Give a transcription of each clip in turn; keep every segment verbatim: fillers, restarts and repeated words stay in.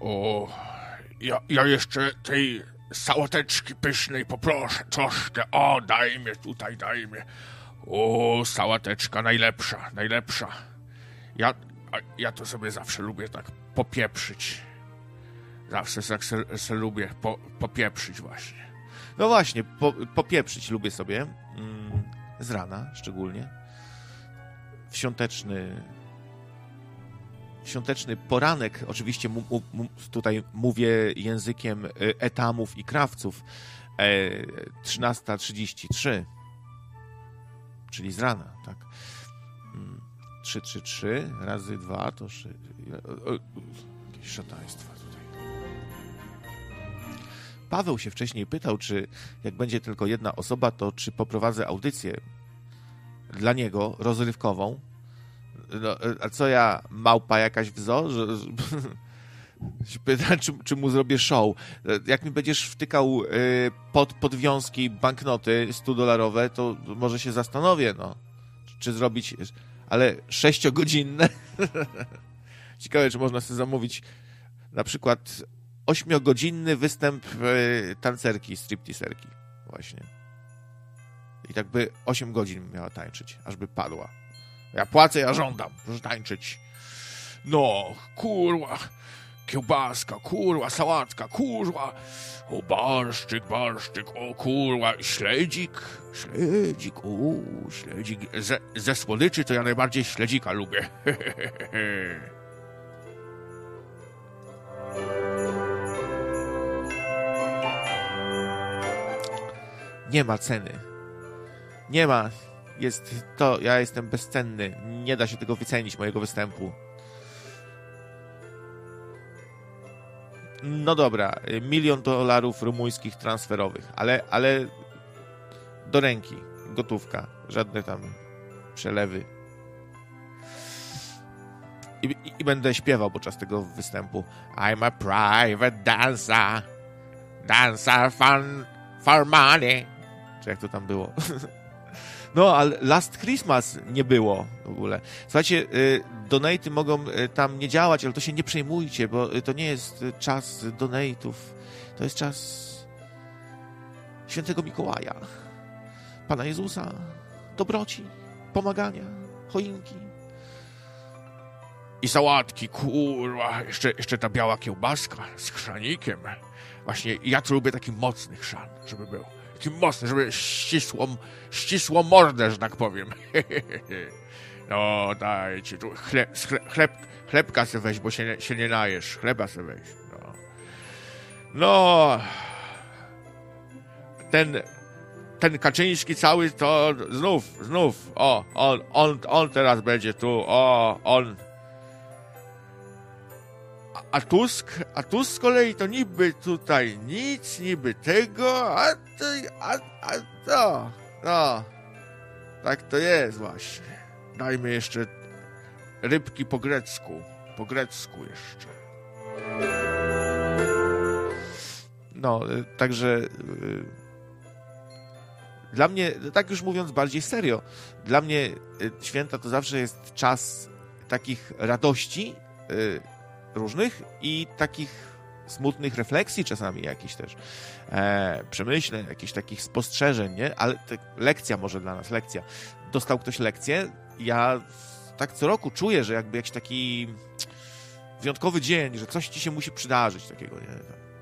O, ja, ja jeszcze tej sałateczki pysznej poproszę troszkę. O, daj mnie tutaj, daj mnie. O, sałateczka najlepsza, najlepsza. Ja, ja to sobie zawsze lubię tak popieprzyć. Zawsze tak se, se lubię po, popieprzyć właśnie. No właśnie, po, popieprzyć lubię sobie. Mm, z rana szczególnie. W świąteczny... Świąteczny poranek, oczywiście mu, mu, tutaj mówię językiem etamów i krawców, e, trzynasta trzydzieści trzy, czyli z rana, tak. trzy, trzy, trzy razy dwa to szy... jakieś szataństwa tutaj. Paweł się wcześniej pytał, czy jak będzie tylko jedna osoba, to czy poprowadzę audycję dla niego rozrywkową. No, a co ja, małpa jakaś w zoo? Że, że, się pyta, czy, czy mu zrobię show. Jak mi będziesz wtykał y, pod podwiązki banknoty sto-dolarowe, to może się zastanowię, no. Czy, czy zrobić, ale sześciogodzinne? Ciekawe, czy można sobie zamówić na przykład ośmiogodzinny występ y, tancerki, stripteaserki. Właśnie. I tak by osiem godzin miała tańczyć, aż by padła. Ja płacę, ja żądam, proszę tańczyć. No, kurwa, kiełbaska, kurwa, sałatka, kurwa, o, barszczyk, barszczyk, o, kurwa, śledzik, śledzik, o, śledzik. Ze, ze słodyczy to ja najbardziej śledzika lubię. Nie ma ceny. Nie ma. Jest to, ja jestem bezcenny. Nie da się tego wycenić, mojego występu. No dobra, milion dolarów rumuńskich transferowych, ale, ale do ręki, gotówka, żadne tam przelewy. I, i, i będę śpiewał podczas tego występu. I'm a private dancer, dancer fun for money. Czy jak to tam było? No, ale Last Christmas nie było w ogóle. Słuchajcie, donaty mogą tam nie działać, ale to się nie przejmujcie, bo to nie jest czas donatów. To jest czas Świętego Mikołaja, Pana Jezusa, dobroci, pomagania, choinki. I sałatki, kurwa, jeszcze, jeszcze ta biała kiełbaska z chrzanikiem. Właśnie ja tu lubię taki mocny chrzan, żeby był. Taki mocny, żeby ścisło, ścisło mordę, że tak powiem. No, dajcie tu chleb, chleb, chlebka se weź, bo się, się nie najesz. Chleba se weź. No. No. Ten, ten Kaczyński cały to znów, znów. O, on, on, on teraz będzie tu. O, on. A Tusk, a Tusk z kolei to niby tutaj nic, niby tego, a to, a, a to, no, tak to jest właśnie. Dajmy jeszcze rybki po grecku, po grecku jeszcze. No, także dla mnie, tak już mówiąc bardziej serio, dla mnie święta to zawsze jest czas takich radości, różnych i takich smutnych refleksji czasami jakichś też e, przemyśleń, jakichś takich spostrzeżeń, nie? Ale te, lekcja może dla nas, lekcja. Dostał ktoś lekcję, ja tak co roku czuję, że jakby jakiś taki wyjątkowy dzień, że coś ci się musi przydarzyć takiego, nie?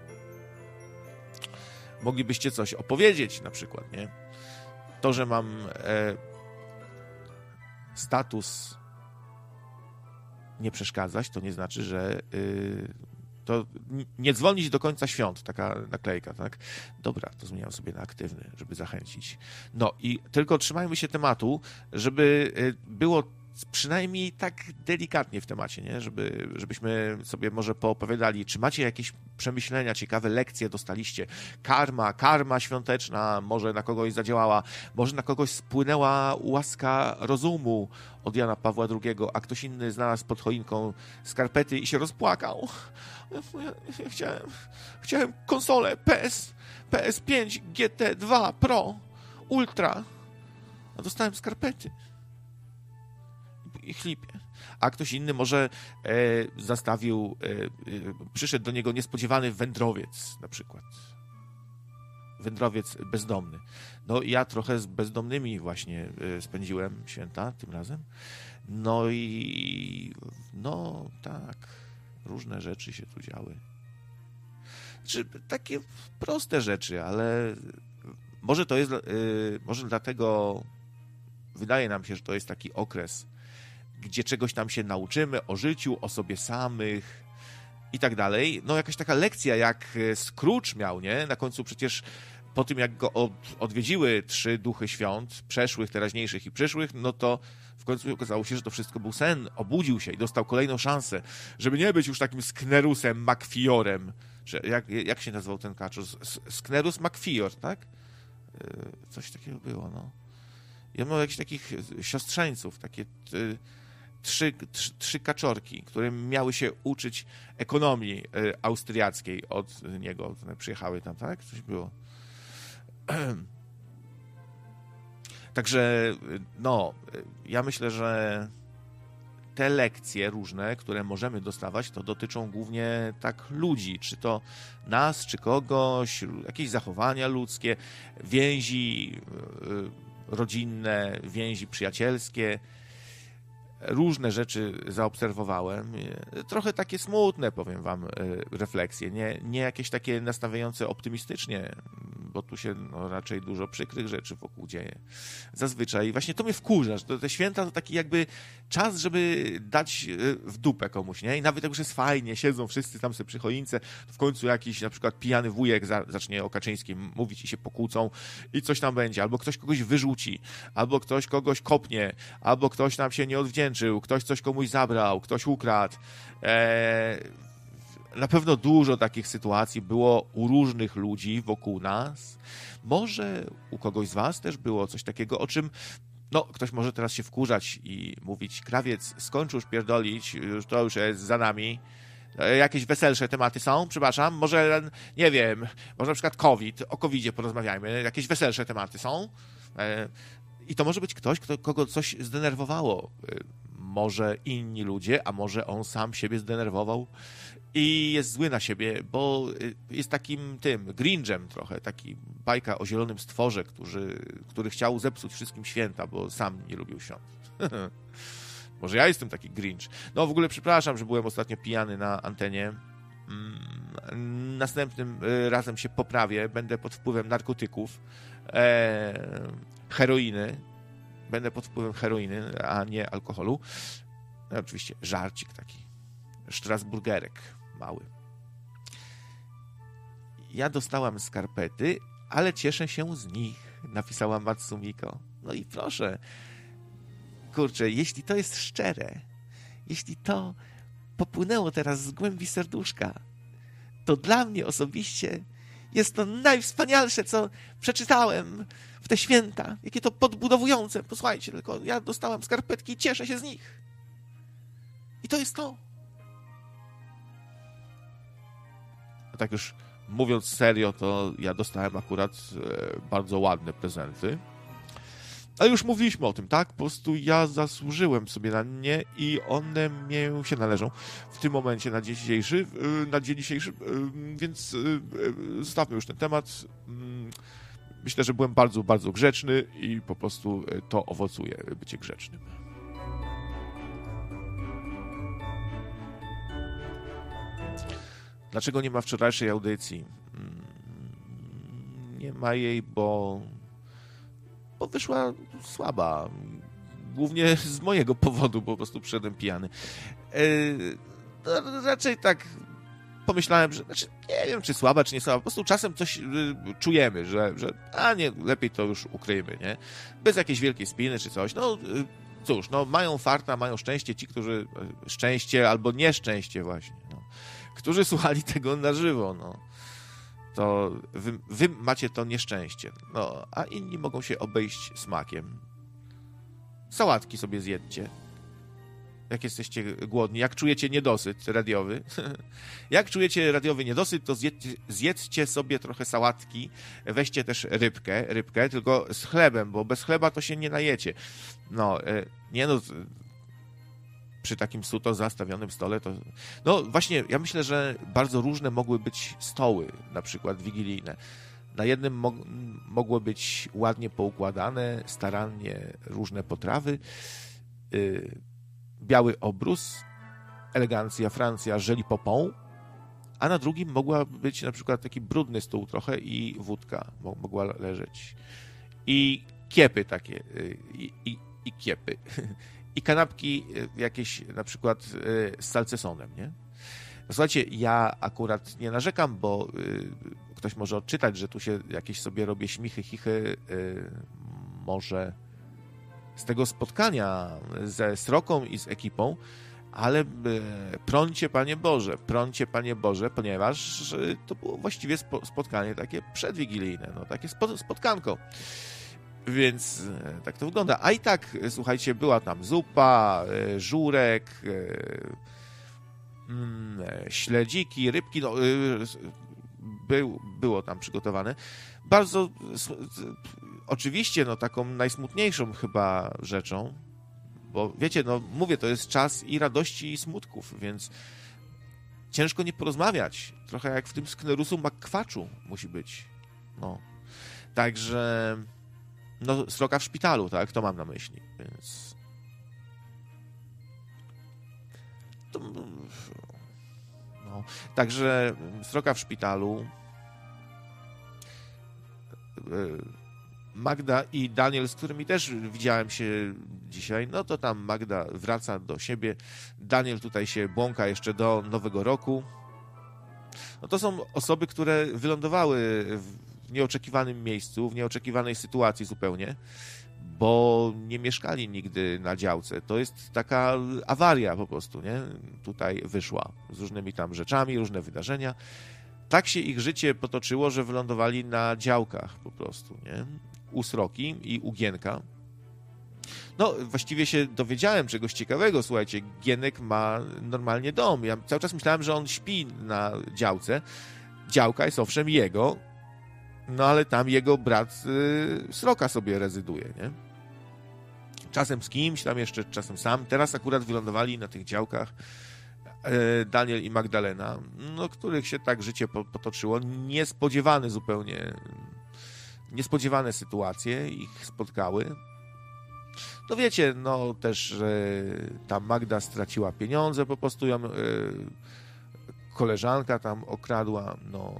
Moglibyście coś opowiedzieć na przykład, nie? To, że mam e, status nie przeszkadzać, to nie znaczy, że yy, to nie dzwonić do końca świąt, taka naklejka, tak? Dobra, to zmieniam sobie na aktywny, żeby zachęcić. No i tylko trzymajmy się tematu, żeby yy, było przynajmniej tak delikatnie w temacie, nie? Żeby, żebyśmy sobie może poopowiadali, czy macie jakieś przemyślenia, ciekawe lekcje dostaliście. Karma, karma świąteczna może na kogoś zadziałała, może na kogoś spłynęła łaska rozumu od Jana Pawła drugiego, a ktoś inny znalazł pod choinką skarpety i się rozpłakał. Ja, ja chciałem, chciałem konsolę P S, P S pięć, G T dwa Pro, Ultra, a dostałem skarpety. I chlipie. A ktoś inny może e, zastawił, e, e, przyszedł do niego niespodziewany wędrowiec na przykład. Wędrowiec bezdomny. No ja trochę z bezdomnymi właśnie e, spędziłem święta tym razem. No i no tak, różne rzeczy się tu działy. Znaczy, takie proste rzeczy, ale może to jest, yy, może dlatego wydaje nam się, że to jest taki okres, gdzie czegoś tam się nauczymy o życiu, o sobie samych i tak dalej. No jakaś taka lekcja, jak Scrooge miał, nie? Na końcu przecież po tym, jak go od, odwiedziły trzy duchy świąt, przeszłych, teraźniejszych i przyszłych, no to w końcu okazało się, że to wszystko był sen. Obudził się i dostał kolejną szansę, żeby nie być już takim Sknerusem Macfiorem. Że jak, jak się nazywał ten kaczor? Sknerus Macfior, tak? Coś takiego było, no. Ja mam jakichś takich siostrzeńców, takie y, trzy, trzy, trzy kaczorki, które miały się uczyć ekonomii y, austriackiej od niego. Przyjechały tam, tak? Coś było. Także, no, ja myślę, że te lekcje różne, które możemy dostawać, to dotyczą głównie tak ludzi, czy to nas, czy kogoś, jakieś zachowania ludzkie, więzi rodzinne, więzi przyjacielskie. Różne rzeczy zaobserwowałem. Trochę takie smutne, powiem wam, refleksje. Nie, nie jakieś takie nastawiające optymistycznie, bo tu się no, raczej dużo przykrych rzeczy wokół dzieje. Zazwyczaj. Właśnie to mnie wkurza, że te święta to taki jakby czas, żeby dać w dupę komuś, nie? I nawet jak już jest fajnie, siedzą wszyscy tam sobie przy choince, to w końcu jakiś na przykład pijany wujek za, zacznie o Kaczyńskim mówić i się pokłócą i coś tam będzie. Albo ktoś kogoś wyrzuci, albo ktoś kogoś kopnie, albo ktoś nam się nie odwdzięczył, ktoś coś komuś zabrał, ktoś ukradł. Eee, na pewno dużo takich sytuacji było u różnych ludzi wokół nas. Może u kogoś z was też było coś takiego, o czym no, ktoś może teraz się wkurzać i mówić: krawiec, skończ już pierdolić, już to już jest za nami. Jakieś weselsze tematy są? Przepraszam, może, nie wiem, może na przykład COVID, o kowidzie porozmawiajmy, jakieś weselsze tematy są? Eee, I to może być ktoś, kto, kogo coś zdenerwowało. Może inni ludzie, a może on sam siebie zdenerwował i jest zły na siebie, bo jest takim tym Grinczem trochę, taki bajka o zielonym stworze, który, który chciał zepsuć wszystkim święta, bo sam nie lubił świąt. Może ja jestem taki Grinch. No w ogóle przepraszam, że byłem ostatnio pijany na antenie. Następnym razem się poprawię, będę pod wpływem narkotyków, e, heroiny. Będę pod wpływem heroiny, a nie alkoholu. No, oczywiście żarcik taki. Strasburgerek mały. Ja dostałam skarpety, ale cieszę się z nich, napisała Matsumiko. No i proszę, kurczę, jeśli to jest szczere, jeśli to popłynęło teraz z głębi serduszka, to dla mnie osobiście jest to najwspanialsze, co przeczytałem w te święta. Jakie to podbudowujące. Posłuchajcie, tylko ja dostałam skarpetki i cieszę się z nich. I to jest to. A tak już mówiąc serio, to ja dostałem akurat e, bardzo ładne prezenty. Ale już mówiliśmy o tym, tak? Po prostu ja zasłużyłem sobie na nie i one mnie się należą w tym momencie na dzień dzisiejszy, na dzień dzisiejszy, więc zostawmy już ten temat. Myślę, że byłem bardzo, bardzo grzeczny i po prostu to owocuje bycie grzecznym. Dlaczego nie ma wczorajszej audycji? Nie ma jej, bo bo wyszła słaba. Głównie z mojego powodu, po prostu przyszedłem pijany. Yy, no, raczej tak pomyślałem, że znaczy, nie wiem, czy słaba, czy nie słaba. Po prostu czasem coś yy, czujemy, że, że a nie, lepiej to już ukryjmy, nie? Bez jakiejś wielkiej spiny, czy coś. No yy, cóż, no mają farta, mają szczęście ci, którzy... Yy, szczęście albo nieszczęście właśnie, no. Którzy słuchali tego na żywo, no. To wy, wy macie to nieszczęście. No, a inni mogą się obejść smakiem. Sałatki sobie zjedźcie. Jak jesteście głodni, jak czujecie niedosyt radiowy. Jak czujecie radiowy niedosyt, to zjedźcie, zjedzcie sobie trochę sałatki. Weźcie też rybkę, rybkę, tylko z chlebem, bo bez chleba to się nie najecie. No, nie no... przy takim suto zastawionym stole to... No właśnie, ja myślę, że bardzo różne mogły być stoły, na przykład wigilijne. Na jednym mo mogło być ładnie poukładane, starannie różne potrawy, yy, biały obrus, elegancja, Francja, żeli popą, a na drugim mogła być na przykład taki brudny stół trochę i wódka mogła leżeć. I kiepy takie, i, i, i kiepy. I kanapki jakieś na przykład z salcesonem, nie? No słuchajcie, ja akurat nie narzekam, bo y, ktoś może odczytać, że tu się jakieś sobie robię śmichy, chichy, y, może z tego spotkania ze Sroką i z ekipą, ale y, prącie, Panie Boże, prącie, Panie Boże, ponieważ y, to było właściwie spo, spotkanie takie przedwigilijne, no takie spo, spotkanko. Więc y, tak to wygląda. A i tak, y, słuchajcie, była tam zupa, y, żurek, y, śledziki, rybki, no, był, było tam przygotowane. Bardzo, oczywiście, no, taką najsmutniejszą chyba rzeczą, bo wiecie, no, mówię, to jest czas i radości, i smutków, więc ciężko nie porozmawiać. Trochę jak w tym Sknerusu Makkwaczu musi być. No. Także, no, Sroka w szpitalu, tak, to mam na myśli, więc... To... No. Także Sroka w szpitalu, Magda i Daniel, z którymi też widziałem się dzisiaj, no to tam Magda wraca do siebie, Daniel tutaj się błąka jeszcze do Nowego Roku. No to są osoby, które wylądowały w nieoczekiwanym miejscu, w nieoczekiwanej sytuacji zupełnie, bo nie mieszkali nigdy na działce. To jest taka awaria po prostu, nie? Tutaj wyszła z różnymi tam rzeczami, różne wydarzenia. Tak się ich życie potoczyło, że wylądowali na działkach po prostu, nie? U Sroki i u Gienka. No, właściwie się dowiedziałem czegoś ciekawego, słuchajcie, Gienek ma normalnie dom. Ja cały czas myślałem, że on śpi na działce. Działka jest owszem jego, no ale tam jego brat y, Sroka sobie rezyduje, nie? Czasem z kimś, tam jeszcze czasem sam. Teraz akurat wylądowali na tych działkach y, Daniel i Magdalena, no, których się tak życie potoczyło. Niespodziewane zupełnie, niespodziewane sytuacje ich spotkały. No wiecie, no też y, ta Magda straciła pieniądze, po prostu ją y, koleżanka tam okradła, no...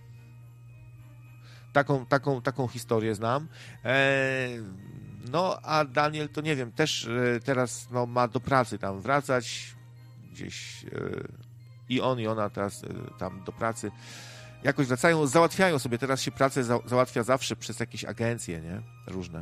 Taką, taką, taką historię znam. E, no, a Daniel, to nie wiem, też e, teraz no, ma do pracy tam wracać gdzieś e, i on, i ona teraz e, tam do pracy jakoś wracają, załatwiają sobie. Teraz się pracę za, załatwia zawsze przez jakieś agencje, nie? Różne.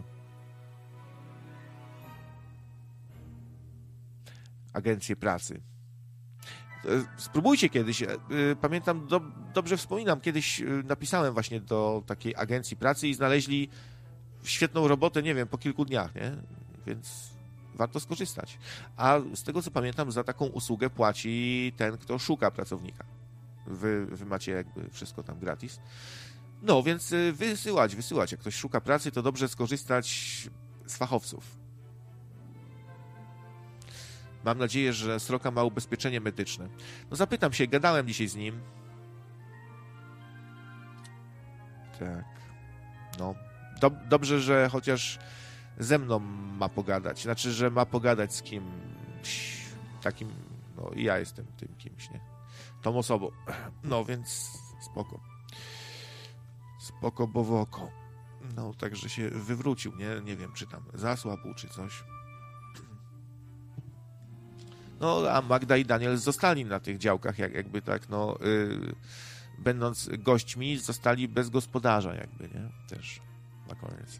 Agencje pracy. Spróbujcie kiedyś, pamiętam, do, dobrze wspominam, kiedyś napisałem właśnie do takiej agencji pracy i znaleźli świetną robotę, nie wiem, po kilku dniach, nie? Więc warto skorzystać. A z tego, co pamiętam, za taką usługę płaci ten, kto szuka pracownika. Wy, wy macie jakby wszystko tam gratis. No, więc wysyłać, wysyłać. Jak ktoś szuka pracy, to dobrze skorzystać z fachowców. Mam nadzieję, że Sroka ma ubezpieczenie medyczne. No zapytam się, gadałem dzisiaj z nim. Tak. No. Dob- dobrze, że chociaż ze mną ma pogadać. Znaczy, że ma pogadać z kimś takim, no i ja jestem tym kimś, nie? Tą osobą. No, więc spoko. Spoko, bo w oko. No, także się wywrócił, nie? Nie wiem, czy tam zasłabł, czy coś. No, a Magda i Daniel zostali na tych działkach, jak, jakby tak, no, yy, będąc gośćmi, zostali bez gospodarza, jakby, nie? Też na koniec.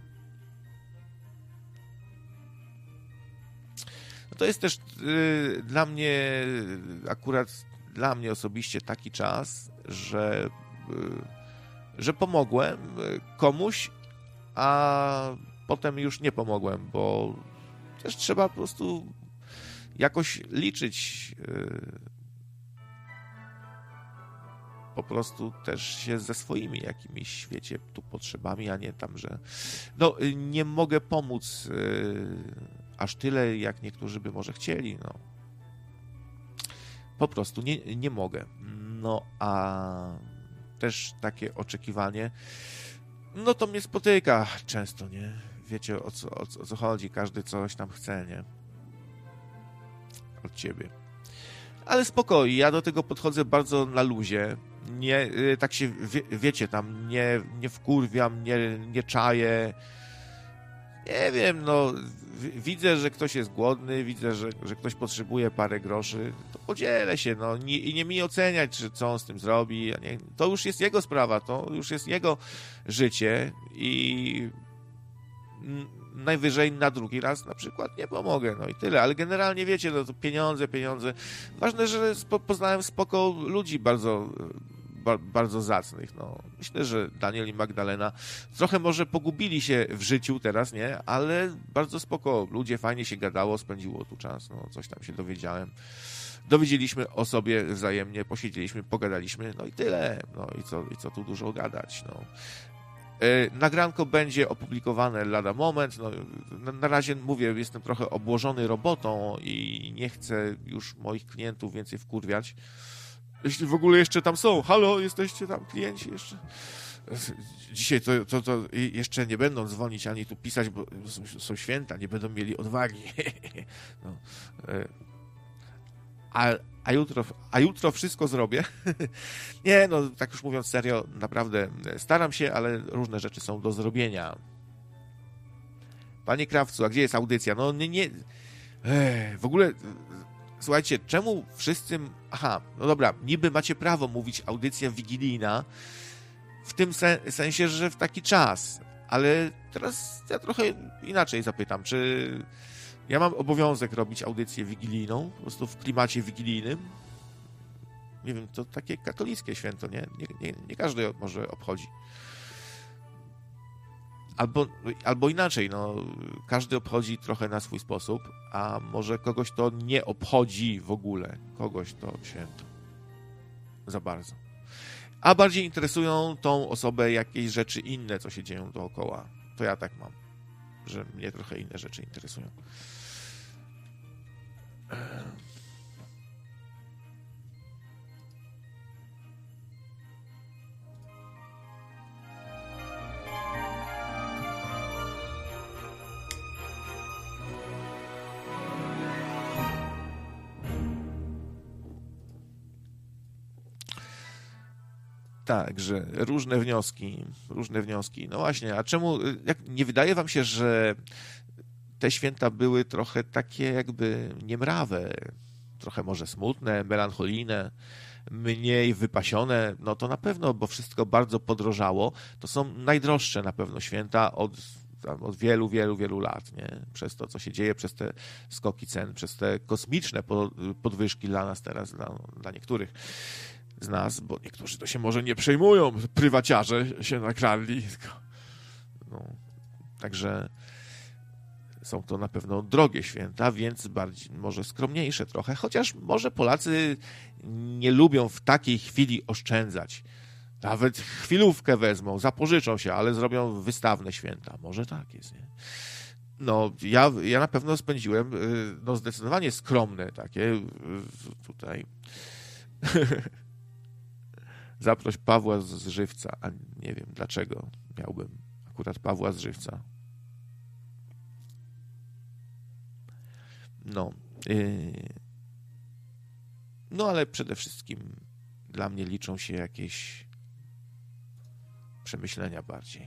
No to jest też yy, dla mnie, akurat dla mnie osobiście taki czas, że, yy, że pomogłem komuś, a potem już nie pomogłem, bo też trzeba po prostu jakoś liczyć yy, po prostu też się ze swoimi jakimiś, świecie tu potrzebami, a nie tam, że no nie mogę pomóc yy, aż tyle, jak niektórzy by może chcieli, no. po prostu nie, nie mogę. No a też takie oczekiwanie, no to mnie spotyka często, nie? Wiecie o co, o co, o co chodzi, każdy coś tam chce, nie? Od ciebie. Ale spokojnie, ja do tego podchodzę bardzo na luzie. Nie, tak się, wie, wiecie, tam nie, nie wkurwiam, nie, nie czaję. Nie wiem, no, widzę, że ktoś jest głodny, widzę, że, że ktoś potrzebuje parę groszy, to podzielę się, no, nie, i nie mi oceniać, czy co on z tym zrobi. Nie, to już jest jego sprawa, to już jest jego życie i najwyżej na drugi raz na przykład nie pomogę, no i tyle, ale generalnie wiecie, no to pieniądze, pieniądze. Ważne, że spo, poznałem spoko ludzi bardzo, ba, bardzo zacnych, no. Myślę, że Daniel i Magdalena trochę może pogubili się w życiu teraz, nie, ale bardzo spoko ludzie, fajnie się gadało, spędziło tu czas, no, coś tam się dowiedziałem. Dowiedzieliśmy o sobie wzajemnie, posiedzieliśmy, pogadaliśmy, no i tyle, no i co, i co tu dużo gadać, no. Nagranko będzie opublikowane lada moment. No, na, na razie mówię, jestem trochę obłożony robotą i nie chcę już moich klientów więcej wkurwiać. Jeśli w ogóle jeszcze tam są. Halo, jesteście tam klienci jeszcze? Dzisiaj to, to, to jeszcze nie będą dzwonić ani tu pisać, bo są święta, nie będą mieli odwagi. No. A, a, jutro, a jutro wszystko zrobię. Nie, no tak już mówiąc serio, naprawdę staram się, ale różne rzeczy są do zrobienia. Panie Krawcu, a gdzie jest audycja? No nie, nie... Ech, w ogóle, słuchajcie, czemu wszyscy... Aha, no dobra, niby macie prawo mówić audycja wigilijna, w tym sen- sensie, że w taki czas, ale teraz ja trochę inaczej zapytam, czy... Ja mam obowiązek robić audycję wigilijną, po prostu w klimacie wigilijnym. Nie wiem, to takie katolickie święto, nie? Nie, nie, nie każdy może obchodzi. Albo, albo inaczej, no, każdy obchodzi trochę na swój sposób, a może kogoś to nie obchodzi w ogóle. Kogoś to święto. Za bardzo. A bardziej interesują tą osobę jakieś rzeczy inne, co się dzieją dookoła. To ja tak mam, że mnie trochę inne rzeczy interesują. Także różne wnioski, różne wnioski. No właśnie, a czemu, jak nie wydaje wam się, że te święta były trochę takie jakby niemrawe, trochę może smutne, melancholijne, mniej wypasione? No to na pewno, bo wszystko bardzo podrożało. To są najdroższe na pewno święta od, od wielu, wielu, wielu lat, nie? Przez to, co się dzieje, przez te skoki cen, przez te kosmiczne podwyżki dla nas teraz, dla, dla niektórych z nas, bo niektórzy to się może nie przejmują, prywaciarze się nakradli. No, także są to na pewno drogie święta, więc bardziej, może skromniejsze trochę, chociaż może Polacy nie lubią w takiej chwili oszczędzać. Nawet chwilówkę wezmą, zapożyczą się, ale zrobią wystawne święta. Może tak jest, nie? No, ja, ja na pewno spędziłem no, zdecydowanie skromne takie tutaj... Zaproś Pawła z Żywca, a nie wiem dlaczego miałbym akurat Pawła z Żywca. No. Yy... No, ale przede wszystkim dla mnie liczą się jakieś przemyślenia bardziej.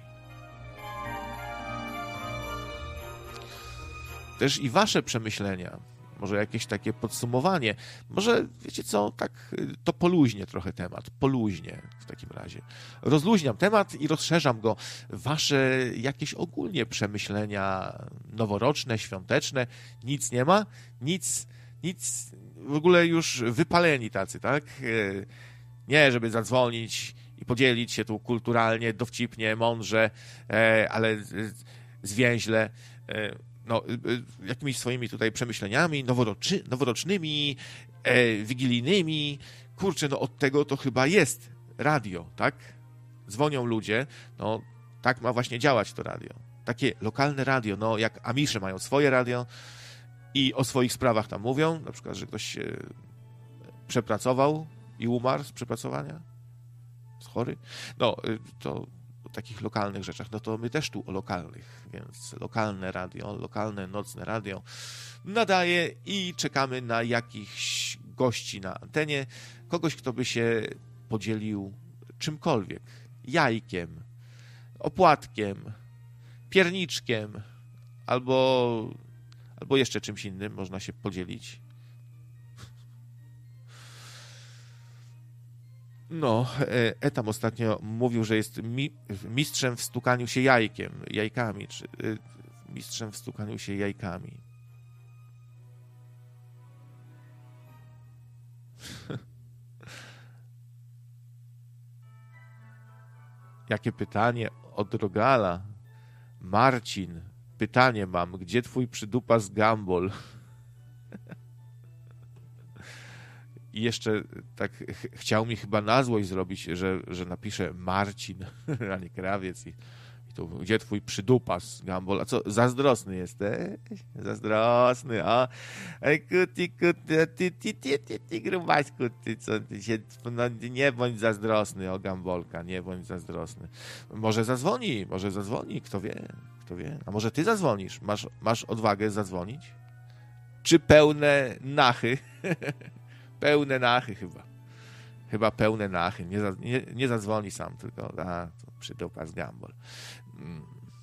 Też i wasze przemyślenia. Może jakieś takie podsumowanie. Może, wiecie co, tak to poluźnię trochę temat. Poluźnię w takim razie. Rozluźniam temat i rozszerzam go. Wasze jakieś ogólnie przemyślenia noworoczne, świąteczne. Nic nie ma? Nic, nic, w ogóle już wypaleni tacy, tak? Nie, żeby zadzwonić i podzielić się tu kulturalnie, dowcipnie, mądrze, ale zwięźle. No, jakimiś swoimi tutaj przemyśleniami noworoczy, noworocznymi, e, wigilijnymi. Kurczę, no od tego to chyba jest radio, tak? Dzwonią ludzie, no tak ma właśnie działać to radio. Takie lokalne radio, no jak Amisze mają swoje radio i o swoich sprawach tam mówią, na przykład, że ktoś się przepracował i umarł z przepracowania? Chory? No, to o takich lokalnych rzeczach. No to my też tu o lokalnych, więc lokalne radio, lokalne nocne radio nadaje i czekamy na jakichś gości na antenie, kogoś, kto by się podzielił czymkolwiek, jajkiem, opłatkiem, pierniczkiem, albo, albo jeszcze czymś innym można się podzielić. No, Etam ostatnio mówił, że jest mi, mistrzem w stukaniu się jajkiem, jajkami, czy mistrzem w stukaniu się jajkami. Jakie pytanie od Rogala. Marcin, pytanie mam, gdzie twój przydupas Gumball? I jeszcze tak ch- chciał mi chyba na złość zrobić, że, że napiszę Marcin, a nie Krawiec. I, i to gdzie twój przydupas Gumball? A co, zazdrosny jesteś? Zazdrosny, a? Ej, kuty, kuty, ty, ty, ty, ty, ty, grubaśku, ty, co, ty się, no, nie bądź zazdrosny o Gumbolka, nie bądź zazdrosny. Może zadzwoni, może zadzwoni, kto wie, kto wie. A może ty zadzwonisz? Masz, masz odwagę zadzwonić? Czy pełne nachy? Pełne nachy chyba. Chyba pełne nachy. Nie, za, nie, nie zadzwoni sam, tylko a, to przydupas Gumball. Mm.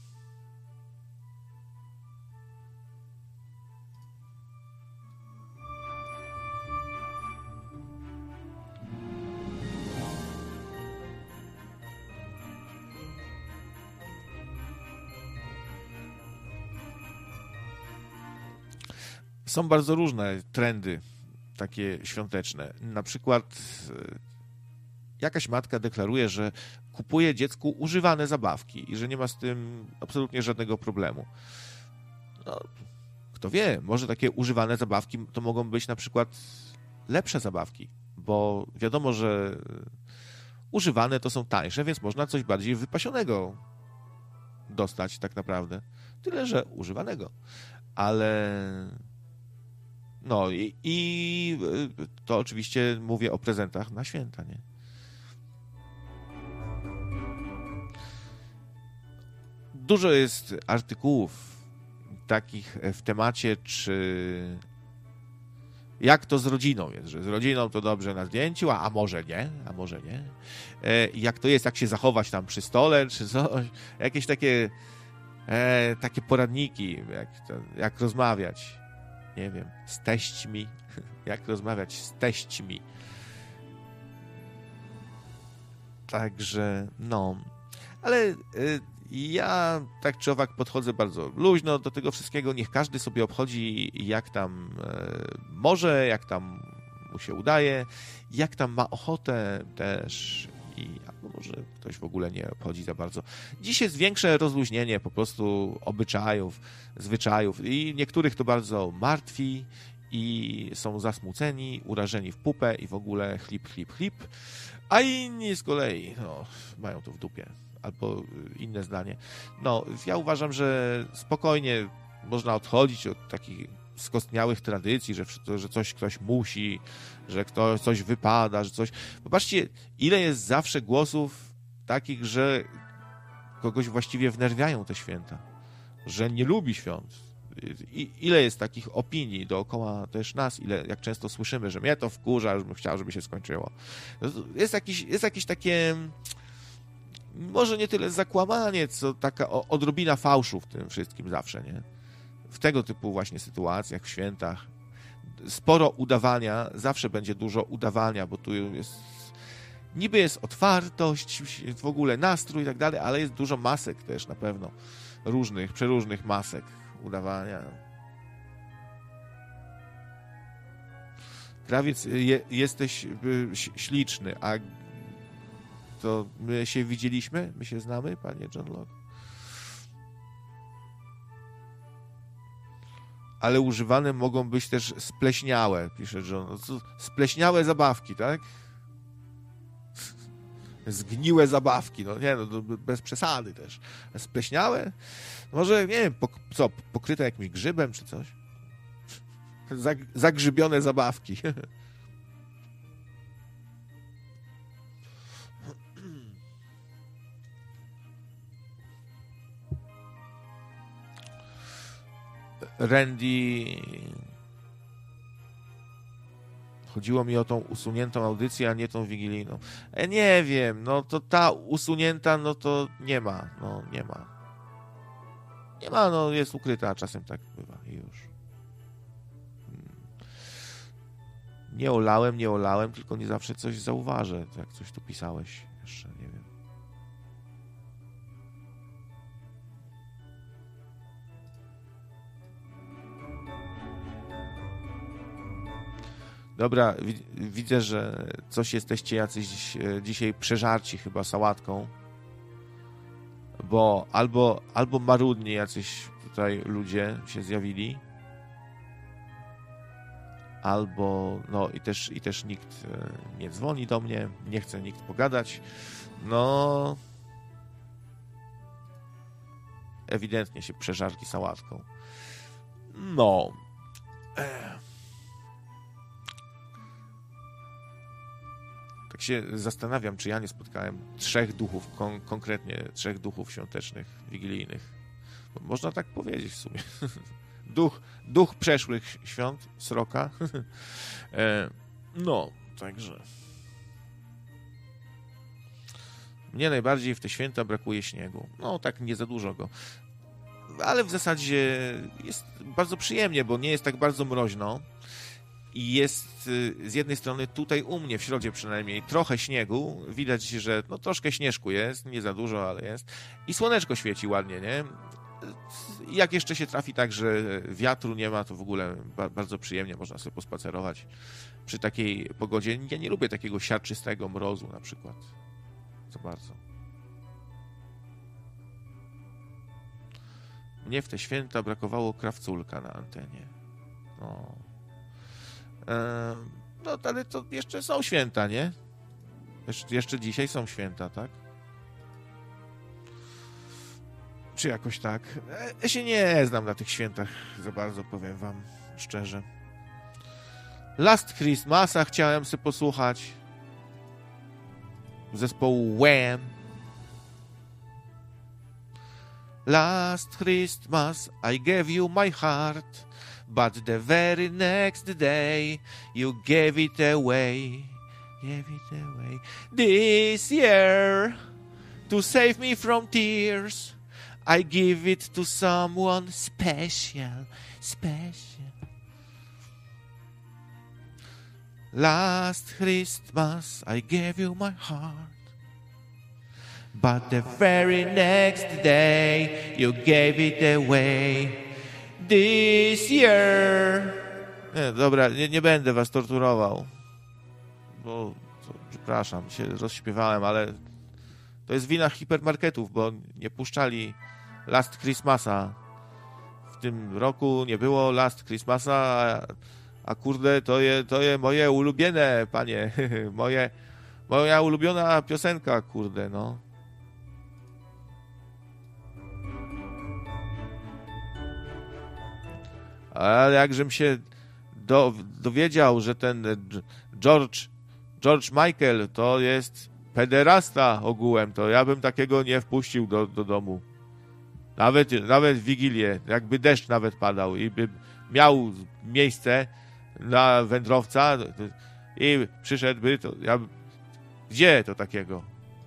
Są bardzo różne trendy takie świąteczne. Na przykład jakaś matka deklaruje, że kupuje dziecku używane zabawki i że nie ma z tym absolutnie żadnego problemu. No, kto wie, może takie używane zabawki to mogą być na przykład lepsze zabawki, bo wiadomo, że używane to są tańsze, więc można coś bardziej wypasionego dostać tak naprawdę. Tyle, że używanego. Ale no i, i to oczywiście mówię o prezentach na święta, nie? Dużo jest artykułów takich w temacie, czy jak to z rodziną jest, że z rodziną to dobrze na zdjęciu, a, a może nie, a może nie. E, jak to jest, jak się zachować tam przy stole, czy coś. Jakieś takie e, takie poradniki, jak, to, jak rozmawiać. Nie wiem, z teśćmi. Jak rozmawiać z teśćmi. Także, no. Ale y, ja tak czy owak podchodzę bardzo luźno do tego wszystkiego. Niech każdy sobie obchodzi jak tam y, może, jak tam mu się udaje, jak tam ma ochotę też. I albo może ktoś w ogóle nie obchodzi za bardzo. Dziś jest większe rozluźnienie po prostu obyczajów, zwyczajów i niektórych to bardzo martwi i są zasmuceni, urażeni w pupę i w ogóle chlip, chlip, chlip, a inni z kolei no, mają to w dupie albo inne zdanie. No, ja uważam, że spokojnie można odchodzić od takich skostniałych tradycji, że, że coś ktoś musi, że ktoś coś wypada, że coś... Popatrzcie, ile jest zawsze głosów takich, że kogoś właściwie wnerwiają te święta, że nie lubi świąt. I ile jest takich opinii dookoła też nas, ile, jak często słyszymy, że mnie to wkurza, że bym chciał, żeby się skończyło. Jest jakieś, jest jakieś takie... może nie tyle zakłamanie, co taka odrobina fałszu w tym wszystkim zawsze, nie? W tego typu właśnie sytuacjach, w świętach. Sporo udawania, zawsze będzie dużo udawania, bo tu jest... niby jest otwartość, w ogóle nastrój i tak dalej, ale jest dużo masek też na pewno. Różnych, przeróżnych masek udawania. Krawiec, je, jesteś śliczny, a to my się widzieliśmy? My się znamy, panie John Locke? Ale używane mogą być też spleśniałe, pisze John. Spleśniałe zabawki, tak? Zgniłe zabawki, no nie, no bez przesady też. Spleśniałe? Może, nie wiem, pok- co, pokryte jakimś grzybem czy coś? Zag- zagrzybione zabawki. Randy... Chodziło mi o tą usuniętą audycję, a nie tą wigilijną. E, nie wiem, no to ta usunięta, no to nie ma, no nie ma. Nie ma, no jest ukryta, a czasem tak bywa i już. Hmm. Nie olałem, nie olałem, tylko nie zawsze coś zauważę, jak coś tu pisałeś jeszcze, nie wiem. Dobra, widzę, że coś jesteście jacyś dzisiaj przeżarci chyba sałatką, bo albo, albo marudni jacyś tutaj ludzie się zjawili, albo no i też, i też nikt nie dzwoni do mnie, nie chce nikt pogadać. No ewidentnie się przeżarki sałatką. No tak się zastanawiam, czy ja nie spotkałem trzech duchów, kon- konkretnie trzech duchów świątecznych, wigilijnych. Można tak powiedzieć w sumie. Duch, duch przeszłych świąt, sroka. e, no, także. Mnie najbardziej w te święta brakuje śniegu. No, tak nie za dużo go. Ale w zasadzie jest bardzo przyjemnie, bo nie jest tak bardzo mroźno. I jest z jednej strony tutaj u mnie, w środzie przynajmniej, trochę śniegu. Widać, że no, troszkę śnieżku jest, nie za dużo, ale jest. I słoneczko świeci ładnie, nie? Jak jeszcze się trafi tak, że wiatru nie ma, to w ogóle ba- bardzo przyjemnie można sobie pospacerować przy takiej pogodzie. Ja nie lubię takiego siarczystego mrozu na przykład. Za bardzo. Mnie w te święta brakowało krawculka na antenie. No... No, ale to jeszcze są święta, nie? Jeszcze, jeszcze dzisiaj są święta, tak? Czy jakoś tak? Ja się nie znam na tych świętach za bardzo, powiem wam szczerze. Last Christmasa chciałem sobie posłuchać. Zespołu Wham. Last Christmas I gave you my heart, but the very next day you gave it away, gave it away. This year, to save me from tears, I give it to someone special, special. Last Christmas I gave you my heart, but the very next day you gave it away. This year... Nie, dobra, nie, nie będę was torturował. Bo, to, przepraszam, się rozśpiewałem, ale to jest wina hipermarketów, bo nie puszczali Last Christmasa. W tym roku nie było Last Christmasa, a, a kurde, to je, to je moje ulubione, panie. moje, moja ulubiona piosenka, kurde, no. Ale jakżem się do, dowiedział, że ten George, George Michael to jest pederasta ogółem, to ja bym takiego nie wpuścił do, do domu. Nawet, nawet w Wigilię, jakby deszcz nawet padał i by miał miejsce na wędrowca i przyszedłby, to ja... Gdzie to takiego?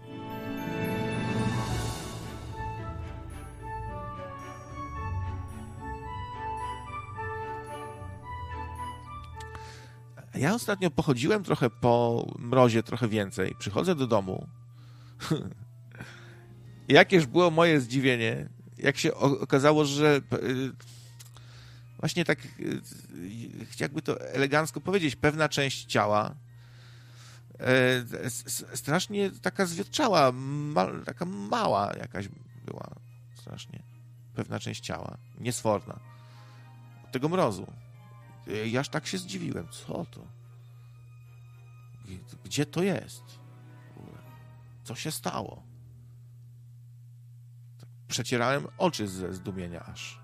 Ja ostatnio pochodziłem trochę po mrozie, trochę więcej. Przychodzę do domu. Jakież było moje zdziwienie, jak się okazało, że właśnie tak, jakby to elegancko powiedzieć, pewna część ciała strasznie taka zwierczała, taka mała jakaś była strasznie. Pewna część ciała, niesforna. Od tego mrozu. Ja aż tak się zdziwiłem. Co to? Gdzie to jest? Co się stało? Przecierałem oczy ze zdumienia aż.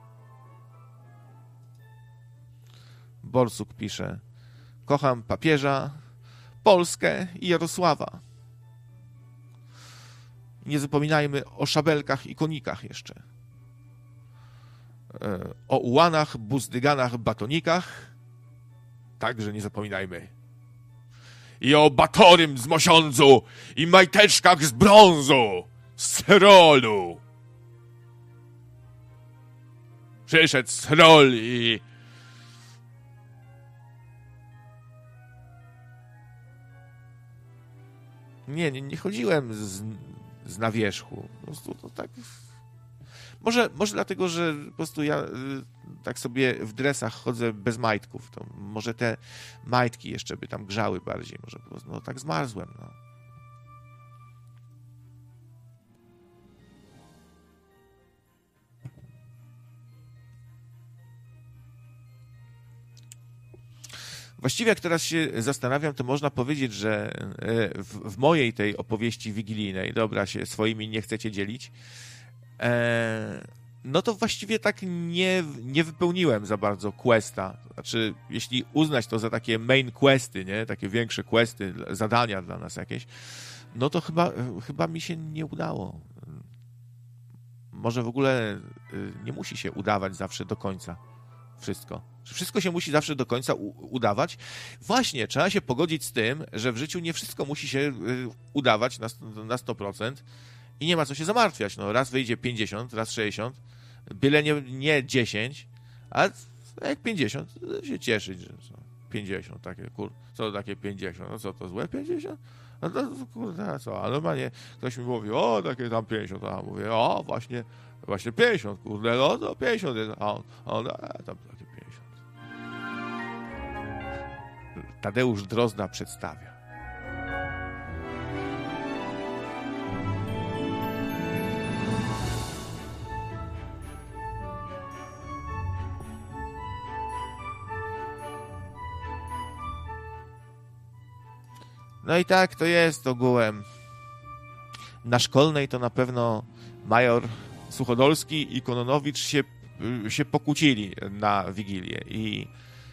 Borsuk pisze: kocham papieża, Polskę i Jarosława. Nie zapominajmy o szabelkach i konikach jeszcze. o ułanach, buzdyganach, batonikach. Także nie zapominajmy. I o batorym z mosiądzu i majteczkach z brązu, z rolu. Przyszedł z rol i... Nie, nie, nie chodziłem z, z na wierzchu. Po prostu to tak... Może, może dlatego, że po prostu ja y, tak sobie w dresach chodzę bez majtków. To może te majtki jeszcze by tam grzały bardziej. Może po prostu, no tak zmarzłem, no. Właściwie jak teraz się zastanawiam, to można powiedzieć, że w, w mojej tej opowieści wigilijnej, dobra, się swoimi nie chcecie dzielić, e, no to właściwie tak nie, nie wypełniłem za bardzo questa. Znaczy, jeśli uznać to za takie main questy, nie? Takie większe questy, zadania dla nas jakieś, no to chyba, chyba mi się nie udało. Może w ogóle nie musi się udawać zawsze do końca wszystko. Wszystko się musi zawsze do końca u- udawać. Właśnie, trzeba się pogodzić z tym, że w życiu nie wszystko musi się y, udawać na, na sto procent i nie ma co się zamartwiać. No, raz wyjdzie pięćdziesiąt, raz sześćdziesiąt, byle nie, nie dziesięć, a jak pięćdziesiąt, się cieszyć, że co, pięćdziesiąt, takie, kur, co takie pięćdziesiąt, no co to złe pięćdziesiąt? No to kurde, co, a normalnie ktoś mi mówi, o, takie tam pięćdziesiąt, a mówię, o, właśnie, właśnie pięćdziesiąt, kurde, no to pięćdziesiąt jest, a on, a on a, tam takie pięćdziesiąt. Tadeusz Drozda przedstawia. No i tak to jest ogółem. Na Szkolnej to na pewno major Suchodolski i Kononowicz się, się pokłócili na Wigilię i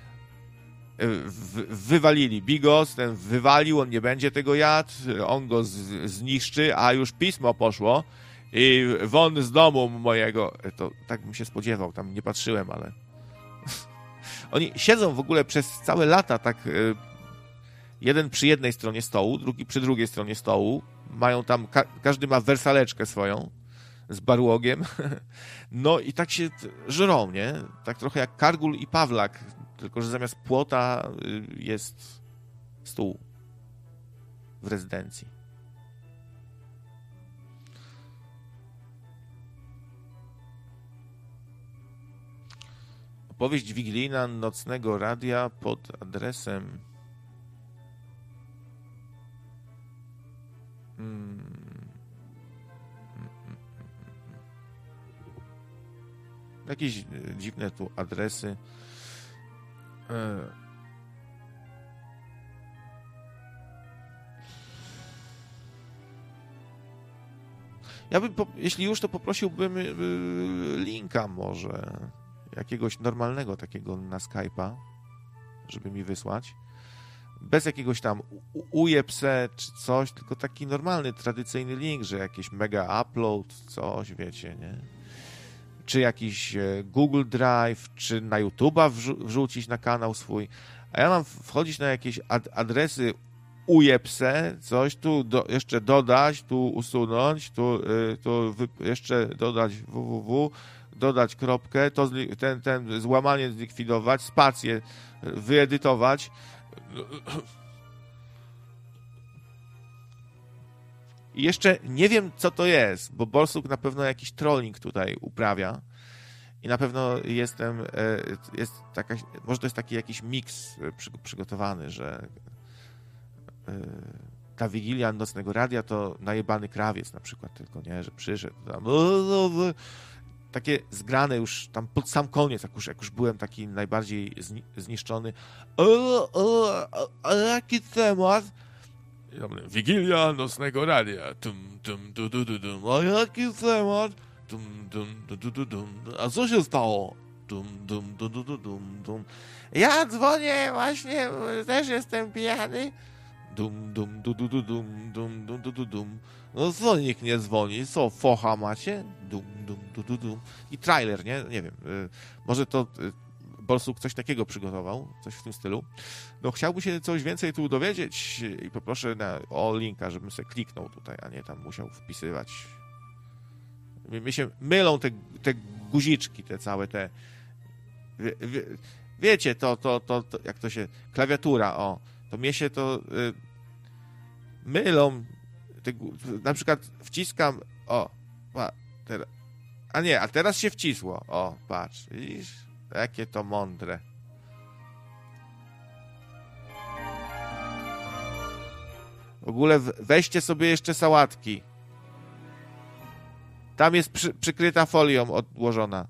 w, wywalili Bigos, ten wywalił, on nie będzie tego jadł, on go z, zniszczy, a już pismo poszło i won z domu mojego. To tak bym się spodziewał, tam nie patrzyłem, ale oni siedzą w ogóle przez całe lata tak jeden przy jednej stronie stołu, drugi przy drugiej stronie stołu, mają tam, ka- każdy ma wersaleczkę swoją z barłogiem, no i tak się żrą, nie? Tak trochę jak Kargul i Pawlak, tylko że zamiast płota jest stół w rezydencji. Opowieść wigilijna Nocnego Radia pod adresem hmm. Jakieś dziwne tu adresy. Ja bym, po, jeśli już, to poprosiłbym linka może jakiegoś normalnego takiego na Skype'a, żeby mi wysłać. Bez jakiegoś tam ujepse czy coś, tylko taki normalny, tradycyjny link, że jakiś mega upload, coś, wiecie, nie? Czy jakiś Google Drive, czy na YouTube'a wrzu- wrzucić na kanał swój. A ja mam wchodzić na jakieś ad- adresy ujepse, coś tu do, jeszcze dodać, tu usunąć, tu, y, tu wy- jeszcze dodać www, dodać kropkę, to zli- ten, ten złamanie zlikwidować, spację wyedytować. I jeszcze nie wiem, co to jest, bo Borsuk na pewno jakiś trolling tutaj uprawia i na pewno jestem, jest taka, może to jest taki jakiś miks przygotowany, że ta Wigilia Nocnego Radia to najebany krawiec na przykład tylko, nie, że przyszedł tam, takie zgrane już tam pod sam koniec, jak już, jak już byłem taki najbardziej zni- zniszczony. O, o, a, a jaki temat? Wigilia Nocnego Radia. Tum, tum, du, du, du, dum. A jaki temat? Tum, dum, du, du, du, dum. A co się stało? Tum, dum, du, du, du, dum, dum. Ja dzwonię właśnie, też jestem pijany. Dum, dum, du, du, du, dum, dum, dum, du, du, dum. No co nikt nie dzwoni? Co, focha macie? dum, dum, dum, dum, dum. I trailer, nie? Nie wiem. Może to Borsuk coś takiego przygotował, coś w tym stylu. No chciałby się coś więcej tu dowiedzieć i poproszę na, o linka, żebym sobie kliknął tutaj, a nie tam musiał wpisywać. Mi się mylą te, te guziczki, te całe te... Wie, wie, wiecie, to, to, to, to, jak to się... Klawiatura, o. To mnie się to... Y, mylą. Te, na przykład wciskam... O, pa, teraz, a nie, a teraz się wcisło. O, patrz, widzisz? Jakie to mądre. W ogóle weźcie sobie jeszcze sałatki. Tam jest przy, przykryta folią odłożona.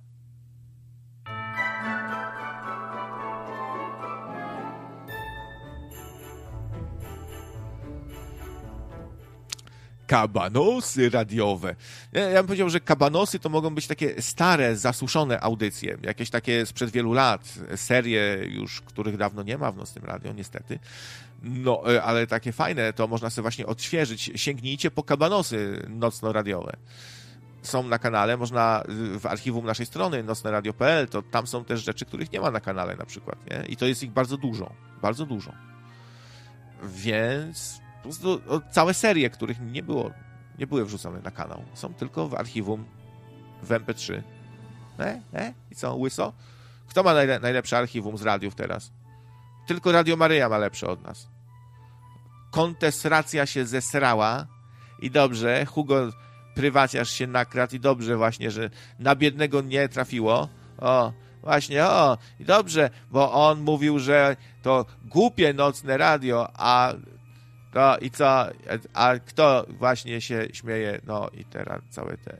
Kabanosy radiowe. Ja, ja bym powiedział, że kabanosy to mogą być takie stare, zasuszone audycje. Jakieś takie sprzed wielu lat. Serie już, których dawno nie ma w Nocnym Radio, niestety. No, ale takie fajne, to można sobie właśnie odświeżyć. Sięgnijcie po kabanosy nocno-radiowe. Są na kanale, można w archiwum naszej strony nocneradio kropka p l, to tam są też rzeczy, których nie ma na kanale na przykład, nie? I to jest ich bardzo dużo. Bardzo dużo. Więc... Po prostu całe serie, których nie było, nie były wrzucone na kanał. Są tylko w archiwum w em pe trzy. E? E? I co? Łyso? Kto ma najle- najlepsze archiwum z radiów teraz? Tylko Radio Maryja ma lepsze od nas. Kontesracja się zesrała i dobrze, Hugo prywaciarz się nakradł i dobrze właśnie, że na biednego nie trafiło. O, właśnie, o, i dobrze, bo on mówił, że to głupie nocne radio, a to i co? A kto właśnie się śmieje? No i teraz całe te...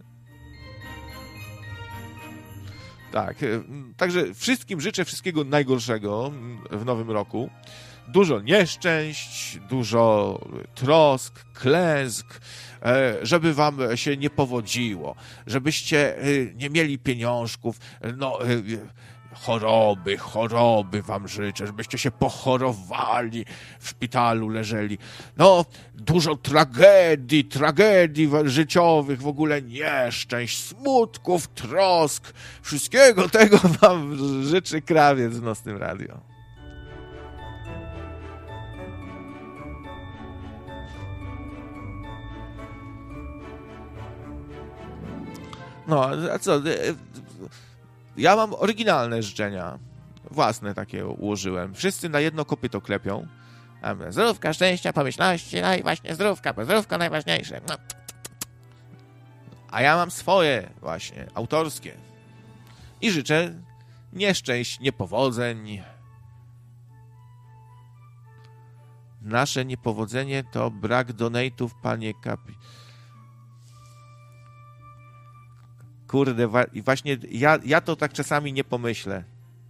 Tak, także wszystkim życzę wszystkiego najgorszego w nowym roku. Dużo nieszczęść, dużo trosk, klęsk, żeby wam się nie powodziło, żebyście nie mieli pieniążków, no... Choroby, choroby wam życzę, żebyście się pochorowali, w szpitalu leżeli. No, dużo tragedii, tragedii życiowych, w ogóle nieszczęść, smutków, trosk. Wszystkiego tego wam życzy krawiec w Nocnym Radio. No, a co... Ja mam oryginalne życzenia. Własne takie ułożyłem. Wszyscy na jedno kopyto klepią. Zdrówka, szczęścia, pomyślności, no i właśnie zdrówka, bo zdrówka najważniejsze. No. A ja mam swoje właśnie, autorskie. I życzę nieszczęść, niepowodzeń. Nasze niepowodzenie to brak donate'ów, panie kapi... Kurde, i właśnie ja, ja to tak czasami nie pomyślę.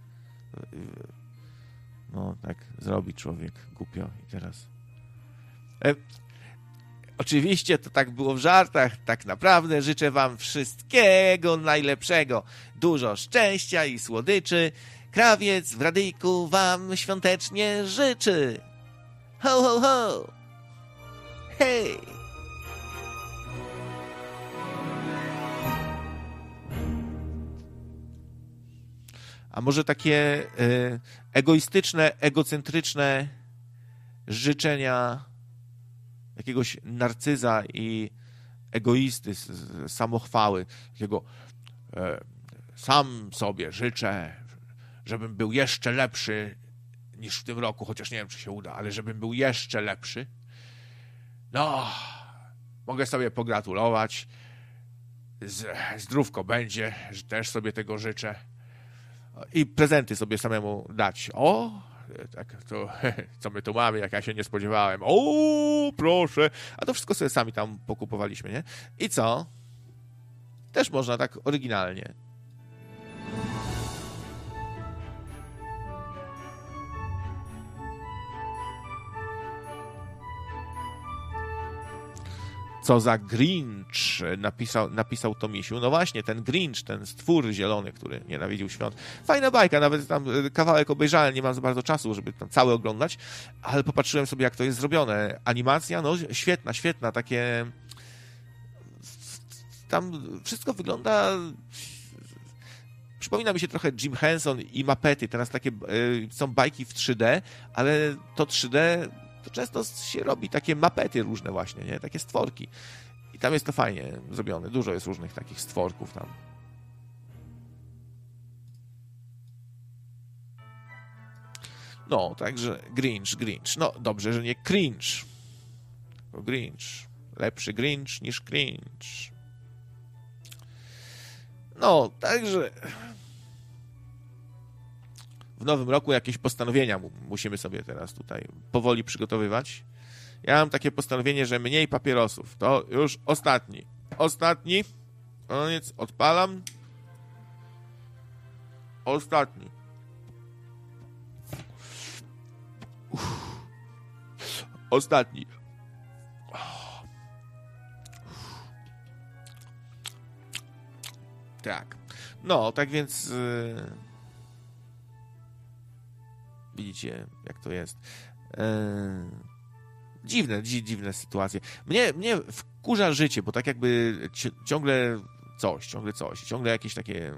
No, tak zrobi człowiek głupio i teraz. E, oczywiście to tak było w żartach, tak naprawdę życzę wam wszystkiego najlepszego. Dużo szczęścia i słodyczy. Krawiec w radyjku wam świątecznie życzy. Ho, ho, ho! Hej! A może takie y, egoistyczne, egocentryczne życzenia jakiegoś narcyza i egoisty, samochwały, takiego e, sam sobie życzę, żebym był jeszcze lepszy niż w tym roku, chociaż nie wiem, czy się uda, ale żebym był jeszcze lepszy. No, mogę sobie pogratulować. Z, zdrówko będzie, też sobie tego życzę. I prezenty sobie samemu dać. O, tak, to co my tu mamy, jak ja się nie spodziewałem. O, proszę. A to wszystko sobie sami tam pokupowaliśmy, nie? I co? Też można tak oryginalnie. Co za Grinch, napisał, napisał Tomisiu. No właśnie, ten Grinch, ten stwór zielony, który nienawidził świąt. Fajna bajka, nawet tam kawałek obejrzałem, nie mam za bardzo czasu, żeby tam cały oglądać, ale popatrzyłem sobie, jak to jest zrobione. Animacja, no świetna, świetna, takie tam wszystko wygląda... Przypomina mi się trochę Jim Henson i Mapety. Teraz takie y, są bajki w trzy D, ale to trzy D to często się robi takie mapety różne właśnie, nie? Takie stworki. I tam jest to fajnie zrobione. Dużo jest różnych takich stworków tam. No, także Grinch, Grinch. No, dobrze, że nie cringe. Tylko Grinch. Lepszy Grinch niż cringe. No, także w nowym roku jakieś postanowienia musimy sobie teraz tutaj powoli przygotowywać. Ja mam takie postanowienie, że mniej papierosów. To już ostatni. Ostatni. Koniec. Odpalam. Ostatni. Uff. Ostatni. Tak. No, tak więc yy... widzicie, jak to jest. Yy... Dziwne, dzi dziwne sytuacje. Mnie, mnie wkurza życie, bo tak jakby ci ciągle coś, ciągle coś, ciągle jakieś takie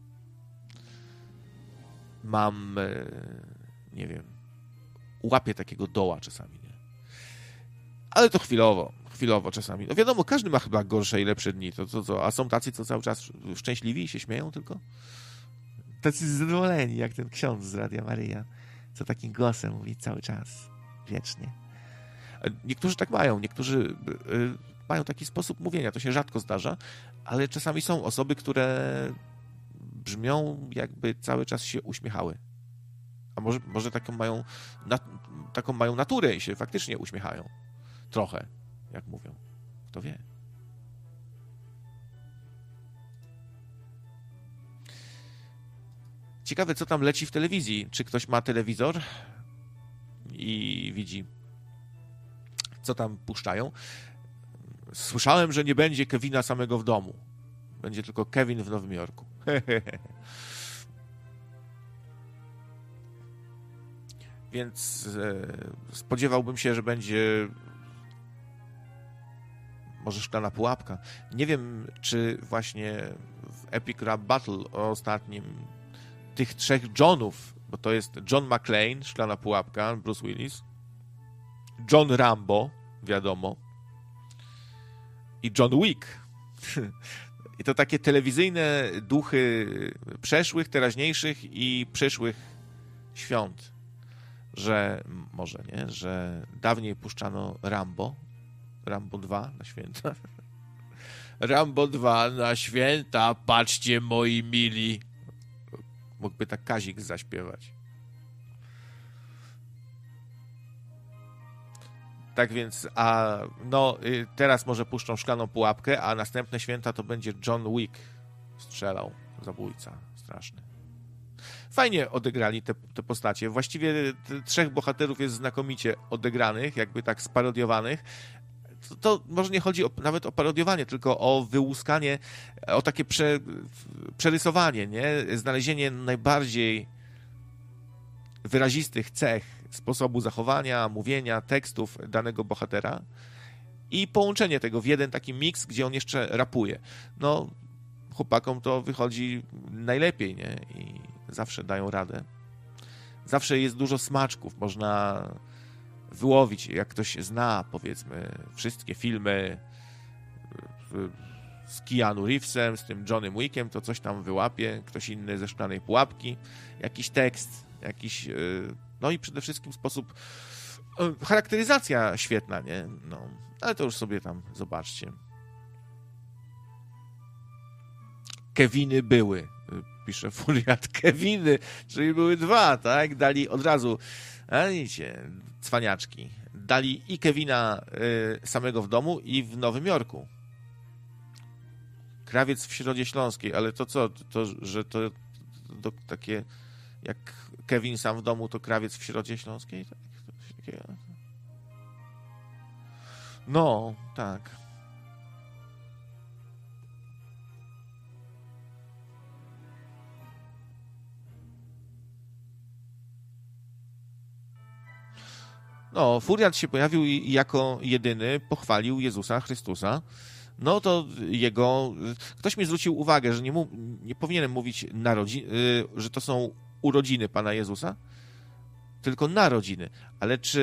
mam, yy... nie wiem, łapię takiego doła czasami, nie? Ale to chwilowo. Chwilowo czasami. No wiadomo, każdy ma chyba gorsze i lepsze dni. To, to, to, a są tacy, co cały czas szczęśliwi i się śmieją tylko? Tacy zadowoleni, jak ten ksiądz z Radia Maryja, co takim głosem mówi cały czas, wiecznie. Niektórzy tak mają, niektórzy y, mają taki sposób mówienia. To się rzadko zdarza, ale czasami są osoby, które brzmią, jakby cały czas się uśmiechały. A może, może taką mają, na, taką mają naturę i się faktycznie uśmiechają. Trochę. Jak mówią. Kto wie? Ciekawe, co tam leci w telewizji. Czy ktoś ma telewizor i widzi, co tam puszczają? Słyszałem, że nie będzie Kevina samego w domu. Będzie tylko Kevin w Nowym Jorku. Więc e, spodziewałbym się, że będzie może Szklana Pułapka. Nie wiem, czy właśnie w Epic Rap Battle ostatnim tych trzech Johnów, bo to jest John McClane, Szklana Pułapka, Bruce Willis, John Rambo, wiadomo, i John Wick. I to takie telewizyjne duchy przeszłych, teraźniejszych i przyszłych świąt. Że może, nie? Że dawniej puszczano Rambo, Rambo dwa na święta. Rambo dwa na święta, patrzcie moi mili. Mógłby tak Kazik zaśpiewać. Tak więc, a no teraz może puszczą Szklaną Pułapkę, a następne święta to będzie John Wick strzelał, zabójca straszny. Fajnie odegrali te, te postacie. Właściwie te trzech bohaterów jest znakomicie odegranych, jakby tak sparodiowanych. To, to może nie chodzi o, nawet o parodiowanie, tylko o wyłuskanie, o takie prze, przerysowanie, nie? Znalezienie najbardziej wyrazistych cech sposobu zachowania, mówienia, tekstów danego bohatera i połączenie tego w jeden taki miks, gdzie on jeszcze rapuje. No, chłopakom to wychodzi najlepiej, nie? I zawsze dają radę. Zawsze jest dużo smaczków, można wyłowić, jak ktoś zna, powiedzmy, wszystkie filmy z Keanu Reevesem, z tym Johnem Wickiem, to coś tam wyłapie, ktoś inny ze Szklanej Pułapki, jakiś tekst, jakiś, no i przede wszystkim sposób, charakteryzacja świetna, nie? No, ale to już sobie tam zobaczcie. Keviny były, pisze Furiat. Keviny, czyli były dwa, tak? Dali od razu, a widzicie, cwaniaczki. Dali i Kevina y, samego w domu i w Nowym Jorku. Krawiec w Środzie Śląskiej, ale to co? To, że to, to takie jak Kevin sam w domu, to krawiec w Środzie Śląskiej? Tak? Takie... No, tak. No, Furiat się pojawił i jako jedyny pochwalił Jezusa Chrystusa. no to jego... Ktoś mi zwrócił uwagę, że nie, mu, nie powinienem mówić narodzi, że to są urodziny Pana Jezusa, tylko narodziny. Ale czy...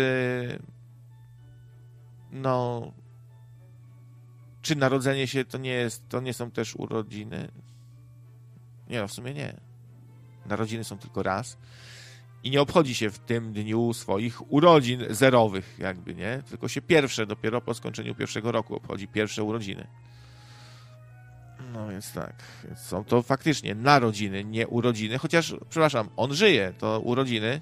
No... Czy narodzenie się to nie jest, to nie są też urodziny? Nie, no w sumie nie. Narodziny są tylko raz. I nie obchodzi się w tym dniu swoich urodzin zerowych, jakby, nie? Tylko się pierwsze, dopiero po skończeniu pierwszego roku obchodzi pierwsze urodziny. No więc tak. Więc są to faktycznie narodziny, nie urodziny. Chociaż, przepraszam, on żyje, to urodziny.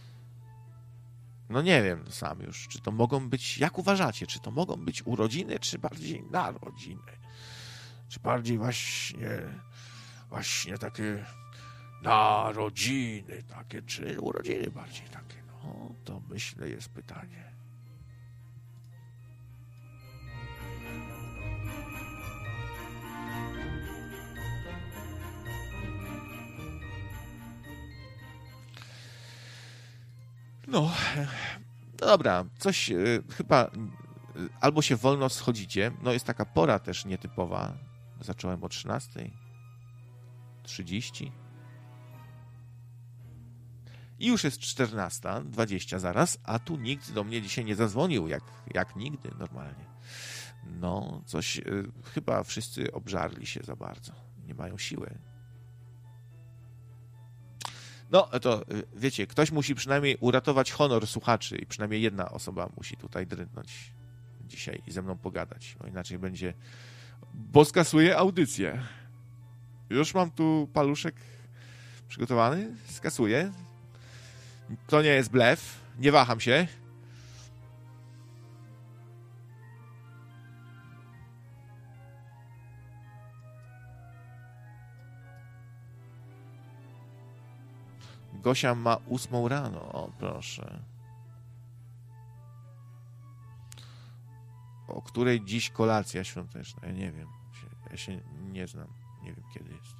No nie wiem sam już, czy to mogą być, jak uważacie, czy to mogą być urodziny, czy bardziej narodziny? Czy bardziej właśnie, właśnie takie narodziny takie, czy urodziny bardziej takie? No, to myślę jest pytanie. No, dobra, coś y, chyba y, albo się wolno schodzicie, no jest taka pora też nietypowa, zacząłem o trzynastej trzydzieści i już jest czternasta dwadzieścia zaraz, a tu nikt do mnie dzisiaj nie zadzwonił, jak, jak nigdy normalnie. No, coś, y, chyba wszyscy obżarli się za bardzo, nie mają siły. No, to wiecie, ktoś musi przynajmniej uratować honor słuchaczy i przynajmniej jedna osoba musi tutaj drynąć dzisiaj i ze mną pogadać, bo inaczej będzie, bo skasuję audycję. Już mam tu paluszek przygotowany, skasuję. To nie jest blef, nie waham się. Gosia ma ósmą rano, o proszę. O której dziś kolacja świąteczna? Ja nie wiem. Ja się nie znam. Nie wiem, kiedy jest.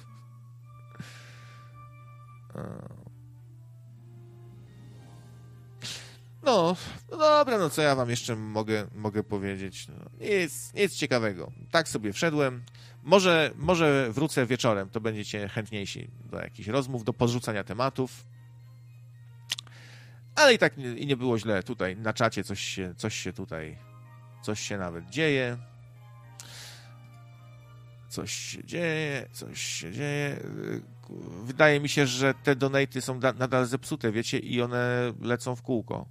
No, no dobra, no co ja wam jeszcze mogę, mogę powiedzieć? No, nic, nic ciekawego. Tak sobie wszedłem. Może, może wrócę wieczorem, to będziecie chętniejsi do jakichś rozmów, do podrzucania tematów. Ale i tak nie, i nie było źle. Tutaj na czacie coś się, coś się tutaj, coś się nawet dzieje. Coś się dzieje, coś się dzieje. Wydaje mi się, że te donaty są da, nadal zepsute, wiecie, i one lecą w kółko.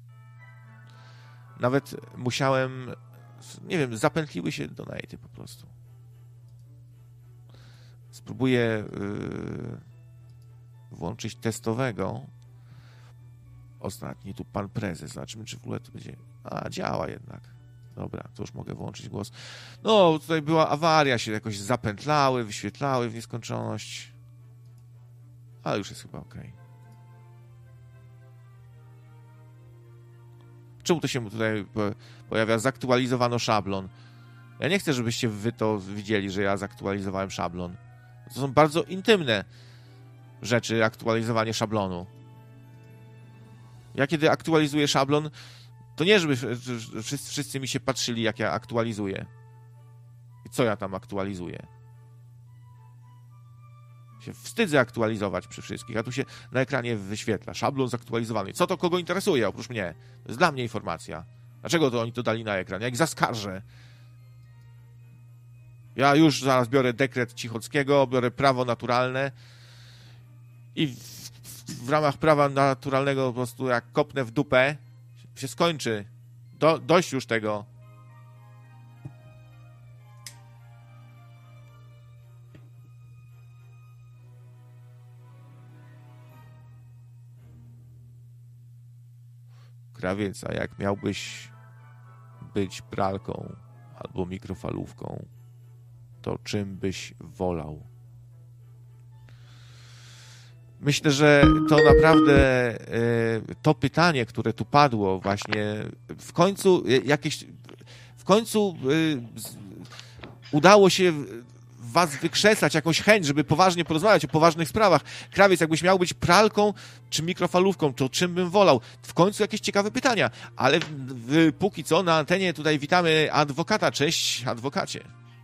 Nawet musiałem, nie wiem, zapętliły się donaty po prostu. Spróbuję yy, włączyć testowego. Ostatni tu pan prezes. Zobaczymy, czy w ogóle to będzie... A, działa jednak. Dobra, to już mogę włączyć głos. No, tutaj była awaria, się jakoś zapętlały, wyświetlały w nieskończoność. Ale już jest chyba ok. Czemu to się tutaj pojawia? Zaktualizowano szablon. Ja nie chcę, żebyście wy to widzieli, że ja zaktualizowałem szablon. To są bardzo intymne rzeczy, aktualizowanie szablonu. Ja kiedy aktualizuję szablon, to nie, żeby wszyscy, wszyscy mi się patrzyli, jak ja aktualizuję. I co ja tam aktualizuję. Się wstydzę aktualizować przy wszystkich, a tu się na ekranie wyświetla. Szablon zaktualizowany. Co to kogo interesuje oprócz mnie? To jest dla mnie informacja. Dlaczego to oni to dali na ekran? Jak zaskarżę? Ja już zaraz biorę dekret Cichockiego, biorę prawo naturalne i w, w, w ramach prawa naturalnego po prostu jak kopnę w dupę, się skończy. Do, dość już tego. Krawiec, a jak miałbyś być pralką albo mikrofalówką, to czym byś wolał? Myślę, że to naprawdę to pytanie, które tu padło właśnie w końcu jakieś w końcu udało się w was wykrzesać jakąś chęć, żeby poważnie porozmawiać o poważnych sprawach. Krawiec, jakbyś miał być pralką czy mikrofalówką, to czym bym wolał? W końcu jakieś ciekawe pytania. Ale w, póki co na antenie tutaj witamy adwokata. Cześć, adwokacie.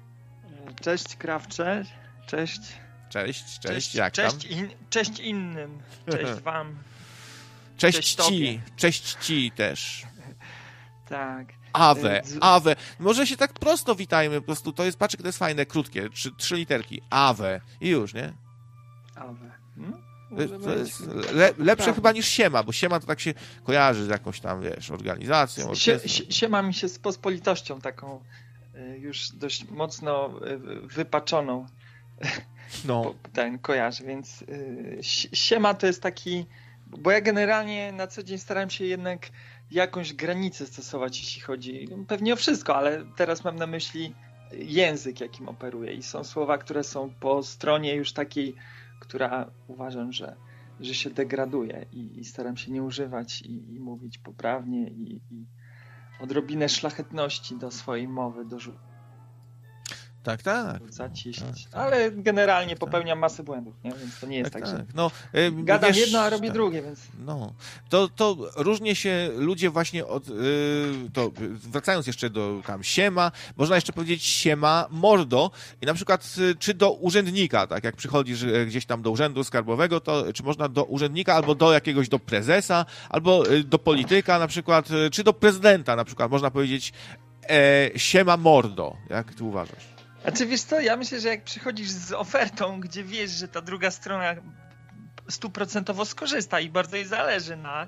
Cześć, Krawcze. Cześć. Cześć, cześć, cześć jak cześć tam? In, cześć innym. Cześć wam. Cześć, Cześć ci, tobie. cześć ci też. Tak. Awe, Z- awe. Może się tak prosto witajmy, po prostu to jest, patrz, to jest fajne, krótkie, trzy, trzy literki. Awe. I już, nie? Awe. Hmm? To Może jest, to być. jest le, lepsze Prawda. chyba niż siema, bo siema to tak się kojarzy z jakąś tam, wiesz, organizacją. Sie, orkiestrą. sie, siema mi się z pospolitością taką y, już dość mocno y, wypaczoną No, po- ten kojarzy, więc y, si- siema to jest taki, bo ja generalnie na co dzień staram się jednak jakąś granicę stosować, jeśli chodzi no, pewnie o wszystko, ale teraz mam na myśli język, jakim operuję i są słowa, które są po stronie już takiej, która uważam, że, że się degraduje i, i staram się nie używać i, i mówić poprawnie i, i odrobinę szlachetności do swojej mowy dorzucać. tak, tak. Jeśli... tak, tak. Ale generalnie popełniam masę błędów, nie? Więc to nie jest Tak, tak, że tak. No, y, gadam wiesz, jedno, a robię tak. drugie, więc No, to, to różnie się ludzie właśnie od, yy, to wracając jeszcze do tam siema, można jeszcze powiedzieć siema mordo i na przykład y, czy do urzędnika, tak jak przychodzisz y, gdzieś tam do urzędu skarbowego, to czy można do urzędnika albo do jakiegoś, do prezesa, albo y, do polityka na przykład, y, czy do prezydenta na przykład można powiedzieć e, siema mordo, jak ty uważasz? Znaczy wiesz co, ja myślę, że jak przychodzisz z ofertą, gdzie wiesz, że ta druga strona stuprocentowo skorzysta i bardzo jej zależy na,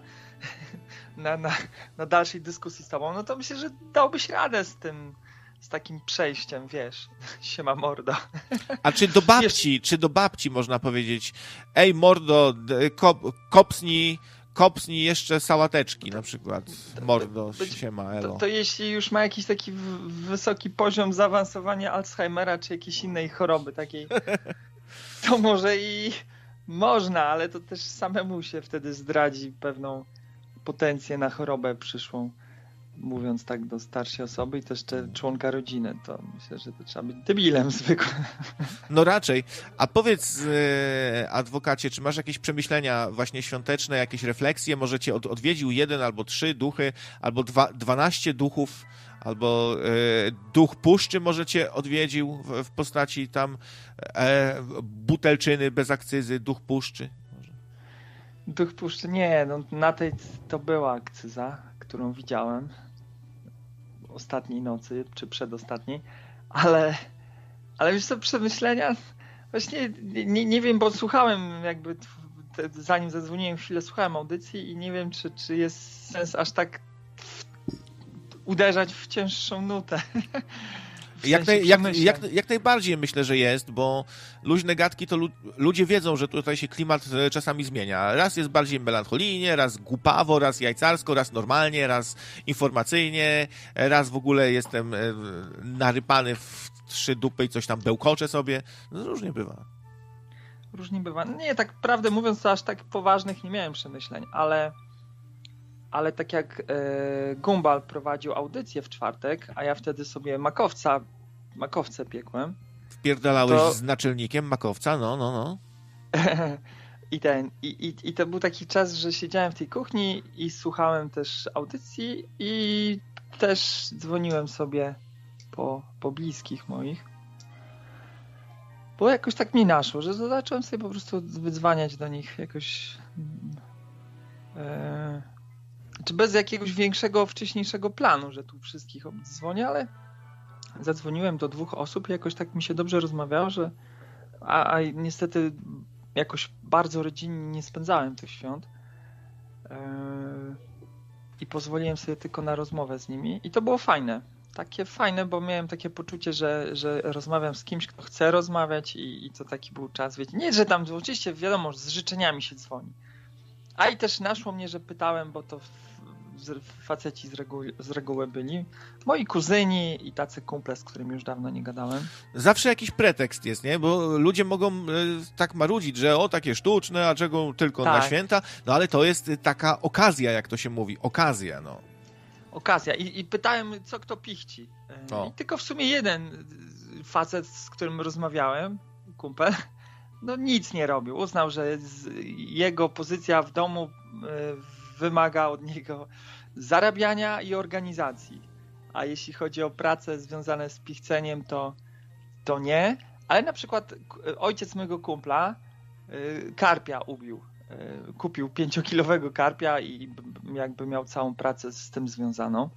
na, na, na dalszej dyskusji z tobą, no to myślę, że dałbyś radę z tym, z takim przejściem, wiesz, siema mordo. A czy do babci, czy do babci można powiedzieć ej mordo, d- kop, kopsnij, kopsnij jeszcze sałateczki na przykład, mordo, Być- siema, elo. To, to jeśli już ma jakiś taki w, wysoki poziom zaawansowania Alzheimera czy jakiejś innej choroby takiej, to może i można, ale to też samemu się wtedy zdradzi pewną potencję na chorobę przyszłą, mówiąc tak do starszej osoby i też jeszcze członka rodziny, to myślę, że to trzeba być debilem zwykłym. No raczej. A powiedz, e, adwokacie, czy masz jakieś przemyślenia właśnie świąteczne, jakieś refleksje? Może cię od, odwiedził jeden albo trzy duchy, albo dwa, dwanaście duchów, albo e, duch puszczy może cię odwiedził w, w postaci tam e, butelczyny bez akcyzy, duch puszczy? Może. Duch puszczy, nie, no na tej to była akcyza, którą widziałem ostatniej nocy, czy przedostatniej, ale, ale wiesz co, przemyślenia, właśnie nie, nie wiem, bo słuchałem jakby, te, zanim zadzwoniłem chwilę, słuchałem audycji i nie wiem, czy, czy jest sens aż tak w, uderzać w cięższą nutę. W Jak, sensie naj, jak, przemyśleń. jak, jak najbardziej myślę, że jest, bo luźne gadki to lu, ludzie wiedzą, że tutaj się klimat e, czasami zmienia. Raz jest bardziej melancholijnie, raz głupawo, raz jajcarsko, raz normalnie, raz informacyjnie, e, raz w ogóle jestem e, narypany w trzy dupy i coś tam bełkoczę sobie. No, różnie bywa. Różnie bywa. Nie, tak prawdę mówiąc, to aż tak poważnych nie miałem przemyśleń, ale ale tak jak e, Gumbal prowadził audycję w czwartek, a ja wtedy sobie makowca, makowce piekłem. Wpierdalałeś To- z naczelnikiem makowca, no, no, no. I ten, i, i, i to był taki czas, że siedziałem w tej kuchni i słuchałem też audycji i też dzwoniłem sobie po, po bliskich moich. Bo jakoś tak mi naszło, że zacząłem sobie po prostu wydzwaniać do nich jakoś e, czy bez jakiegoś większego, wcześniejszego planu, że tu wszystkich obdzwonię, ale zadzwoniłem do dwóch osób i jakoś tak mi się dobrze rozmawiało, że a, a niestety jakoś bardzo rodzinnie nie spędzałem tych świąt yy, i pozwoliłem sobie tylko na rozmowę z nimi i to było fajne. Takie fajne, bo miałem takie poczucie, że, że rozmawiam z kimś, kto chce rozmawiać i, i to taki był czas, wiecie, nie, że tam oczywiście wiadomo, z życzeniami się dzwoni. A i też naszło mnie, że pytałem, bo to z- faceci z reguły, z reguły byli moi kuzyni i tacy kumple, z którymi już dawno nie gadałem. Zawsze jakiś pretekst jest, nie? Bo ludzie mogą e, tak marudzić, że o, takie sztuczne, a czego tylko Tak. na święta. No ale to jest e, taka okazja, jak to się mówi. Okazja, no. Okazja. I, i pytałem, co kto pichci. O. I tylko w sumie jeden facet, z którym rozmawiałem, kumpel, no nic nie robił. Uznał, że jego pozycja w domu wymaga od niego zarabiania i organizacji. A jeśli chodzi o pracę związane z pichceniem, to, to nie. Ale na przykład ojciec mojego kumpla karpia ubił. Kupił pięciokilowego karpia i jakby miał całą pracę z tym związaną.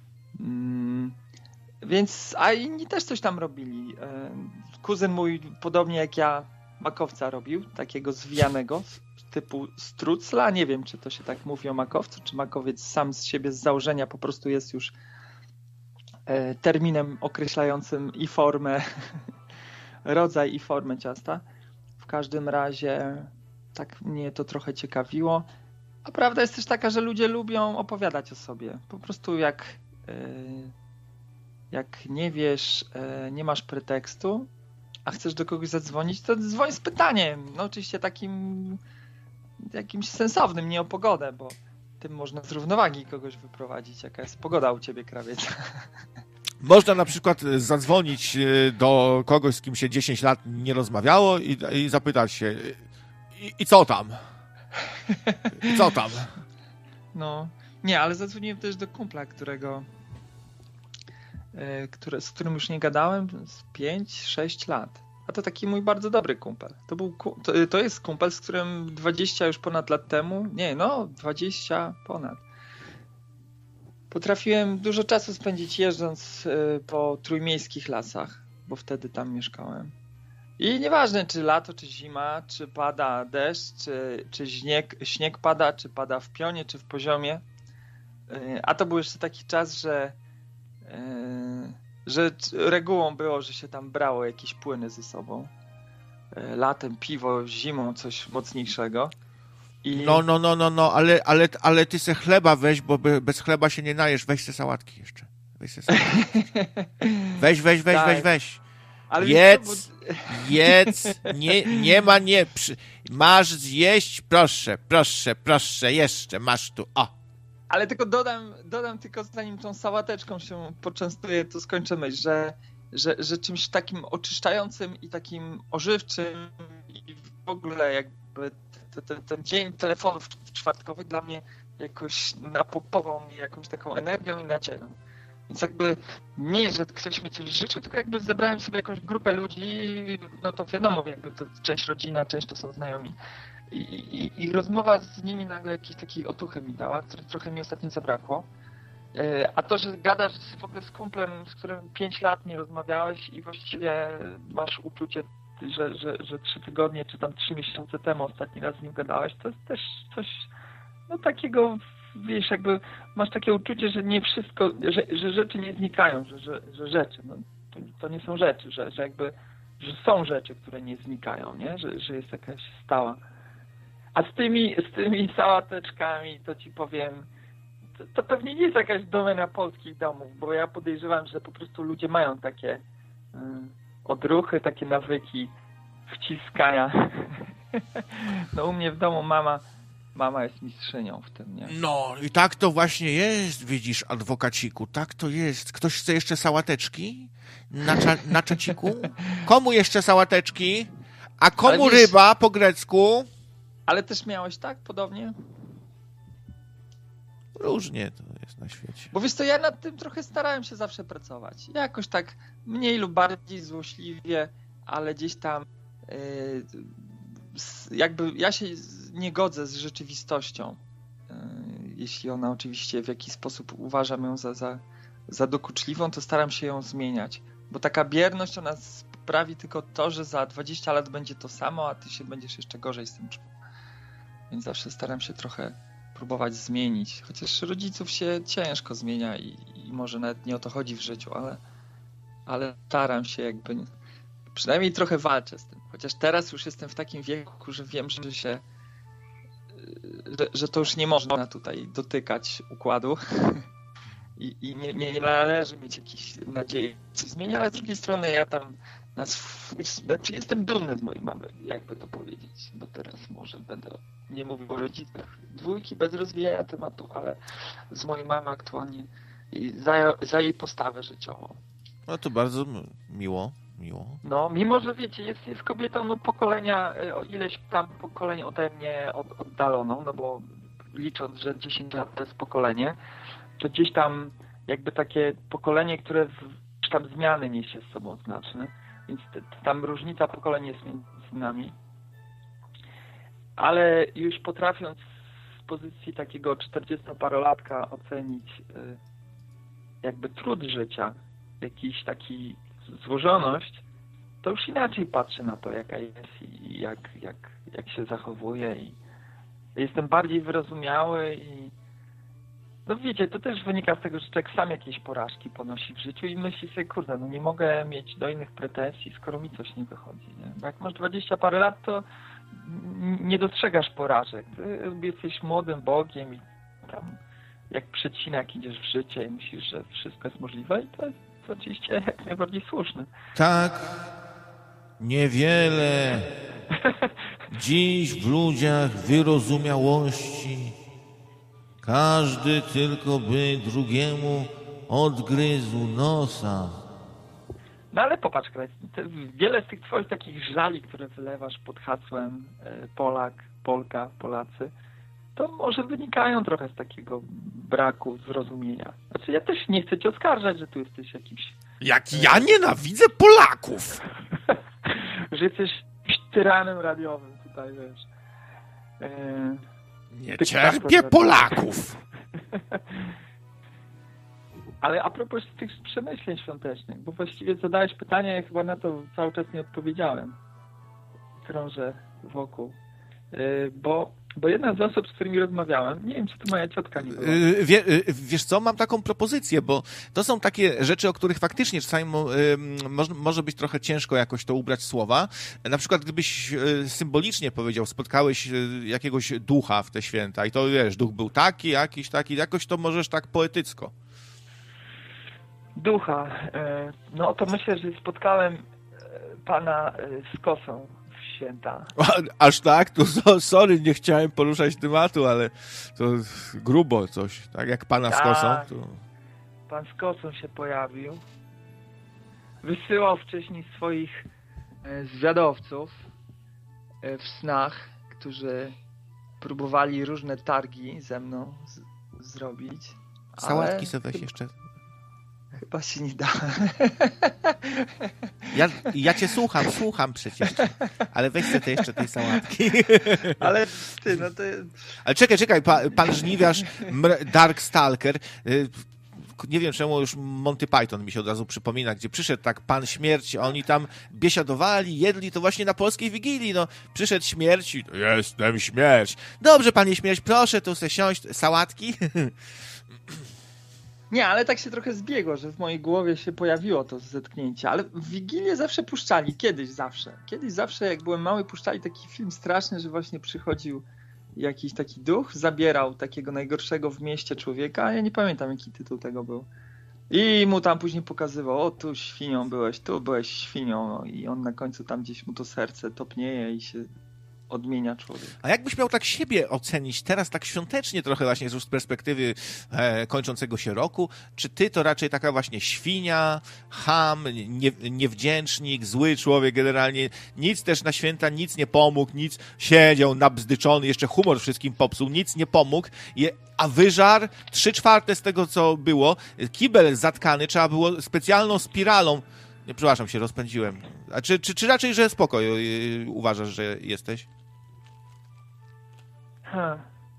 Więc, a inni też coś tam robili. Kuzyn mój, podobnie jak ja, makowca robił, takiego zwijanego, typu strucla. Nie wiem, czy to się tak mówi o makowcu, czy makowiec sam z siebie z założenia po prostu jest już terminem określającym i formę, rodzaj i formę ciasta. W każdym razie tak mnie to trochę ciekawiło. A prawda jest też taka, że ludzie lubią opowiadać o sobie. Po prostu jak, jak nie wiesz, nie masz pretekstu, a chcesz do kogoś zadzwonić, to dzwoń z pytaniem. No oczywiście takim jakimś sensownym, nie o pogodę, bo tym można z równowagi kogoś wyprowadzić. Jaka jest pogoda u ciebie, krawiec? Można na przykład zadzwonić do kogoś, z kim się dziesięć lat nie rozmawiało i, i zapytać się i, i co tam? I co tam? No, nie, ale zadzwoniłem też do kumpla, którego które, z którym już nie gadałem z pięć sześć lat. A to taki mój bardzo dobry kumpel. To, był, to, to jest kumpel, z którym dwadzieścia już ponad lat temu, nie no, dwadzieścia ponad. Potrafiłem dużo czasu spędzić jeżdżąc po trójmiejskich lasach, bo wtedy tam mieszkałem. I nieważne, czy lato, czy zima, czy pada deszcz, czy, czy śnieg, śnieg pada, czy pada w pionie, czy w poziomie. A to był jeszcze taki czas, że że regułą było, że się tam brało jakieś płyny ze sobą. Latem piwo, zimą coś mocniejszego. I... No, no, no, no, no, ale, ale, ale ty se chleba weź, bo bez chleba się nie najesz. Weź se sałatki jeszcze. Weź se sałatki. Weź, weź, weź, tak. weź, weź. Ale jedz, co, bo... jedz, nie, nie ma nie. Przy... Masz zjeść, proszę, proszę, proszę, jeszcze masz tu, o. Ale tylko dodam, dodam tylko zanim tą sałateczką się poczęstuję, to skończę myśl, że, że, że czymś takim oczyszczającym i takim ożywczym i w ogóle jakby ten, ten, ten dzień telefonów czwartkowych dla mnie jakoś napompował mnie jakąś taką energią i nadzieją. Więc jakby nie, że ktoś mi coś życzył, tylko jakby zebrałem sobie jakąś grupę ludzi, no to wiadomo, jakby to część rodzina, część to są znajomi. I, i, I rozmowa z nimi nagle jakiejś takiej otuchy mi dała, której trochę mi ostatnio zabrakło. A to, że gadasz w ogóle z kumplem, z którym pięć lat nie rozmawiałeś i właściwie masz uczucie, że, że, że trzy tygodnie czy tam trzy miesiące temu ostatni raz z nim gadałeś, to jest też coś no takiego, wiesz, jakby masz takie uczucie, że nie wszystko, że, że rzeczy nie znikają, że, że, że rzeczy, no to, to nie są rzeczy, że, że jakby, że są rzeczy, które nie znikają, nie? Że, że jest jakaś stała. A z tymi, z tymi sałateczkami, to ci powiem, to, to pewnie nie jest jakaś domena polskich domów, bo ja podejrzewam, że po prostu ludzie mają takie y, odruchy, takie nawyki wciskania. No u mnie w domu mama, mama jest mistrzynią w tym, nie? No i tak to właśnie jest, widzisz, adwokaciku, tak to jest. Ktoś chce jeszcze sałateczki na, cza- na czaciku? Komu jeszcze sałateczki? A komu wiesz, ryba po grecku? Ale też miałeś tak podobnie? Różnie to jest na świecie. Bo wiesz co, ja nad tym trochę starałem się zawsze pracować. Jakoś tak mniej lub bardziej złośliwie, ale gdzieś tam yy, jakby ja się nie godzę z rzeczywistością. Yy, jeśli ona oczywiście w jakiś sposób uważam ją za, za, za dokuczliwą, to staram się ją zmieniać. Bo taka bierność, ona sprawi tylko to, że za dwadzieścia lat będzie to samo, a ty się będziesz jeszcze gorzej z tym czuł. Więc zawsze staram się trochę próbować zmienić. Chociaż rodziców się ciężko zmienia i, i może nawet nie o to chodzi w życiu, ale, ale staram się jakby, przynajmniej trochę walczę z tym. Chociaż teraz już jestem w takim wieku, że wiem, że się, że, że to już nie można tutaj dotykać układu i, i nie, nie należy mieć jakichś nadziei, co zmienia, ale z drugiej strony ja tam na swój, znaczy jestem dumny z mojej mamy, jakby to powiedzieć, bo teraz może będę nie mówił o rodzicach dwójki bez rozwijania tematu, ale z mojej mamy aktualnie i za, za jej postawę życiową. No to bardzo miło. miło. No, mimo że wiecie, jest, jest kobietą no, pokolenia, o ileś tam pokoleń ode mnie od, oddaloną, no bo licząc, że dziesięć lat to jest pokolenie, to gdzieś tam jakby takie pokolenie, które w, czy tam zmiany niesie z sobą znaczne, więc te, tam różnica pokoleń jest między nami. Ale już potrafiąc z pozycji takiego czterdziestoparolatka ocenić y, jakby trud życia, jakiś taki złożoność, to już inaczej patrzę na to, jaka jest i jak, jak, jak się zachowuje i jestem bardziej wyrozumiały i no wiecie, to też wynika z tego, że człowiek sam jakieś porażki ponosi w życiu i myśli sobie, kurde, no nie mogę mieć do innych pretensji, skoro mi coś nie wychodzi, nie? Bo jak masz dwadzieścia parę lat, to nie dostrzegasz porażek. Ty jesteś młodym Bogiem i tam jak przecinak idziesz w życie i myślisz, że wszystko jest możliwe i to jest oczywiście jak najbardziej słuszne. Tak, niewiele dziś w ludziach wyrozumiałości. Każdy tylko by drugiemu odgryzł nosa. No ale popatrz, te, wiele z tych twoich takich żali, które wylewasz pod hasłem Polak, Polka, Polacy, to może wynikają trochę z takiego braku zrozumienia. Znaczy ja też nie chcę cię oskarżać, że tu jesteś jakimś... Jak ja nienawidzę Polaków! że jesteś tyranem radiowym tutaj, wiesz. Nie cierpię Polaków! Ale a propos tych przemyśleń świątecznych, bo właściwie zadałeś pytanie, ja chyba na to cały czas nie odpowiedziałem. Krążę wokół. Yy, bo, bo jedna z osób, z którymi rozmawiałem, nie wiem, czy to moja ciotka nie była. Yy, wie, yy, wiesz co, mam taką propozycję, bo to są takie rzeczy, o których faktycznie czasami yy, może, może być trochę ciężko jakoś to ubrać w słowa. Na przykład gdybyś yy, symbolicznie powiedział, spotkałeś yy, jakiegoś ducha w te święta i to wiesz, duch był taki, jakiś taki, jakoś to możesz tak poetycko. Ducha. No to myślę, że spotkałem pana z kosą w święta. Aż tak? To sorry, nie chciałem poruszać tematu, ale to grubo coś, tak jak pana z kosą. To... Pan z kosą się pojawił. Wysyłał wcześniej swoich zwiadowców w snach, którzy próbowali różne targi ze mną z- zrobić. Sałatki ale... sobie weź jeszcze. Chyba się nie da. Ja, ja cię słucham, słucham przecież. Ale weź sobie jeszcze tej sałatki. Ale ty, no to... Ale czekaj, czekaj, pa, pan żniwiarz Dark Stalker. Nie wiem czemu już Monty Python mi się od razu przypomina, gdzie przyszedł tak pan śmierć, oni tam biesiadowali, jedli, to właśnie na polskiej Wigilii, no. Przyszedł śmierć i jestem śmierć. Dobrze, panie śmierć, proszę tu se siąść. Sałatki? Nie, ale tak się trochę zbiegło, że w mojej głowie się pojawiło to zetknięcie, ale w Wigilię zawsze puszczali, kiedyś zawsze. Kiedyś zawsze, jak byłem mały, puszczali taki film straszny, że właśnie przychodził jakiś taki duch, zabierał takiego najgorszego w mieście człowieka, a ja nie pamiętam, jaki tytuł tego był. I mu tam później pokazywał, o tu świnią byłeś, tu byłeś świnią, no, i on na końcu tam gdzieś mu to serce topnieje i się odmienia człowiek. A jakbyś miał tak siebie ocenić teraz tak świątecznie trochę właśnie już z perspektywy e, kończącego się roku, czy ty to raczej taka właśnie świnia, cham, nie, niewdzięcznik, zły człowiek generalnie, nic też na święta, nic nie pomógł, nic siedział nabzdyczony, jeszcze humor wszystkim popsuł, nic nie pomógł, je, a wyżar trzy czwarte z tego, co było, kibel zatkany, trzeba było specjalną spiralą. Nie, przepraszam, się rozpędziłem. A czy, czy, czy raczej, że spoko yy, uważasz, że jesteś? Hmm.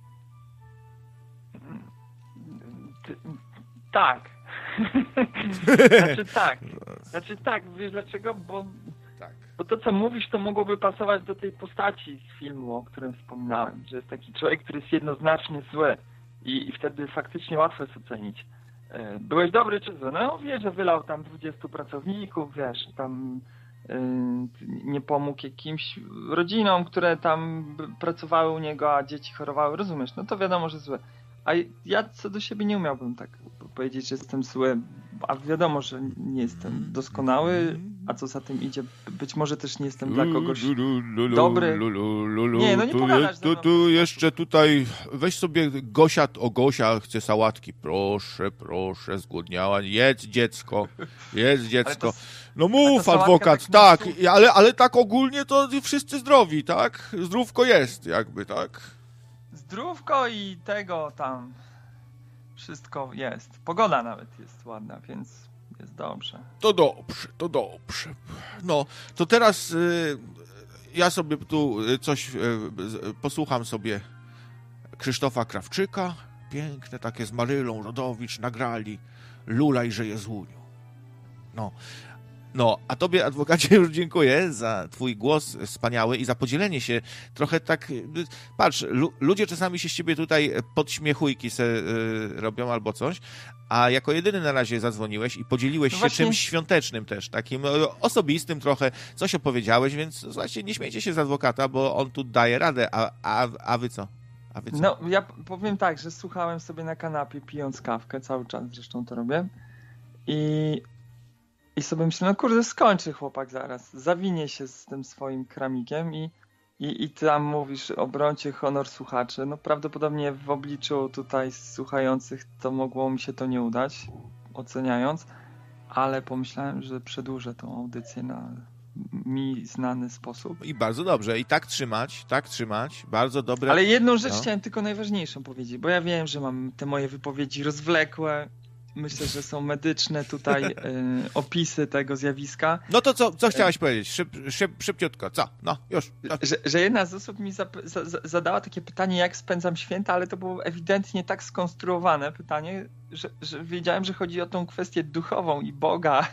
Tak. znaczy tak. Znaczy tak, wiesz dlaczego? Bo, tak. bo to, co mówisz, to mogłoby pasować do tej postaci z filmu, o którym wspominałem, że jest taki człowiek, który jest jednoznacznie zły i, i wtedy faktycznie łatwo jest ocenić. Byłeś dobry czy zły? No wiesz, że wylał tam dwudziestu pracowników, wiesz, tam yy, nie pomógł jakimś rodzinom, które tam pracowały u niego, a dzieci chorowały, rozumiesz? No to wiadomo, że złe. A ja co do siebie nie umiałbym tak powiedzieć, że jestem zły, a wiadomo, że nie jestem doskonały a co za tym idzie, być może też nie jestem dla kogoś dobry. Nie, no nie pogadasz ze mną. Tu, tu jeszcze tutaj, weź sobie Gosia, o Gosia chce sałatki. Proszę, proszę, zgłodniała. Jedz dziecko, jedz dziecko. No mów, adwokat, tak, ale, ale tak ogólnie to wszyscy zdrowi, tak? Zdrówko jest jakby, tak? Zdrówko i tego tam wszystko jest. Pogoda nawet jest ładna, więc jest dobrze. To dobrze, to dobrze. No, to teraz y, ja sobie tu coś y, y, posłucham sobie Krzysztofa Krawczyka. Piękne takie z Marylą Rodowicz nagrali Lulaj, że jest łuniu. No. No, a tobie, adwokacie, już dziękuję za twój głos wspaniały i za podzielenie się trochę tak... Patrz, lu- ludzie czasami się z ciebie tutaj podśmiechujki se y, robią albo coś, a jako jedyny na razie zadzwoniłeś i podzieliłeś no się właśnie... czymś świątecznym też, takim osobistym trochę, coś opowiedziałeś, więc właśnie nie śmiejcie się z adwokata, bo on tu daje radę, a, a, a wy co? A wy co? No, ja powiem tak, że słuchałem sobie na kanapie, pijąc kawkę, cały czas zresztą to robię i... I sobie myślę, no kurde, skończy chłopak zaraz, zawinie się z tym swoim kramikiem i, i, i tam mówisz, obrońcie honor słuchaczy. No prawdopodobnie w obliczu tutaj słuchających to mogło mi się to nie udać, oceniając, ale pomyślałem, że przedłużę tą audycję na mi znany sposób. I bardzo dobrze, i tak trzymać, tak trzymać, bardzo dobre. Ale jedną rzecz no. chciałem tylko najważniejszą powiedzieć, bo ja wiem, że mam te moje wypowiedzi rozwlekłe. Myślę, że są medyczne tutaj y, opisy tego zjawiska. No to co, co chciałeś powiedzieć? Szyb, szyb, szybciutko, co? No, już. Że, że jedna z osób mi zap- za- za- zadała takie pytanie, jak spędzam święta, ale to było ewidentnie tak skonstruowane pytanie, że, że wiedziałem, że chodzi o tą kwestię duchową i Boga,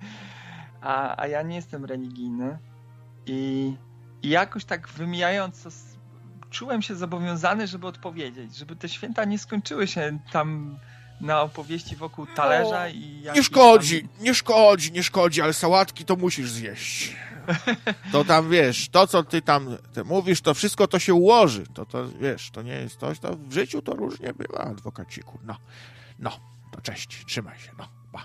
a, a ja nie jestem religijny. I, i jakoś tak wymijając, czułem się zobowiązany, żeby odpowiedzieć, żeby te święta nie skończyły się tam... na opowieści wokół talerza i... Nie szkodzi, tam... nie szkodzi, nie szkodzi, ale sałatki to musisz zjeść. To tam, wiesz, to co ty tam ty mówisz, to wszystko to się ułoży. To, to wiesz, to nie jest coś, to w życiu to różnie bywa, adwokaciku. No, no, to cześć, trzymaj się, no, pa.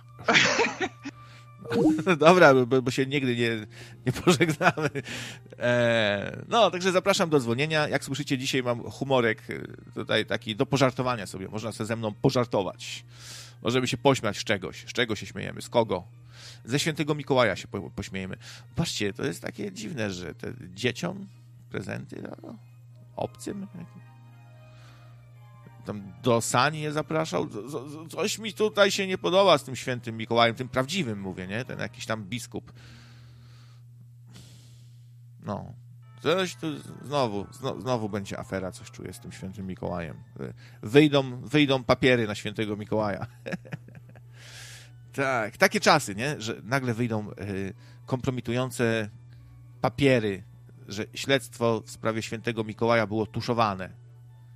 No, dobra, bo, bo się nigdy nie, nie pożegnamy. E, no, także zapraszam do dzwonienia. Jak słyszycie, dzisiaj mam humorek tutaj taki do pożartowania sobie. Można sobie ze mną pożartować. Możemy się pośmiać z czegoś. Z czego się śmiejemy? Z kogo? Ze świętego Mikołaja się po, pośmiejemy. Patrzcie, to jest takie dziwne, że te dzieciom prezenty no, obcym tam do sani je zapraszał. Coś mi tutaj się nie podoba z tym świętym Mikołajem, tym prawdziwym mówię, nie? Ten jakiś tam biskup. No. Coś tu znowu, znowu będzie afera, coś czuję z tym świętym Mikołajem. Wyjdą, wyjdą papiery na świętego Mikołaja. Tak, takie czasy, nie? Że nagle wyjdą y, kompromitujące papiery, że śledztwo w sprawie świętego Mikołaja było tuszowane.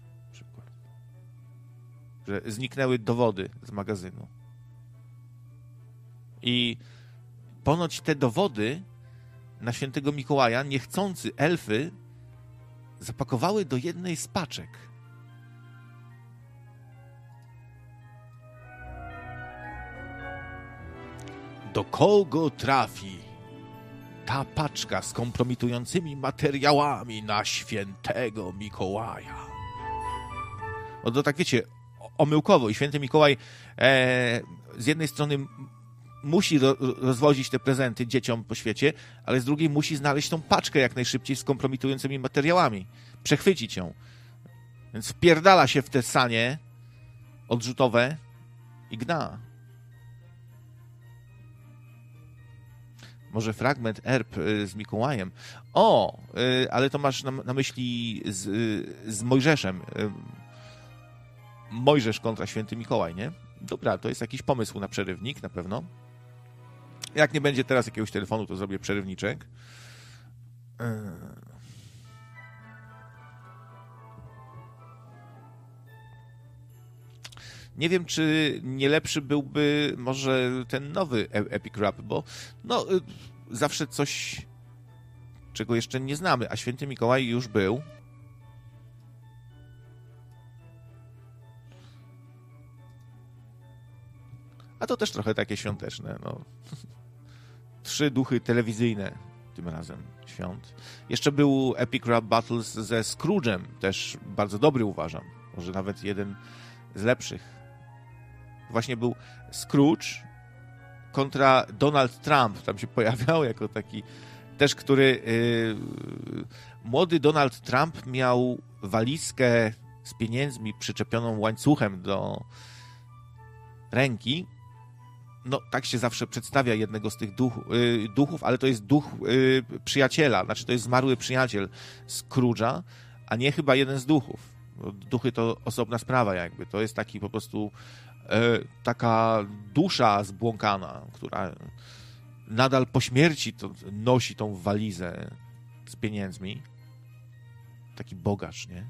Że zniknęły dowody z magazynu. I ponoć te dowody na świętego Mikołaja niechcący elfy zapakowały do jednej z paczek. Do kogo trafi ta paczka z kompromitującymi materiałami na świętego Mikołaja? No to tak wiecie, omyłkowo i święty Mikołaj e, z jednej strony musi ro, rozwozić te prezenty dzieciom po świecie, ale z drugiej musi znaleźć tą paczkę jak najszybciej z kompromitującymi materiałami. Przechwycić ją. Więc wpierdala się w te sanie odrzutowe i gna. Może fragment erb z Mikołajem. O, y, ale to masz na, na myśli z, y, z Mojżeszem. Y, Mojżesz kontra święty Mikołaj, nie? Dobra, to jest jakiś pomysł na przerywnik, na pewno. Jak nie będzie teraz jakiegoś telefonu, to zrobię przerywniczek. Nie wiem, czy nie lepszy byłby może ten nowy Epic Rap, bo no, zawsze coś, czego jeszcze nie znamy, a święty Mikołaj już był. A to też trochę takie świąteczne, no. trzy duchy telewizyjne tym razem świąt. Jeszcze był Epic Rap Battles ze Scrooge'em, też bardzo dobry uważam. Może nawet jeden z lepszych. Właśnie był Scrooge kontra Donald Trump. Tam się pojawiał jako taki też, który yy, młody Donald Trump miał walizkę z pieniędzmi przyczepioną łańcuchem do ręki. No, tak się zawsze przedstawia jednego z tych duch, y, duchów, ale to jest duch y, przyjaciela, znaczy to jest zmarły przyjaciel Scrooge'a, a nie chyba jeden z duchów. Duchy to osobna sprawa jakby, to jest taki po prostu y, taka dusza zbłąkana, która nadal po śmierci to nosi tą walizę z pieniędzmi. Taki bogacz, nie?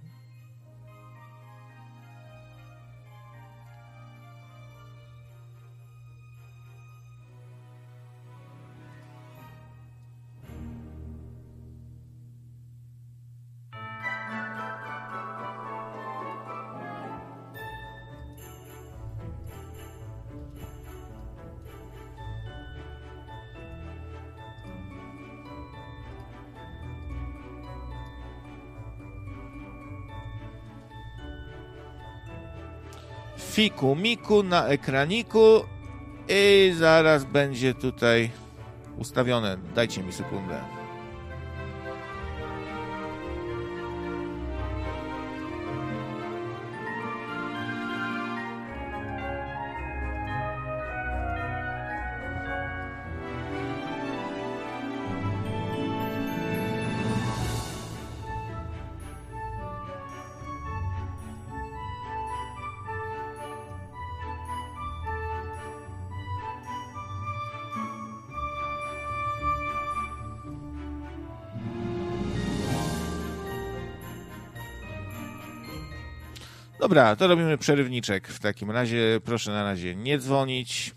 Fiku miku na ekraniku i zaraz będzie tutaj ustawione. Dajcie mi sekundę. Dobra, to robimy przerywniczek. W takim razie proszę na razie nie dzwonić.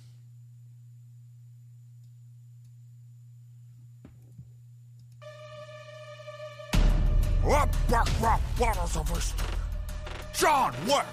John Wick!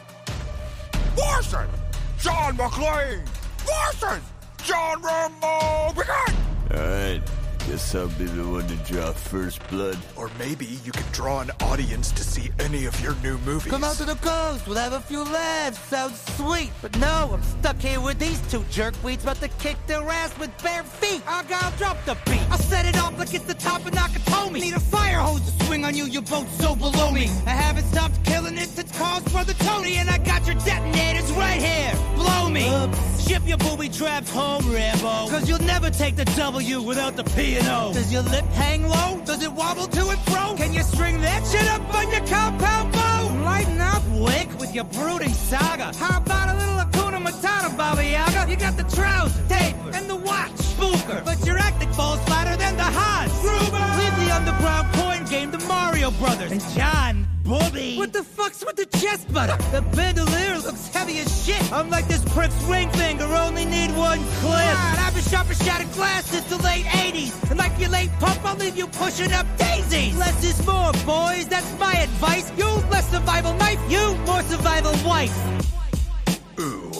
Forces! John McClane! Forces! John Rambo! Begin! Alright, guess I'll be the one to draw first blood. Or maybe you could draw an audience to see any of your new movies. Come out to the coast, we'll have a few laughs, sounds sweet. But no, I'm stuck here with these two jerkweeds, about to kick their ass with bare feet. I'll, I'll drop the beat, I'll set it off like it's the top of Nakatomi. Need a fire hose to swing on you, your boat's so below me. I haven't stopped killing it since Carl's brother Tony, and I got your detonators right here, blow me. Oops. Ship your booby traps home, Rambo, cause you'll never take the W without the P and O. Does your lip hang low? Does it wobble to and fro? Can you string that shit up on your compound bow? Lighten up, Wick, with your brooding saga. How about a little Hakuna Matata, Baba Yaga? You got the trousers, taper, and the watch, spooker, but your acting falls flatter than the Hans. Gruber! Leave the underground coin game to Mario Brothers. And John Bobby, what the fuck's with the chest butter? The bandolier looks heavy as shit. I'm like this prick's ring finger, only need one clip. God, I've been sharp as shattered glass since the late eighties. And like your late pump, I'll leave you pushing up daisies. Less is more, boys, that's my advice. You, less survival knife, you, more survival wife. Ooh.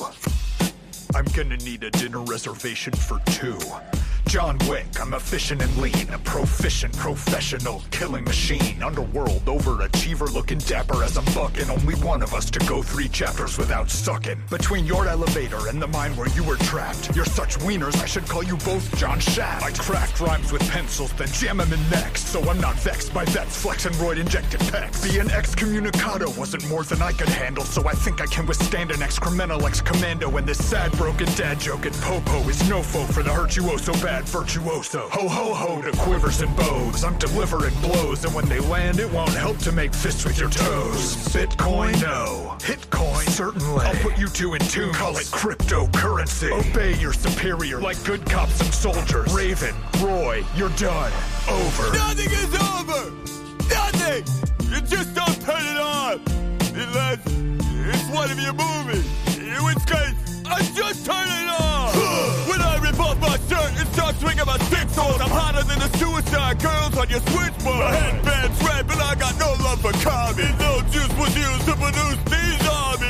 I'm gonna need a dinner reservation for two. John Wick, I'm efficient and lean, a proficient professional killing machine. Underworld overachiever looking dapper as I'm bucking. Only one of us to go three chapters without sucking. Between your elevator and the mine where you were trapped, you're such wieners I should call you both John Shaft. I craft rhymes with pencils, then jam them in necks, so I'm not vexed by vets flexing roid injected pecs. Being excommunicado wasn't more than I could handle, so I think I can withstand an excremental ex-commando. And this sad broken dad joke at Popo is no folk for the virtuoso bad virtuoso. Ho ho ho to quivers and bows, I'm delivering blows, and when they land it won't help to make fists with your toes. Bitcoin, no. Hitcoin, certainly. I'll put you two in tune, call it cryptocurrency. Obey your superior like good cops and soldiers. Raven, Roy, you're done. Over. Nothing is over! Nothing! You just don't turn it on! Unless it's one of your movies. In which case, I just turn it on! When I rip off my shirt and start swinging my stick swords, I'm hotter than the suicide girls on your switchboard. My headband's red, but I got no love for comedy. No juice was used to produce these armies.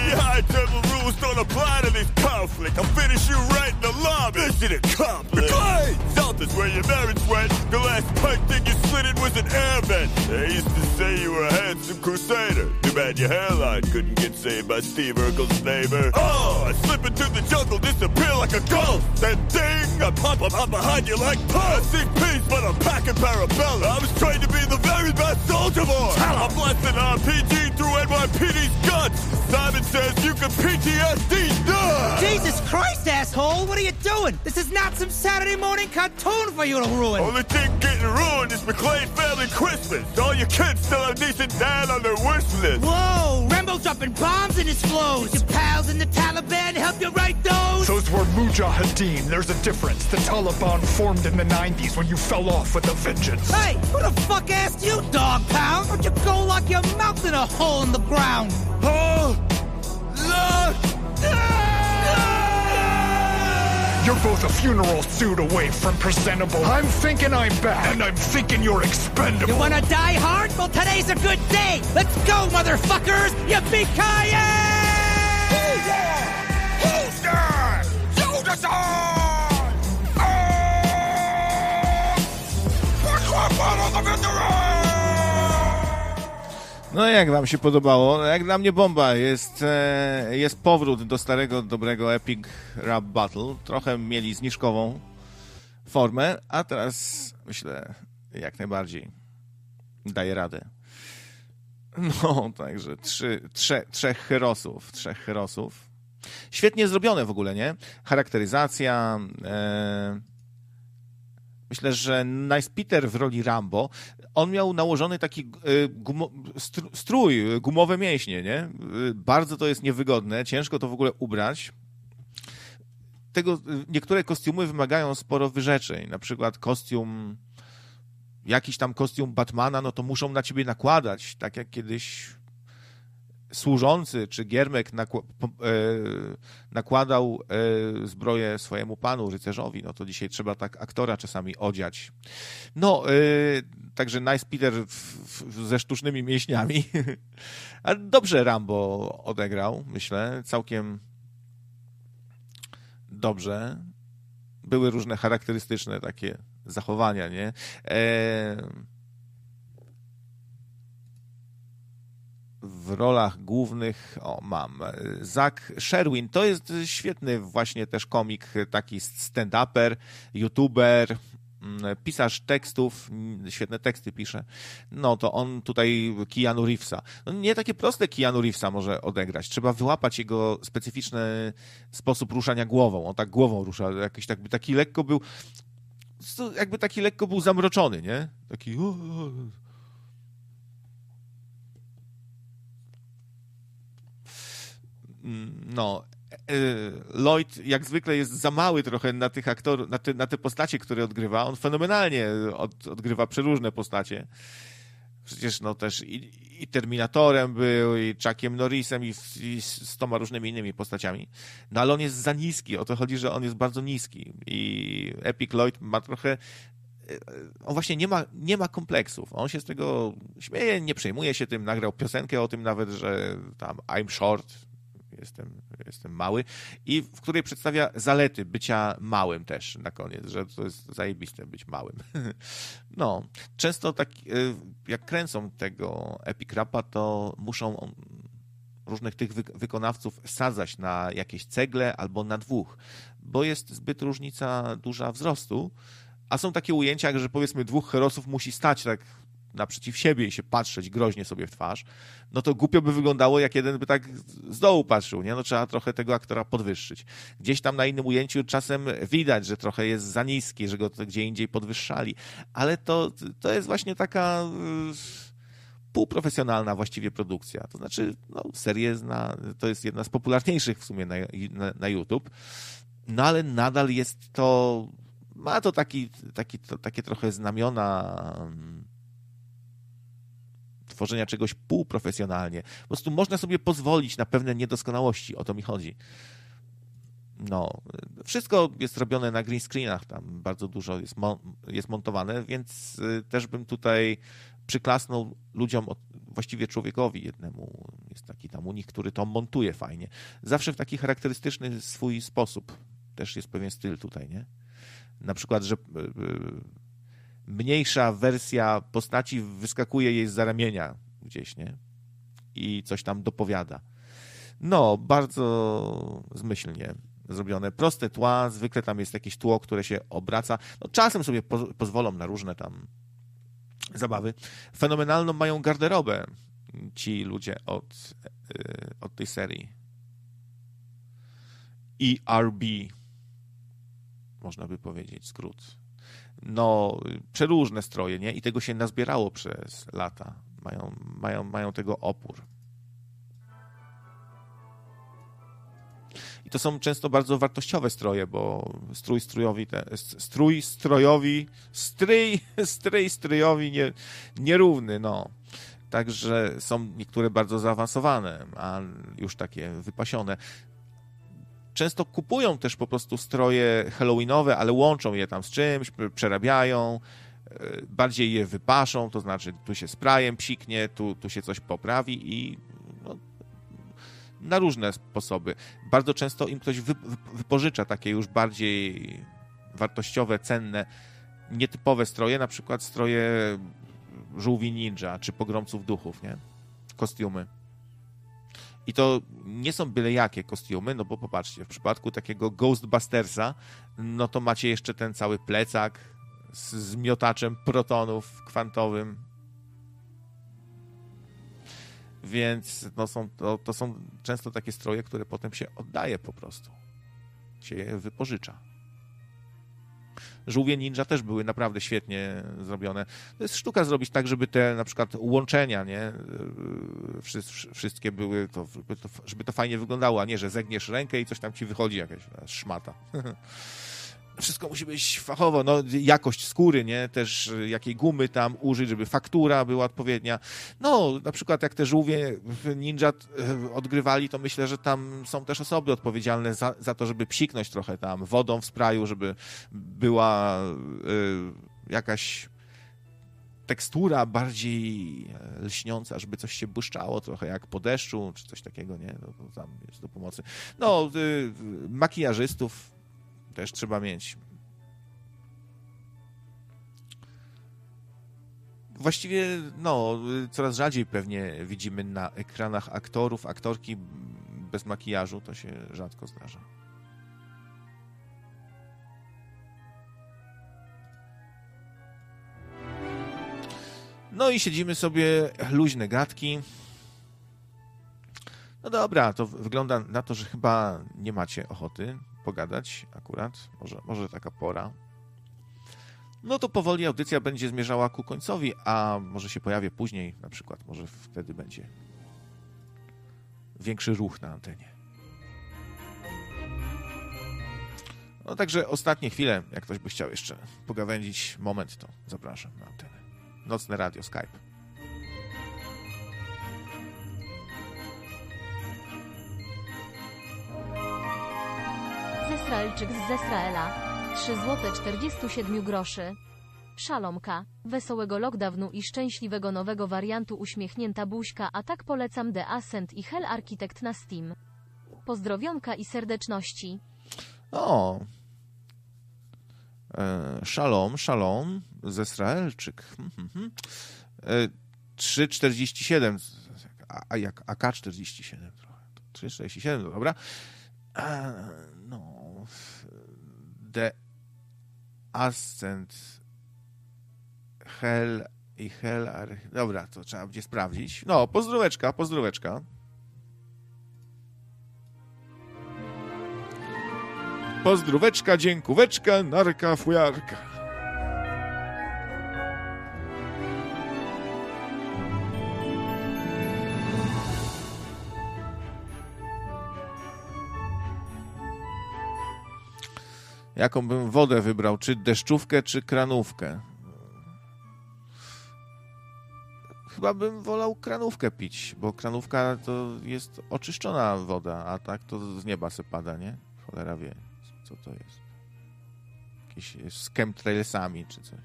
The high table rules don't apply to this conflict. I'll finish you right in the lobby. Mission accomplished. The South is where your marriage went. The last pipe thing you slid in was an air vent. They used to say you were a handsome crusader. Too bad your hairline couldn't get saved by Steve Urkel's neighbor. Oh, I slip into the jungle, disappear like a ghost. Then ding, I pop up out behind you like Poe. I seek peace, but I'm packing Parabella. I was trained to be the very best soldier boy. I'm blasting R P G through N Y P D's guts. Simon says you can P T S D nuts. Jesus Christ, asshole! What are you doing? This is not some Saturday morning cartoon for you to ruin. Only thing getting ruined is McLean Family Christmas. All your kids still have decent dad on their wish list. Whoa! Rambo dropping bombs in his flows. Your pals in the Taliban help you write those? Those were Mujahideen. There's a difference. The Taliban formed in the nineties when you fell off with a vengeance. Hey, who the fuck asked you, dog pound? Why don't you go lock your mouth in a hole in the ground? Oh, look! You're both a funeral suit away from presentable. I'm thinking I'm bad, and I'm thinking you're expendable. You wanna die hard? Well, today's a good day. Let's go, motherfuckers! Yippee-ki-yay! Who's there? Who's there? You decide! Oh! What's up, all the veterans? No jak wam się podobało? Jak dla mnie bomba. Jest, e, jest powrót do starego, dobrego Epic Rap Battle. Trochę mieli zniżkową formę, a teraz myślę, jak najbardziej daje radę. No, także trzy, trze, trzech herosów, trzech herosów. Świetnie zrobione w ogóle, nie? Charakteryzacja. E, myślę, że Nice Peter w roli Rambo, on miał nałożony taki y, gumo, str, strój, y, gumowe mięśnie, nie? Y, bardzo to jest niewygodne, ciężko to w ogóle ubrać. Tego, y, niektóre kostiumy wymagają sporo wyrzeczeń, na przykład kostium, jakiś tam kostium Batmana, no to muszą na ciebie nakładać, tak jak kiedyś służący czy giermek nakł- po, e, nakładał e, zbroję swojemu panu, rycerzowi, no to dzisiaj trzeba tak aktora czasami odziać. No, e, także Nice Peter w, w, ze sztucznymi mięśniami. Ale dobrze Rambo odegrał, myślę, całkiem dobrze. Były różne charakterystyczne takie zachowania, nie? E, w rolach głównych, o mam, Zach Sherwin, to jest świetny właśnie też komik, taki stand-uper, youtuber, pisarz tekstów, świetne teksty pisze, no to on tutaj Keanu Reevesa, no nie takie proste Keanu Reevesa może odegrać, trzeba wyłapać jego specyficzny sposób ruszania głową, on tak głową rusza, jakiś tak, taki lekko był, jakby taki lekko był zamroczony, nie? Taki... No, Lloyd jak zwykle jest za mały trochę na tych aktorów, na te, na te postacie, które odgrywa. On fenomenalnie od, odgrywa przeróżne postacie. Przecież no też i, i Terminatorem był, i Chuckiem Norrisem, i, i z toma różnymi innymi postaciami. No ale on jest za niski. O to chodzi, że on jest bardzo niski. I Epic Lloyd ma trochę... On właśnie nie ma, nie ma kompleksów. On się z tego śmieje, nie przejmuje się tym. Nagrał piosenkę o tym nawet, że tam I'm short, Jestem, jestem mały i w której przedstawia zalety bycia małym też na koniec, że to jest zajebiste być małym. No, często tak jak kręcą tego Epic Rapa, to muszą różnych tych wykonawców sadzać na jakieś cegle albo na dwóch, bo jest zbyt różnica duża wzrostu, a są takie ujęcia, że powiedzmy dwóch herosów musi stać tak naprzeciw siebie i się patrzeć groźnie sobie w twarz, no to głupio by wyglądało, jak jeden by tak z dołu patrzył, nie? No trzeba trochę tego aktora podwyższyć. Gdzieś tam na innym ujęciu czasem widać, że trochę jest za niski, że go gdzie indziej podwyższali, ale to, to jest właśnie taka półprofesjonalna właściwie produkcja. To znaczy, no, seria na, to jest jedna z popularniejszych w sumie na, na, na YouTube, no ale nadal jest to, ma to taki, taki, to, takie trochę znamiona tworzenia czegoś półprofesjonalnie. Po prostu można sobie pozwolić na pewne niedoskonałości, o to mi chodzi. No, wszystko jest robione na green screenach, tam bardzo dużo jest, mon- jest montowane, więc y, też bym tutaj przyklasnął ludziom, od, właściwie człowiekowi jednemu, jest taki tam u nich, który to montuje fajnie. Zawsze w taki charakterystyczny swój sposób. Też jest pewien styl tutaj, nie? Na przykład, że y, y, mniejsza wersja postaci wyskakuje jej zza ramienia gdzieś, nie? I coś tam dopowiada. No, bardzo zmyślnie zrobione. Proste tła, zwykle tam jest jakieś tło, które się obraca. No, czasem sobie po- pozwolą na różne tam zabawy. Fenomenalną mają garderobę ci ludzie od, yy, od tej serii. E R B. Można by powiedzieć, skrót. No, przeróżne stroje, nie? I tego się nazbierało przez lata. Mają, mają, mają tego opór. I to są często bardzo wartościowe stroje, bo strój strojowi, te, strój strojowi, stryj, stryj strojowi nie, nierówny, no. Także są niektóre bardzo zaawansowane, a już takie wypasione. Często kupują też po prostu stroje halloweenowe, ale łączą je tam z czymś, przerabiają, bardziej je wypaszą, to znaczy tu się sprayem psiknie, tu, tu się coś poprawi i no, na różne sposoby. Bardzo często im ktoś wy, wypożycza takie już bardziej wartościowe, cenne, nietypowe stroje, na przykład stroje żółwi ninja czy pogromców duchów, nie? Kostiumy. I to nie są byle jakie kostiumy, no bo popatrzcie, w przypadku takiego Ghostbustersa, no to macie jeszcze ten cały plecak z, z miotaczem protonów kwantowym. Więc no są, to, to są często takie stroje, które potem się oddaje po prostu. Się je wypożycza. Żółwie ninja też były naprawdę świetnie zrobione. To jest sztuka zrobić tak, żeby te na przykład łączenia, nie? Wszystkie były, to, żeby to fajnie wyglądało, a nie, że zegniesz rękę i coś tam ci wychodzi, jakaś szmata. Wszystko musi być fachowo, no jakość skóry, nie? Też jakiej gumy tam użyć, żeby faktura była odpowiednia. No, na przykład jak te żółwie ninja odgrywali, to myślę, że tam są też osoby odpowiedzialne za, za to, żeby psiknąć trochę tam wodą w sprayu, żeby była y, jakaś tekstura bardziej lśniąca, żeby coś się błyszczało trochę, jak po deszczu, czy coś takiego, nie? No, to tam jest do pomocy. No, y, makijażystów też trzeba mieć. Właściwie, no, coraz rzadziej pewnie widzimy na ekranach aktorów, aktorki bez makijażu, to się rzadko zdarza. No i siedzimy sobie, luźne gadki. No dobra, to wygląda na to, że chyba nie macie ochoty pogadać akurat, może, może taka pora. No to powoli audycja będzie zmierzała ku końcowi, a może się pojawię później, na przykład, może wtedy będzie większy ruch na antenie. No także ostatnie chwile, jak ktoś by chciał jeszcze pogawędzić, moment, to zapraszam na antenę. Nocne Radio, Skype. Zesraelczyk z Zesraela. trzy złote czterdzieści siedem groszy. Szalomka. Wesołego lockdownu i szczęśliwego nowego wariantu uśmiechnięta buźka, a tak polecam The Ascent i Hell Architect na Steam. Pozdrowionka i serdeczności. O. E, szalom, szalom. Zesraelczyk. E, trzy czterdzieści siedem. A, a jak A K czterdzieści siedem trochę. trzy czterdzieści siedem, no dobra. E, no. The Ascent, Hell i Hell. Dobra, to trzeba będzie sprawdzić. No, pozdróweczka, pozdróweczka. Pozdróweczka, dziękóweczka, narka, fujarka. Jaką bym wodę wybrał? Czy deszczówkę, czy kranówkę? Chyba bym wolał kranówkę pić, bo kranówka to jest oczyszczona woda, a tak to z nieba se pada, nie? Cholera wie, co to jest. Jakiś z chemtrailsami czy coś.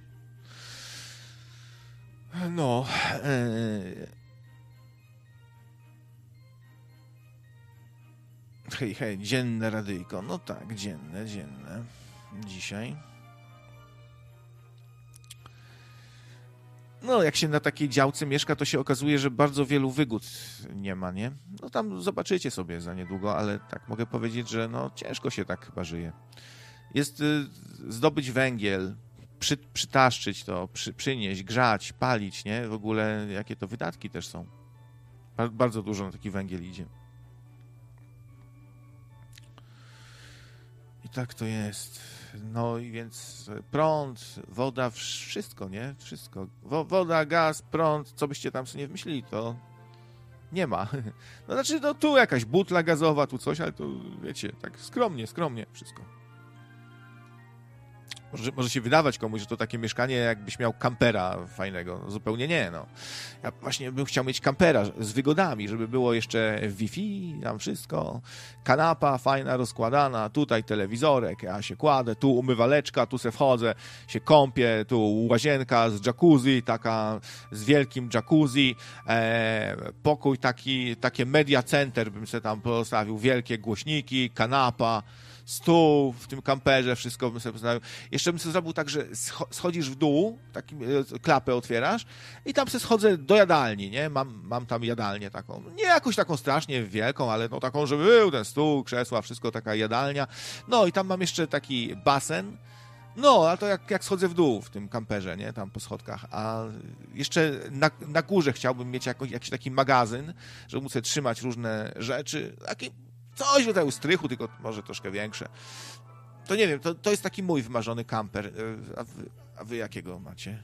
No. Yy... Hej, hej, dzienne radyjko. No tak, dzienne, dzienne. Dzisiaj. No, jak się na takiej działce mieszka, to się okazuje, że bardzo wielu wygód nie ma, nie? No tam zobaczycie sobie za niedługo, ale tak mogę powiedzieć, że no ciężko się tak chyba żyje. Jest y, zdobyć węgiel, przy, przytaszczyć to, przy, przynieść, grzać, palić, nie? W ogóle jakie to wydatki też są. Ba- bardzo dużo na taki węgiel idzie. I tak to jest. No i więc prąd, woda, wszystko, nie? Wszystko. Wo- woda, gaz, prąd, co byście tam sobie nie wymyślili, to nie ma. No znaczy, no tu jakaś butla gazowa, tu coś, ale to wiecie, tak skromnie, skromnie wszystko. Może, może się wydawać komuś, że to takie mieszkanie, jakbyś miał kampera fajnego. No, zupełnie nie, no. Ja właśnie bym chciał mieć kampera z wygodami, żeby było jeszcze Wi-Fi, tam wszystko. Kanapa fajna, rozkładana, tutaj telewizorek, ja się kładę, tu umywaleczka, tu se wchodzę, się kąpię, tu łazienka z jacuzzi, taka z wielkim jacuzzi, e, pokój taki, takie media center bym sobie tam postawił, wielkie głośniki, kanapa, stół w tym kamperze, wszystko bym sobie postawił. Jeszcze bym sobie zrobił tak, że schodzisz w dół, takim, klapę otwierasz i tam sobie schodzę do jadalni, nie? Mam, mam tam jadalnię taką, nie jakąś taką strasznie wielką, ale no taką, żeby był ten stół, krzesła, wszystko, taka jadalnia. No i tam mam jeszcze taki basen. No, a to jak, jak schodzę w dół w tym kamperze, nie? Tam po schodkach. A jeszcze na, na górze chciałbym mieć jakoś, jakiś taki magazyn, żeby móc sobie trzymać różne rzeczy. Taki coś tutaj u strychu, tylko może troszkę większe. To nie wiem, to, to jest taki mój wymarzony kamper. A wy, a wy jakiego macie?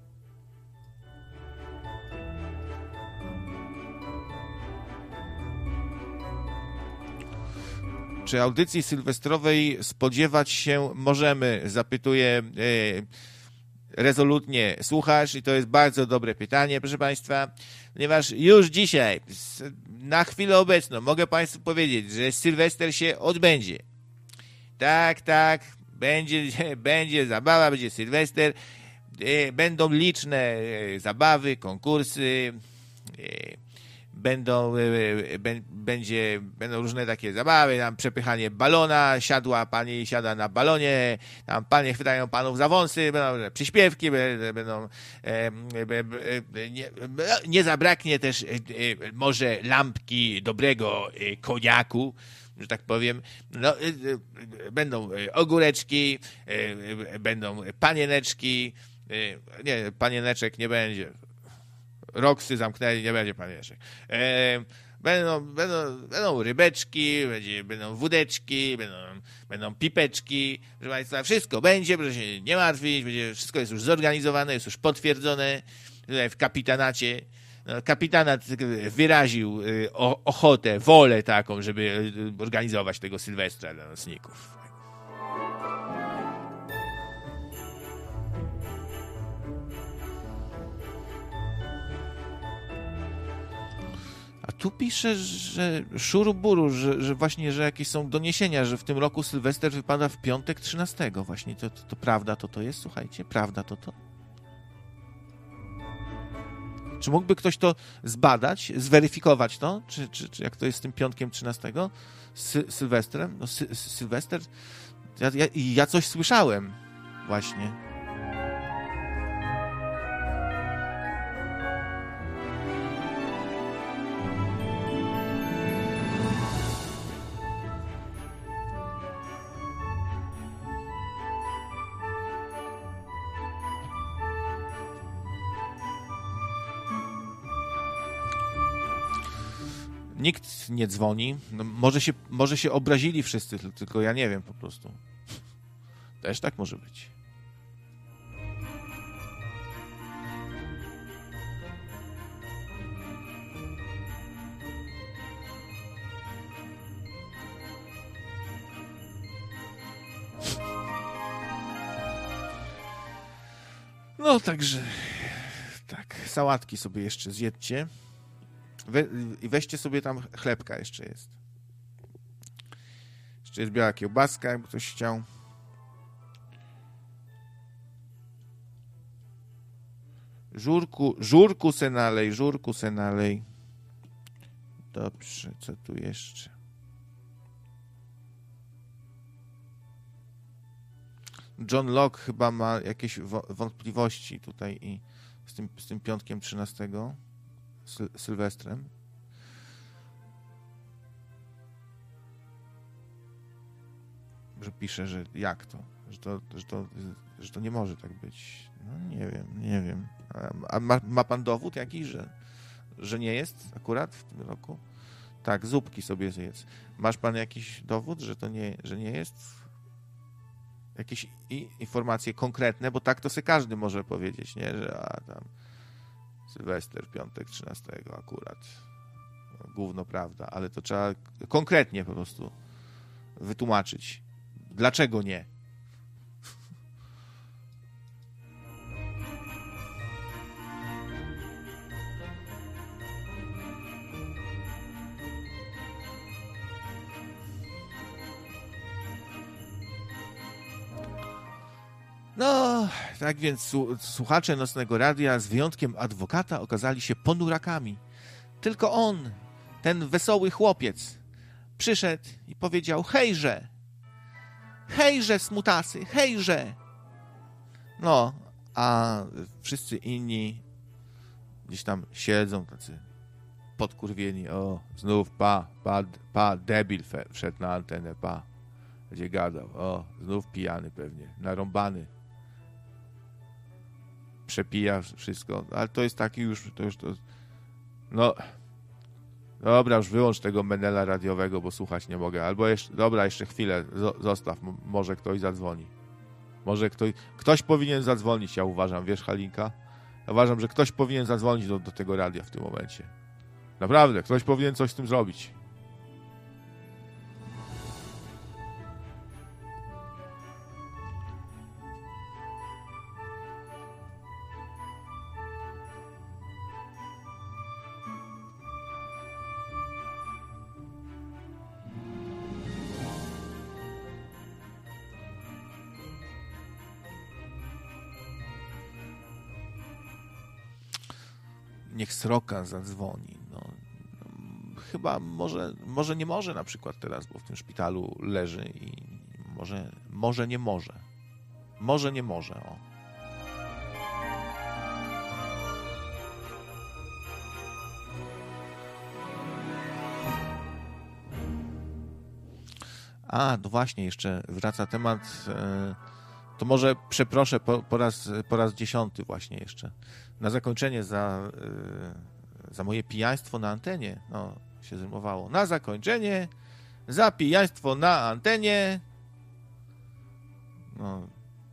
Czy audycji sylwestrowej spodziewać się możemy? Zapytuje e, rezolutnie słuchacz i to jest bardzo dobre pytanie, proszę Państwa, ponieważ już dzisiaj, na chwilę obecną, mogę Państwu powiedzieć, że Sylwester się odbędzie. Tak, tak, będzie, będzie zabawa, będzie Sylwester, e, będą liczne e, zabawy, konkursy, e, Będą, będzie, będą różne takie zabawy, tam przepychanie balona, siadła pani siada na balonie, tam panie chwytają panów za wąsy, będą przyśpiewki, będą, nie, nie zabraknie też może lampki dobrego koniaku, że tak powiem. No, będą ogóreczki, będą panieneczki, nie, panieneczek nie będzie. Roksy zamknęli, nie będzie panieczek. E, będą, będą, będą rybeczki, będzie, będą wódeczki, będą, będą pipeczki, proszę Państwa, wszystko będzie, proszę się nie martwić, będzie, wszystko jest już zorganizowane, jest już potwierdzone tutaj w kapitanacie. No, kapitanat wyraził o, ochotę, wolę taką, żeby organizować tego Sylwestra dla nocników. A tu pisze, że szuruburu, że, że właśnie, że jakieś są doniesienia, że w tym roku Sylwester wypada w piątek trzynastego. Właśnie to, to, to prawda to to jest? Słuchajcie, prawda to to? Czy mógłby ktoś to zbadać, zweryfikować to? Czy, czy, czy jak to jest z tym piątkiem trzynastego? Sy- Sylwestrem? No sy- Sylwester? Ja, ja, ja coś słyszałem właśnie. Nikt nie dzwoni. No, może, się, może się obrazili wszyscy, tylko ja nie wiem po prostu. Też tak może być. No także tak, sałatki sobie jeszcze zjedzcie. We, I weźcie sobie tam chlebka jeszcze jest. Jeszcze jest biała kiełbaska, jakby ktoś chciał. Żurku, żurku se nalej, żurku se nalej. Dobrze, co tu jeszcze? John Locke chyba ma jakieś wątpliwości tutaj i z tym, z tym piątkiem trzynastego, Syl Sylwestrem. Że pisze, że jak to? Że to, że to, że to nie może tak być. No nie wiem, nie wiem. A ma, ma pan dowód jakiś, że, że nie jest akurat w tym roku? Tak, zupki sobie zjedz. Masz pan jakiś dowód, że to nie, że nie jest? Jakieś i, informacje konkretne, bo tak to sobie każdy może powiedzieć, nie? Że a tam Sylwester, piątek trzynastego akurat. No, gówno prawda, ale to trzeba konkretnie po prostu wytłumaczyć. Dlaczego nie? No, tak więc słuchacze Nocnego Radia z wyjątkiem adwokata okazali się ponurakami. Tylko on, ten wesoły chłopiec, przyszedł i powiedział: hejże, hejże smutasy, hejże. No, a wszyscy inni gdzieś tam siedzą tacy podkurwieni. O, znów pa, pa, pa debil wszedł na antenę, pa, będzie gadał. O, znów pijany pewnie, narąbany. Przepija wszystko, ale to jest taki już, to już to, no, dobra, już wyłącz tego Menela radiowego, bo słuchać nie mogę, albo jeszcze, dobra, jeszcze chwilę, zostaw, może ktoś zadzwoni, może ktoś, ktoś powinien zadzwonić, ja uważam, wiesz, Halinka, ja uważam, że ktoś powinien zadzwonić do, do tego radia w tym momencie, naprawdę, ktoś powinien coś z tym zrobić. Niech Sroka zadzwoni. No, chyba może, może nie może na przykład teraz, bo w tym szpitalu leży i może, może nie może. Może nie może, o. A, no właśnie, jeszcze wraca temat... E, to może przeproszę po, po, raz, po raz dziesiąty właśnie jeszcze. Na zakończenie za, yy, za moje pijaństwo na antenie. No, się zrymowało. Na zakończenie za pijaństwo na antenie. No.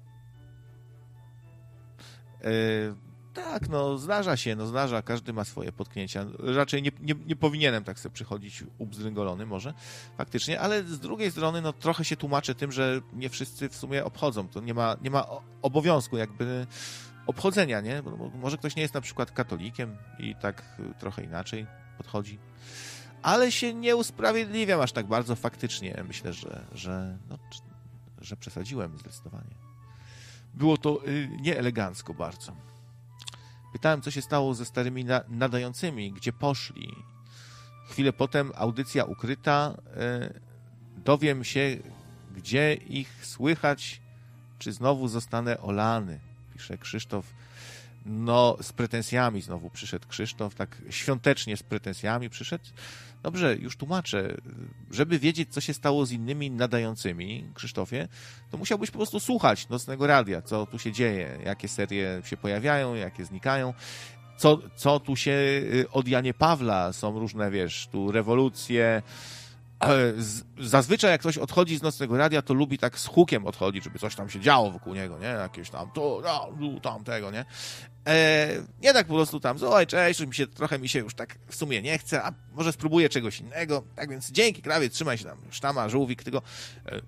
Yy, tak, no zdarza się, no zdarza. Każdy ma swoje potknięcia. Raczej nie, nie, nie powinienem tak sobie przychodzić ubzdręgolony może, faktycznie, ale z drugiej strony no trochę się tłumaczę tym, że nie wszyscy w sumie obchodzą. To nie ma, nie ma obowiązku jakby obchodzenia, nie? Bo może ktoś nie jest na przykład katolikiem i tak trochę inaczej podchodzi. Ale się nie usprawiedliwiam aż tak bardzo faktycznie. Myślę, że, że, no, że przesadziłem zdecydowanie. Było to y, nieelegancko bardzo. Pytałem, co się stało ze starymi na, nadającymi, gdzie poszli. Chwilę potem audycja ukryta. Y, dowiem się, gdzie ich słychać, czy znowu zostanę olany. Pisze Krzysztof. No, z pretensjami znowu przyszedł Krzysztof, tak świątecznie z pretensjami przyszedł. Dobrze, już tłumaczę. Żeby wiedzieć, co się stało z innymi nadającymi, Krzysztofie, to musiałbyś po prostu słuchać Nocnego Radia, co tu się dzieje, jakie serie się pojawiają, jakie znikają, co, co tu się od Janie Pawla, są różne, wiesz, tu rewolucje. Zazwyczaj jak ktoś odchodzi z Nocnego Radia, to lubi tak z hukiem odchodzić, żeby coś tam się działo wokół niego, nie? Jakieś tam to, no, tam tego, nie? E, nie tak po prostu tam, oj, cześć, mi się, trochę mi się już tak w sumie nie chce, a może spróbuję czegoś innego. Tak więc dzięki, krawiec, trzymaj się tam, sztama, żółwik, tylko e,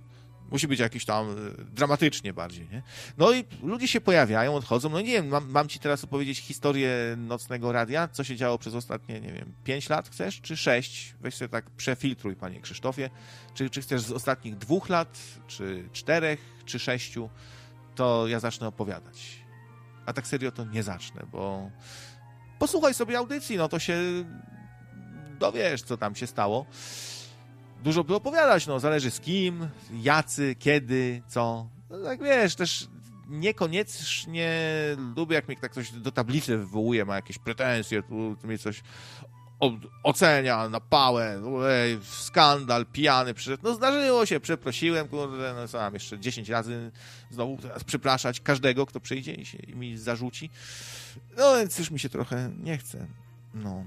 Musi być jakiś tam dramatycznie bardziej, nie? No i ludzie się pojawiają, odchodzą. No nie wiem, mam, mam ci teraz opowiedzieć historię Nocnego Radia, co się działo przez ostatnie, nie wiem, pięć lat chcesz, czy sześć? Weź sobie tak przefiltruj, panie Krzysztofie. Czy, czy chcesz z ostatnich dwóch lat, czy czterech, czy sześciu? To ja zacznę opowiadać. A tak serio to nie zacznę, bo posłuchaj sobie audycji, no to się dowiesz, co tam się stało. Dużo by opowiadać, no, zależy z kim, jacy, kiedy, co. No, tak wiesz, też niekoniecznie lubię, jak mnie tak ktoś do tablicy wywołuje, ma jakieś pretensje, tu, tu mnie coś o, ocenia na pałę, ej, skandal, pijany przyszedł. No zdarzyło się, przeprosiłem, kurde, no co mam jeszcze dziesięć razy znowu teraz przepraszać każdego, kto przyjdzie i, się, i mi zarzuci. No więc już mi się trochę nie chce, no.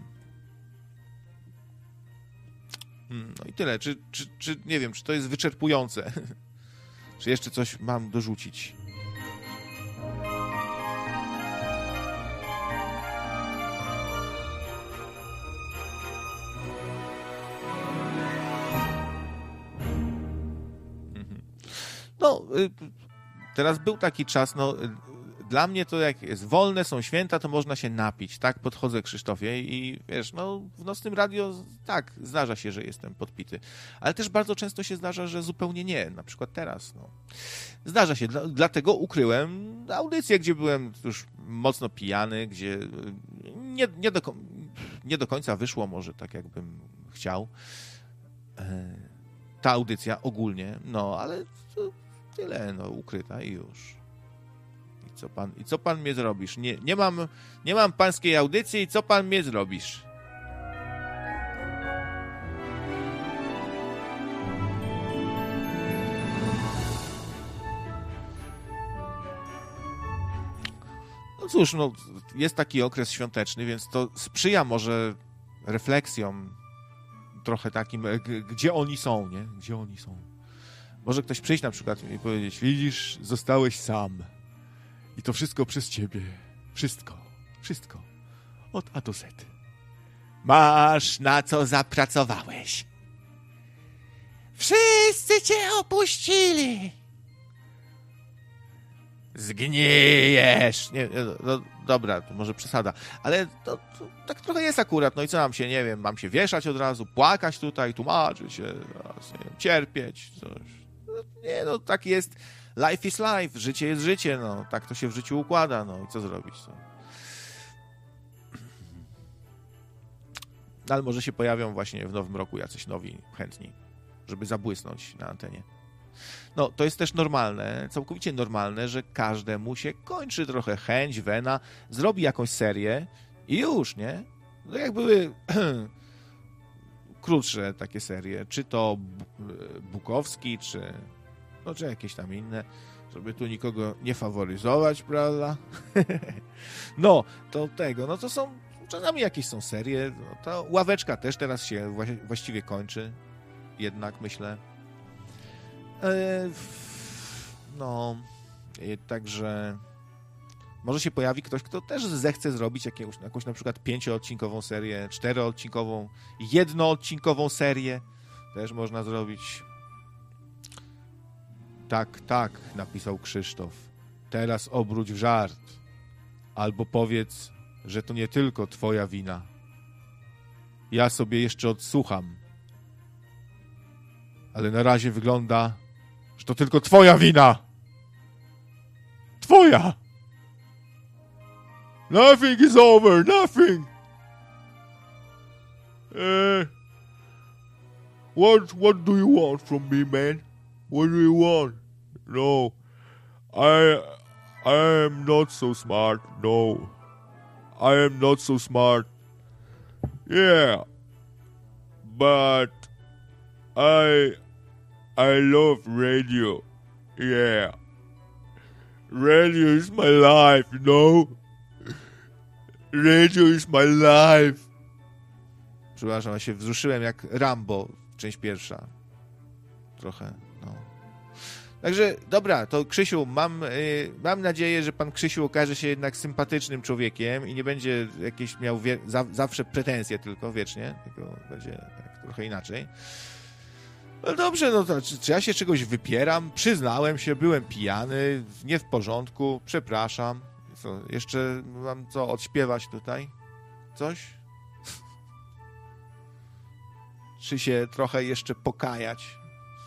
No i tyle. Czy, czy, czy nie wiem, czy to jest wyczerpujące? Czy jeszcze coś mam dorzucić? No, teraz był taki czas, no, dla mnie to jak jest wolne, są święta, to można się napić, tak? Podchodzę, Krzysztofie, i wiesz, no w Nocnym Radio tak, zdarza się, że jestem podpity, ale też bardzo często się zdarza, że zupełnie nie, na przykład teraz, no. Zdarza się, dla, dlatego ukryłem audycję, gdzie byłem już mocno pijany, gdzie nie, nie, do, nie do końca wyszło może tak, jakbym chciał. Ta audycja ogólnie, no, ale to tyle, no, ukryta i już. I co pan, i co pan mnie zrobisz? Nie, nie mam, nie mam pańskiej audycji i co pan mnie zrobisz? No cóż, no, jest taki okres świąteczny, więc to sprzyja może refleksjom trochę takim, gdzie oni są, nie? Gdzie oni są. Może ktoś przyjść na przykład i powiedzieć, widzisz, zostałeś sam. I to wszystko przez ciebie. Wszystko. Wszystko. Od A do Z. Masz na co zapracowałeś. Wszyscy cię opuścili. Zgnijesz. Nie, no, dobra, to może przesada. Ale to, to tak trochę jest akurat. No i co mam się, nie wiem, mam się wieszać od razu, płakać tutaj, tłumaczyć się, teraz, nie wiem, cierpieć, coś. No, nie, no tak jest. Life is life. Życie jest życie, no. Tak to się w życiu układa, no i co zrobić, no. Ale może się pojawią właśnie w nowym roku jacyś nowi chętni, żeby zabłysnąć na antenie. No, to jest też normalne, całkowicie normalne, że każdemu się kończy trochę chęć, wena, zrobi jakąś serię i już, nie? No jak były krótsze takie serie, czy to Bukowski, czy, no, czy jakieś tam inne, żeby tu nikogo nie faworyzować, prawda? No, to tego, no to są, czasami jakieś są serie, no, ta Ławeczka też teraz się właściwie kończy, jednak myślę. No, także może się pojawi ktoś, kto też zechce zrobić jakąś, jakąś na przykład pięcioodcinkową serię, czteroodcinkową, jednoodcinkową serię. Też można zrobić. Tak, tak, napisał Krzysztof. Teraz obróć w żart. Albo powiedz, że to nie tylko twoja wina. Ja sobie jeszcze odsłucham. Ale na razie wygląda, że to tylko twoja wina. Twoja. Nothing is over, nothing. Uh, what, what do you want from me, man? What do you want? No, I, I am not so smart, no. I am not so smart. Yeah, but I... I love radio. Yeah. Radio is my life, you know? Radio is my life. Przepraszam, ja się wzruszyłem jak Rambo, część pierwsza. Trochę, no. Także, dobra, to Krzysiu, mam, yy, mam nadzieję, że pan Krzysiu okaże się jednak sympatycznym człowiekiem i nie będzie jakieś miał wie- za- zawsze pretensje tylko, wiecznie, tylko będzie tak trochę inaczej. No dobrze, no to czy, czy ja się czegoś wypieram? Przyznałem się, byłem pijany, nie w porządku, przepraszam. Co, jeszcze mam co odśpiewać tutaj? Coś? Czy się trochę jeszcze pokajać?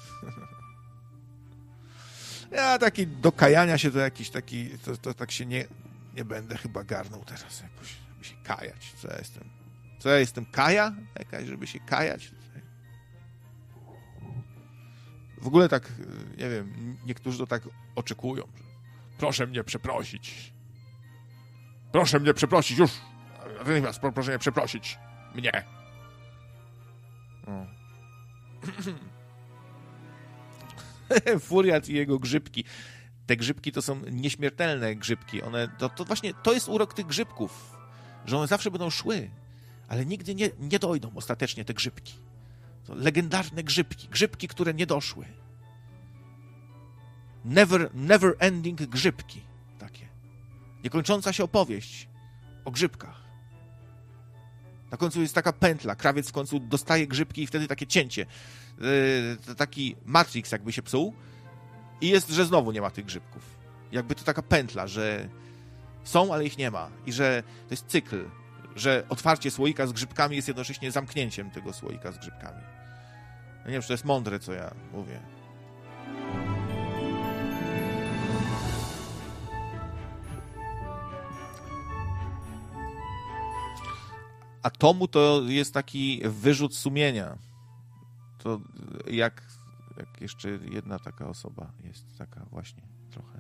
Ja taki do kajania się to jakiś taki, to, to tak się nie, nie będę chyba garnął teraz jakoś, żeby się kajać. Co ja jestem? Co ja jestem? Kaja? Jakaś, żeby się kajać? W ogóle tak, nie wiem, niektórzy to tak oczekują. Że Proszę mnie przeprosić. Proszę mnie przeprosić, już. Natychmiast, proszę mnie przeprosić. Mnie. O. Furiat i jego grzybki. Te grzybki to są nieśmiertelne grzybki. One, to, to właśnie to jest urok tych grzybków, że one zawsze będą szły, ale nigdy nie, nie dojdą ostatecznie te grzybki. To legendarne grzybki. Grzybki, które nie doszły. Never, never ending grzybki. Takie. Niekończąca się opowieść o grzybkach. Na końcu jest taka pętla. Krawiec w końcu dostaje grzybki i wtedy takie cięcie. Yy, taki Matrix jakby się psuł i jest, że znowu nie ma tych grzybków. Jakby to taka pętla, że są, ale ich nie ma. I że to jest cykl. Że otwarcie słoika z grzybkami jest jednocześnie zamknięciem tego słoika z grzybkami. Ja nie wiem, czy to jest mądre, co ja mówię. A tomu to jest taki wyrzut sumienia. To jak, jak jeszcze jedna taka osoba jest taka właśnie trochę.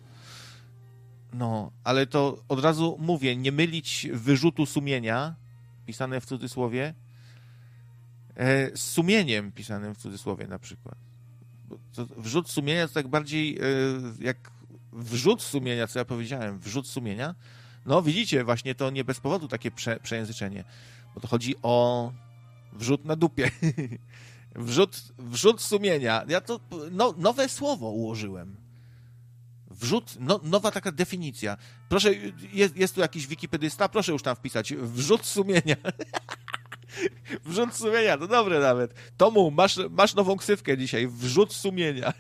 No, ale to od razu mówię, nie mylić wyrzutu sumienia, pisane w cudzysłowie, e, z sumieniem pisanym w cudzysłowie na przykład. Bo to wrzut sumienia to tak bardziej e, jak wrzut sumienia, co ja powiedziałem, wrzut sumienia. No widzicie, właśnie to nie bez powodu takie prze, przejęzyczenie, bo to chodzi o wrzut na dupie. wrzut, wrzut sumienia. Ja to no, nowe słowo ułożyłem. Wrzut, no, nowa taka definicja. Proszę, jest, jest tu jakiś wikipedysta? Proszę już tam wpisać. Wrzut sumienia. Wrzut sumienia, to dobre nawet. Tomu, masz, masz nową ksywkę dzisiaj. Wrzut sumienia.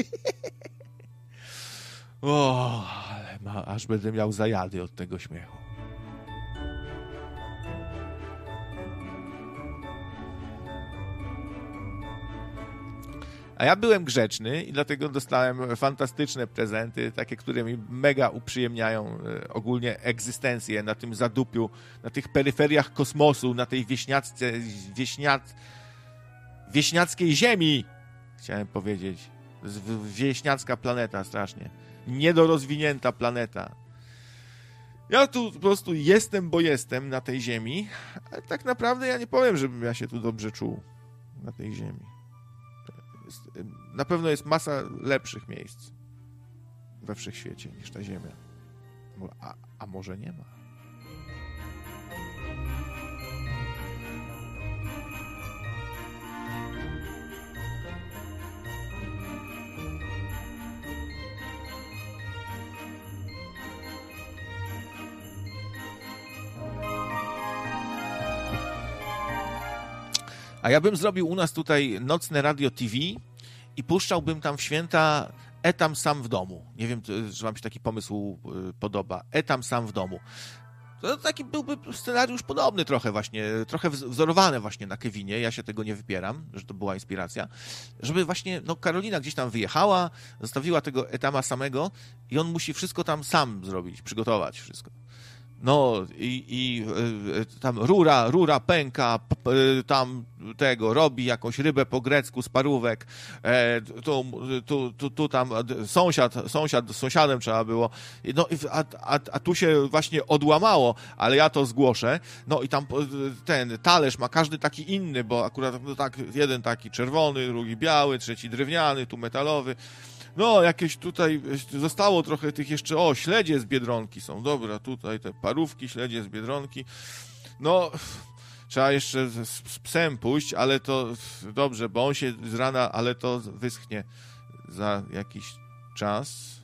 O, ale ma, aż będę miał zajady od tego śmiechu. A ja byłem grzeczny i dlatego dostałem fantastyczne prezenty, takie, które mi mega uprzyjemniają e, ogólnie egzystencję na tym zadupiu, na tych peryferiach kosmosu, na tej wieśniacce, wieśniac, wieśniackiej ziemi, chciałem powiedzieć. Wieśniacka planeta, strasznie. Niedorozwinięta planeta. Ja tu po prostu jestem, bo jestem na tej ziemi, ale tak naprawdę ja nie powiem, żebym ja się tu dobrze czuł na tej ziemi. Na pewno jest masa lepszych miejsc we wszechświecie niż ta Ziemia. A, a może nie ma? A ja bym zrobił u nas tutaj nocne radio T V i puszczałbym tam w święta Etam sam w domu. Nie wiem, czy wam się taki pomysł podoba. Etam sam w domu. To taki byłby scenariusz podobny trochę właśnie, trochę wzorowany właśnie na Kevinie. Ja się tego nie wypieram, że to była inspiracja. Żeby właśnie, no Karolina gdzieś tam wyjechała, zostawiła tego Etama samego i on musi wszystko tam sam zrobić, przygotować wszystko. No i, i y, tam rura, rura pęka, p, y, tam tego, robi jakąś rybę po grecku z parówek, e, tu, tu, tu, tu tam sąsiad, sąsiad, z sąsiadem trzeba było, no a, a, a tu się właśnie odłamało, ale ja to zgłoszę, no i tam ten talerz ma każdy taki inny, bo akurat no, tak, jeden taki czerwony, drugi biały, trzeci drewniany, tu metalowy. No, jakieś tutaj zostało trochę tych jeszcze, o, śledzie z Biedronki są, dobra, tutaj te parówki, śledzie z Biedronki, no, trzeba jeszcze z, z psem pójść, ale to dobrze, bo on się z rana, ale to wyschnie za jakiś czas.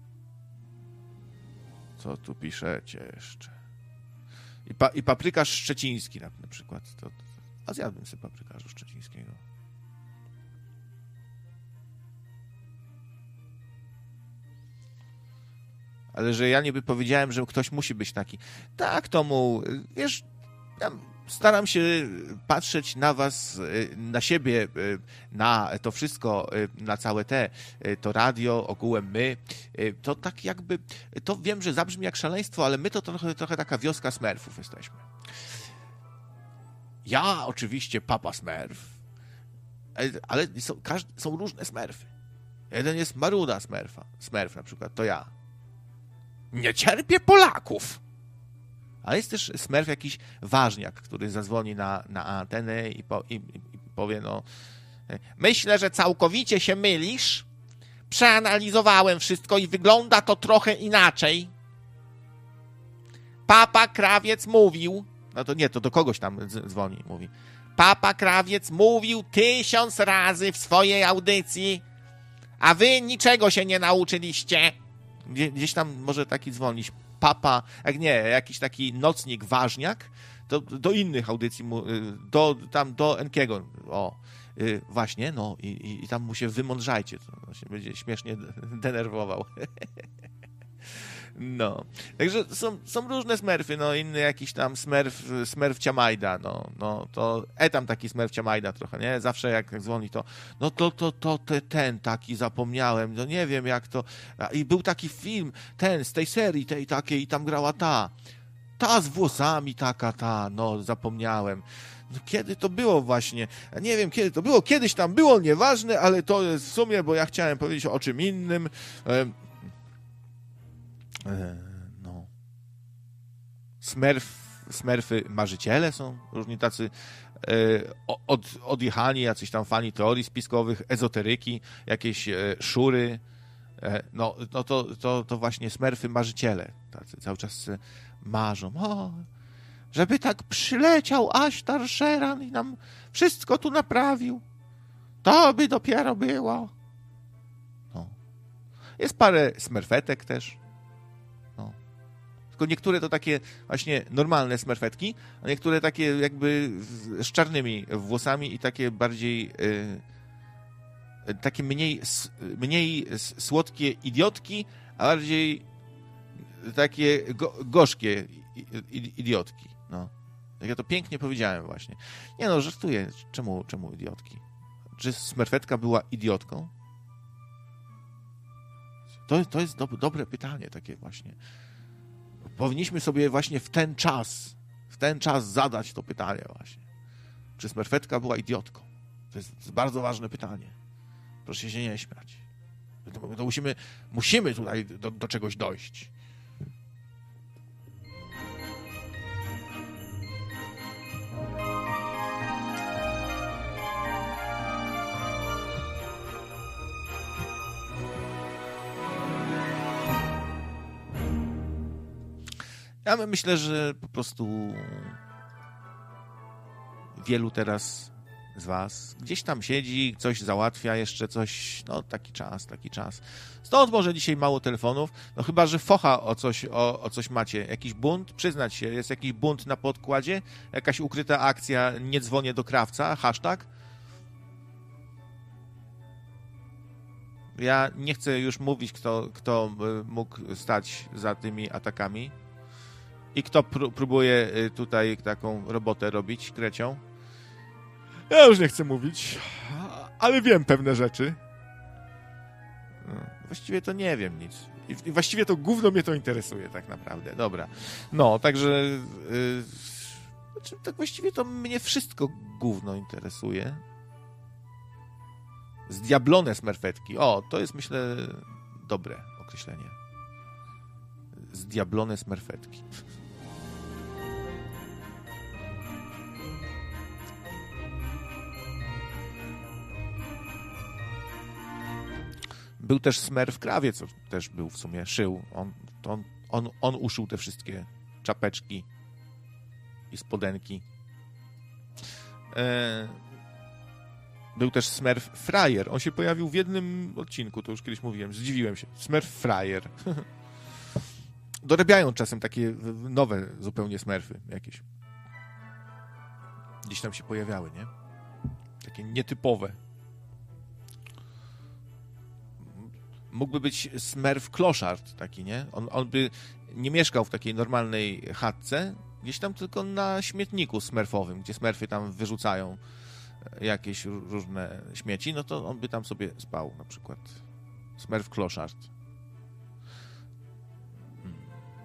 Co tu piszecie jeszcze? I, pa, i paprykarz szczeciński na, na przykład, to, a zjadłbym sobie paprykarza szczecińskiego. ale że ja niby powiedziałem, że ktoś musi być taki. Tak, Tomu, wiesz, ja staram się patrzeć na was, na siebie, na to wszystko, na całe te, to radio, ogółem my, to tak jakby, to wiem, że zabrzmi jak szaleństwo, ale my to trochę, trochę taka wioska Smurfów jesteśmy. Ja oczywiście Papa Smurf, ale są, każdy, są różne Smurfy. Jeden jest Maruda Smurfa, Smurf na przykład, to ja. Nie cierpię Polaków! Ale jest też Smurf jakiś ważniak, który zadzwoni na, na antenę i, po, i, i powie, no myślę, że całkowicie się mylisz. Przeanalizowałem wszystko i wygląda to trochę inaczej. Papa Krawiec mówił, no to nie, to do kogoś tam dzwoni, mówi. Papa Krawiec mówił tysiąc razy w swojej audycji, a wy niczego się nie nauczyliście. Gdzieś tam może taki dzwonić. Papa, jak nie, jakiś taki nocnik ważniak, to do innych audycji, do, tam do Enkiego, o, właśnie, no i, i, i tam mu się wymądrzajcie, to się będzie śmiesznie denerwował. No, także są, są różne Smurfy, no inny jakiś tam Smurf, Smurf Ciamajda, no, no to e tam taki Smurf Ciamajda trochę, nie? Zawsze jak dzwoni to, no to, to, to, te, ten taki zapomniałem, no nie wiem jak to, i był taki film, ten z tej serii, tej takiej i tam grała ta, ta z włosami taka, ta, no zapomniałem. No, kiedy to było właśnie? Ja nie wiem, kiedy to było, kiedyś tam było, nieważne, ale to jest w sumie, bo ja chciałem powiedzieć o czym innym. No. Smurf, Smurfy marzyciele są różni tacy e, od, odjechani, jacyś tam fani teorii spiskowych, ezoteryki, jakieś e, szury. E, no, no to, to, to właśnie Smurfy marzyciele. Tacy cały czas marzą. O, żeby tak przyleciał Ashtar Sheran i nam wszystko tu naprawił. To by dopiero było. No. Jest parę smurfetek też. Tylko niektóre to takie właśnie normalne smurfetki, a niektóre takie jakby z czarnymi włosami i takie bardziej yy, takie mniej, mniej słodkie idiotki, a bardziej takie go, gorzkie idiotki. No. Jak ja to pięknie powiedziałem właśnie. Nie no, żartuję. Czemu, czemu idiotki? Czy smurfetka była idiotką? To, to jest do, dobre pytanie takie właśnie. Powinniśmy sobie właśnie w ten czas, w ten czas zadać to pytanie właśnie. Czy smurfetka była idiotką? To jest, to jest bardzo ważne pytanie. Proszę się nie śmiać. To, to musimy, musimy tutaj do, do czegoś dojść. Ja myślę, że po prostu wielu teraz z was gdzieś tam siedzi, coś załatwia, jeszcze coś, no taki czas, taki czas. Stąd może dzisiaj mało telefonów, no chyba, że focha o coś, o, o coś macie. Jakiś bunt, przyznać się, jest jakiś bunt na podkładzie, jakaś ukryta akcja, nie dzwonię do krawca, hashtag. Ja nie chcę już mówić, kto, kto mógł stać za tymi atakami. I kto pró- próbuje tutaj taką robotę robić, krecią? Ja już nie chcę mówić, ale wiem pewne rzeczy. No, właściwie to nie wiem nic. I, I właściwie to gówno mnie to interesuje tak naprawdę. Dobra. No, także yy, znaczy, tak właściwie to mnie wszystko gówno interesuje. Zdiablone smurfetki. O, to jest myślę dobre określenie. Zdiablone smurfetki. Był też Smurf Krawiec, co też był w sumie, szył. On, on, on, on uszył te wszystkie czapeczki i spodenki. E... Był też Smurf Frajer. On się pojawił w jednym odcinku, to już kiedyś mówiłem, zdziwiłem się. Smurf Frajer. Dorabiają czasem takie nowe zupełnie Smurfy jakieś. Gdzieś tam się pojawiały, nie? Takie nietypowe. mógłby być Smurf kloszard taki, nie? On, on by nie mieszkał w takiej normalnej chatce, gdzieś tam tylko na śmietniku smurfowym, gdzie smurfy tam wyrzucają jakieś różne śmieci, no to on by tam sobie spał na przykład. Smurf kloszard. Hmm.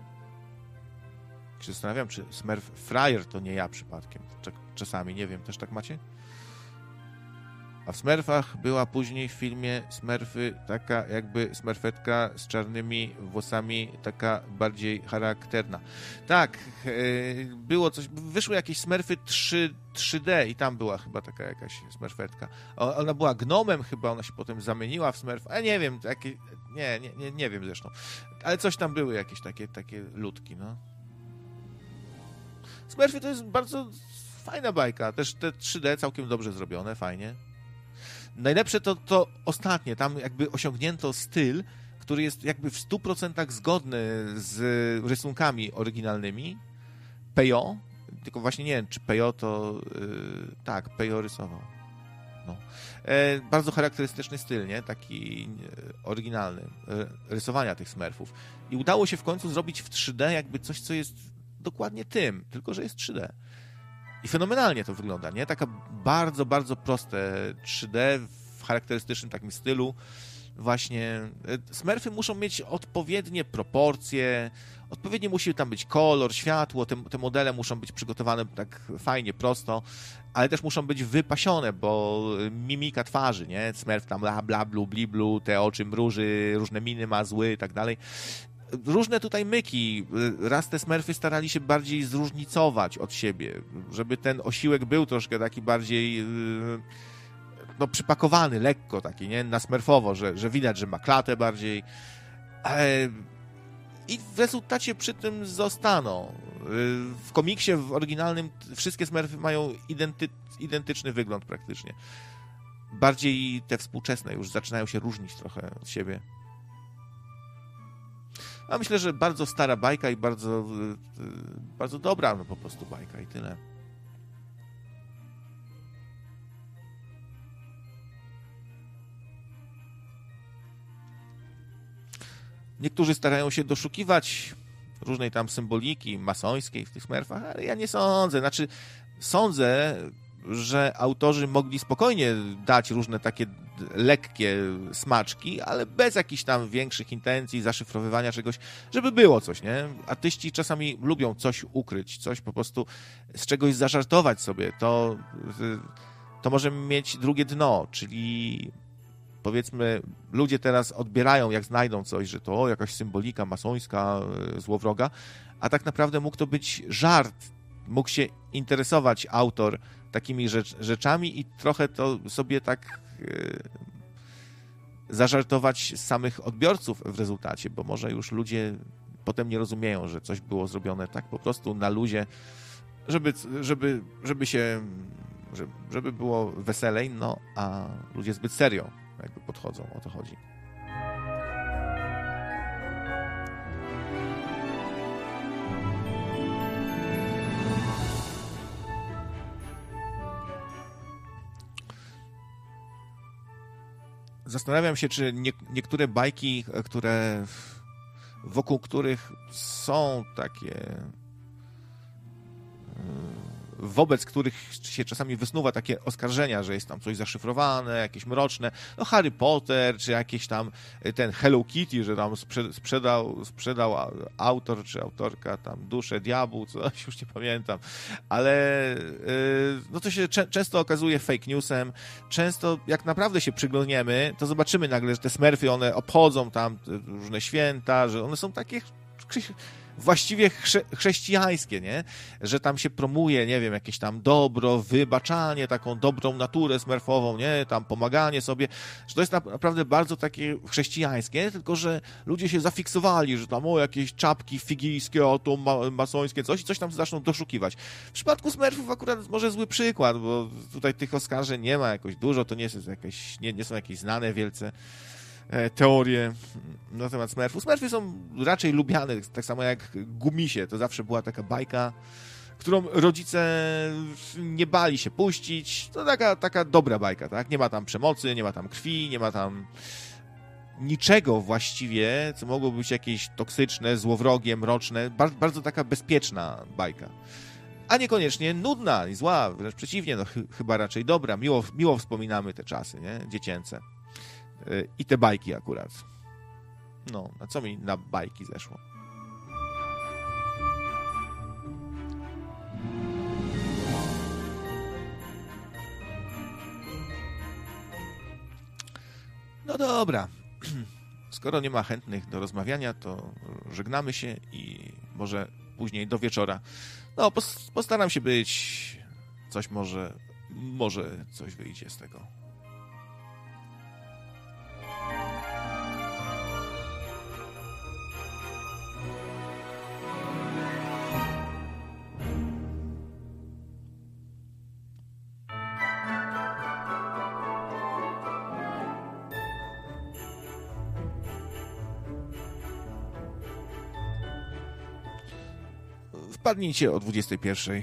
Się zastanawiam, czy Smurf frajer to nie ja przypadkiem. Czasami, nie wiem, też tak macie? A w Smurfach była później w filmie Smurfy taka jakby Smurfetka z czarnymi włosami, taka bardziej charakterna. Tak, yy, było coś, wyszły jakieś Smurfy trzy D i tam była chyba taka jakaś Smurfetka. O, ona była gnomem chyba, ona się potem zamieniła w Smurf, a nie wiem, takie, nie, nie, nie, nie wiem zresztą. Ale coś tam były jakieś takie, takie ludki, no. Smurfy to jest bardzo fajna bajka, też te trzy D całkiem dobrze zrobione, fajnie. Najlepsze to, to ostatnie, tam jakby osiągnięto styl, który jest jakby w stu procentach zgodny z rysunkami oryginalnymi. Peyo, tylko właśnie nie wiem, czy Peyo to... Yy, tak, Peyo rysował. No. E, bardzo charakterystyczny styl, nie? Taki e, oryginalny, e, rysowania tych Smurfów. I udało się w końcu zrobić w trzy D jakby coś, co jest dokładnie tym, tylko że jest trzy D. I fenomenalnie to wygląda, nie? Taka bardzo, bardzo proste trzy D w charakterystycznym takim stylu. Właśnie Smurfy muszą mieć odpowiednie proporcje, odpowiednio musi tam być kolor, światło, te, te modele muszą być przygotowane tak fajnie, prosto, ale też muszą być wypasione, bo mimika twarzy, nie? Smurf tam bla, bla, blu, bli, blu, te oczy mruży, różne miny ma, zły i tak dalej. Różne tutaj myki. Raz te Smurfy starali się bardziej zróżnicować od siebie, żeby ten osiłek był troszkę taki bardziej no, przypakowany, lekko taki, nie? Na smurfowo, że, że widać, że ma klatę bardziej. I w rezultacie przy tym zostaną. W komiksie, w oryginalnym wszystkie Smurfy mają identy, identyczny wygląd praktycznie. Bardziej te współczesne już zaczynają się różnić trochę od siebie. A myślę, że bardzo stara bajka i bardzo, bardzo dobra, no po prostu bajka i tyle. Niektórzy starają się doszukiwać różnej tam symboliki masońskiej w tych Smurfach, ale ja nie sądzę. Znaczy, sądzę, że autorzy mogli spokojnie dać różne takie lekkie smaczki, ale bez jakichś tam większych intencji, zaszyfrowywania czegoś, żeby było coś, nie? Artyści czasami lubią coś ukryć, coś po prostu z czegoś zażartować sobie. To, to może mieć drugie dno, czyli powiedzmy, ludzie teraz odbierają, jak znajdą coś, że to o, jakaś symbolika masońska, złowroga, a tak naprawdę mógł to być żart. Mógł się interesować autor takimi rzecz, rzeczami i trochę to sobie tak yy, zażartować z samych odbiorców w rezultacie, bo może już ludzie potem nie rozumieją, że coś było zrobione tak po prostu na luzie, żeby, żeby, żeby się, żeby, żeby było weselej, no a ludzie zbyt serio jakby podchodzą, o to chodzi. Zastanawiam się, czy nie, niektóre bajki, które wokół których są takie, wobec których się czasami wysnuwa takie oskarżenia, że jest tam coś zaszyfrowane, jakieś mroczne, no Harry Potter, czy jakieś tam ten Hello Kitty, że tam sprzedał, sprzedał autor czy autorka tam duszę diabłu, coś już nie pamiętam, ale no to się często okazuje fake newsem, często jak naprawdę się przyglądniemy, to zobaczymy nagle, że te Smurfy, one obchodzą tam różne święta, że one są takie właściwie chrze- chrześcijańskie, nie? Że tam się promuje, nie wiem, jakieś tam dobro, wybaczanie, taką dobrą naturę smurfową, nie? Tam pomaganie sobie, że to jest naprawdę bardzo takie chrześcijańskie, tylko że ludzie się zafiksowali, że tam o, jakieś czapki figijskie, o to ma- masońskie, coś i coś tam zaczną doszukiwać. W przypadku Smurfów akurat może zły przykład, bo tutaj tych oskarżeń nie ma jakoś dużo, to nie, jest jakieś, nie, nie są jakieś znane wielce teorie na temat Smurfów. Smurfy są raczej lubiane, tak samo jak Gumisie. To zawsze była taka bajka, którą rodzice nie bali się puścić. To taka, taka dobra bajka, tak? Nie ma tam przemocy, nie ma tam krwi, nie ma tam niczego właściwie, co mogłoby być jakieś toksyczne, złowrogie, mroczne. Bardzo, bardzo taka bezpieczna bajka. A niekoniecznie nudna i zła, wręcz przeciwnie, no ch- chyba raczej dobra. Miło, miło wspominamy te czasy, nie? Dziecięce. Yy, I te bajki akurat. No, a co mi na bajki zeszło? No dobra. Skoro nie ma chętnych do rozmawiania, to żegnamy się i może później do wieczora. No, pos- postaram się być... Coś może... Może coś wyjdzie z tego. Wpadnijcie o dwudziestej pierwszej.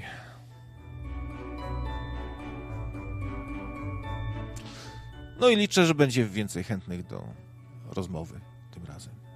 No i liczę, że będzie więcej chętnych do rozmowy tym razem.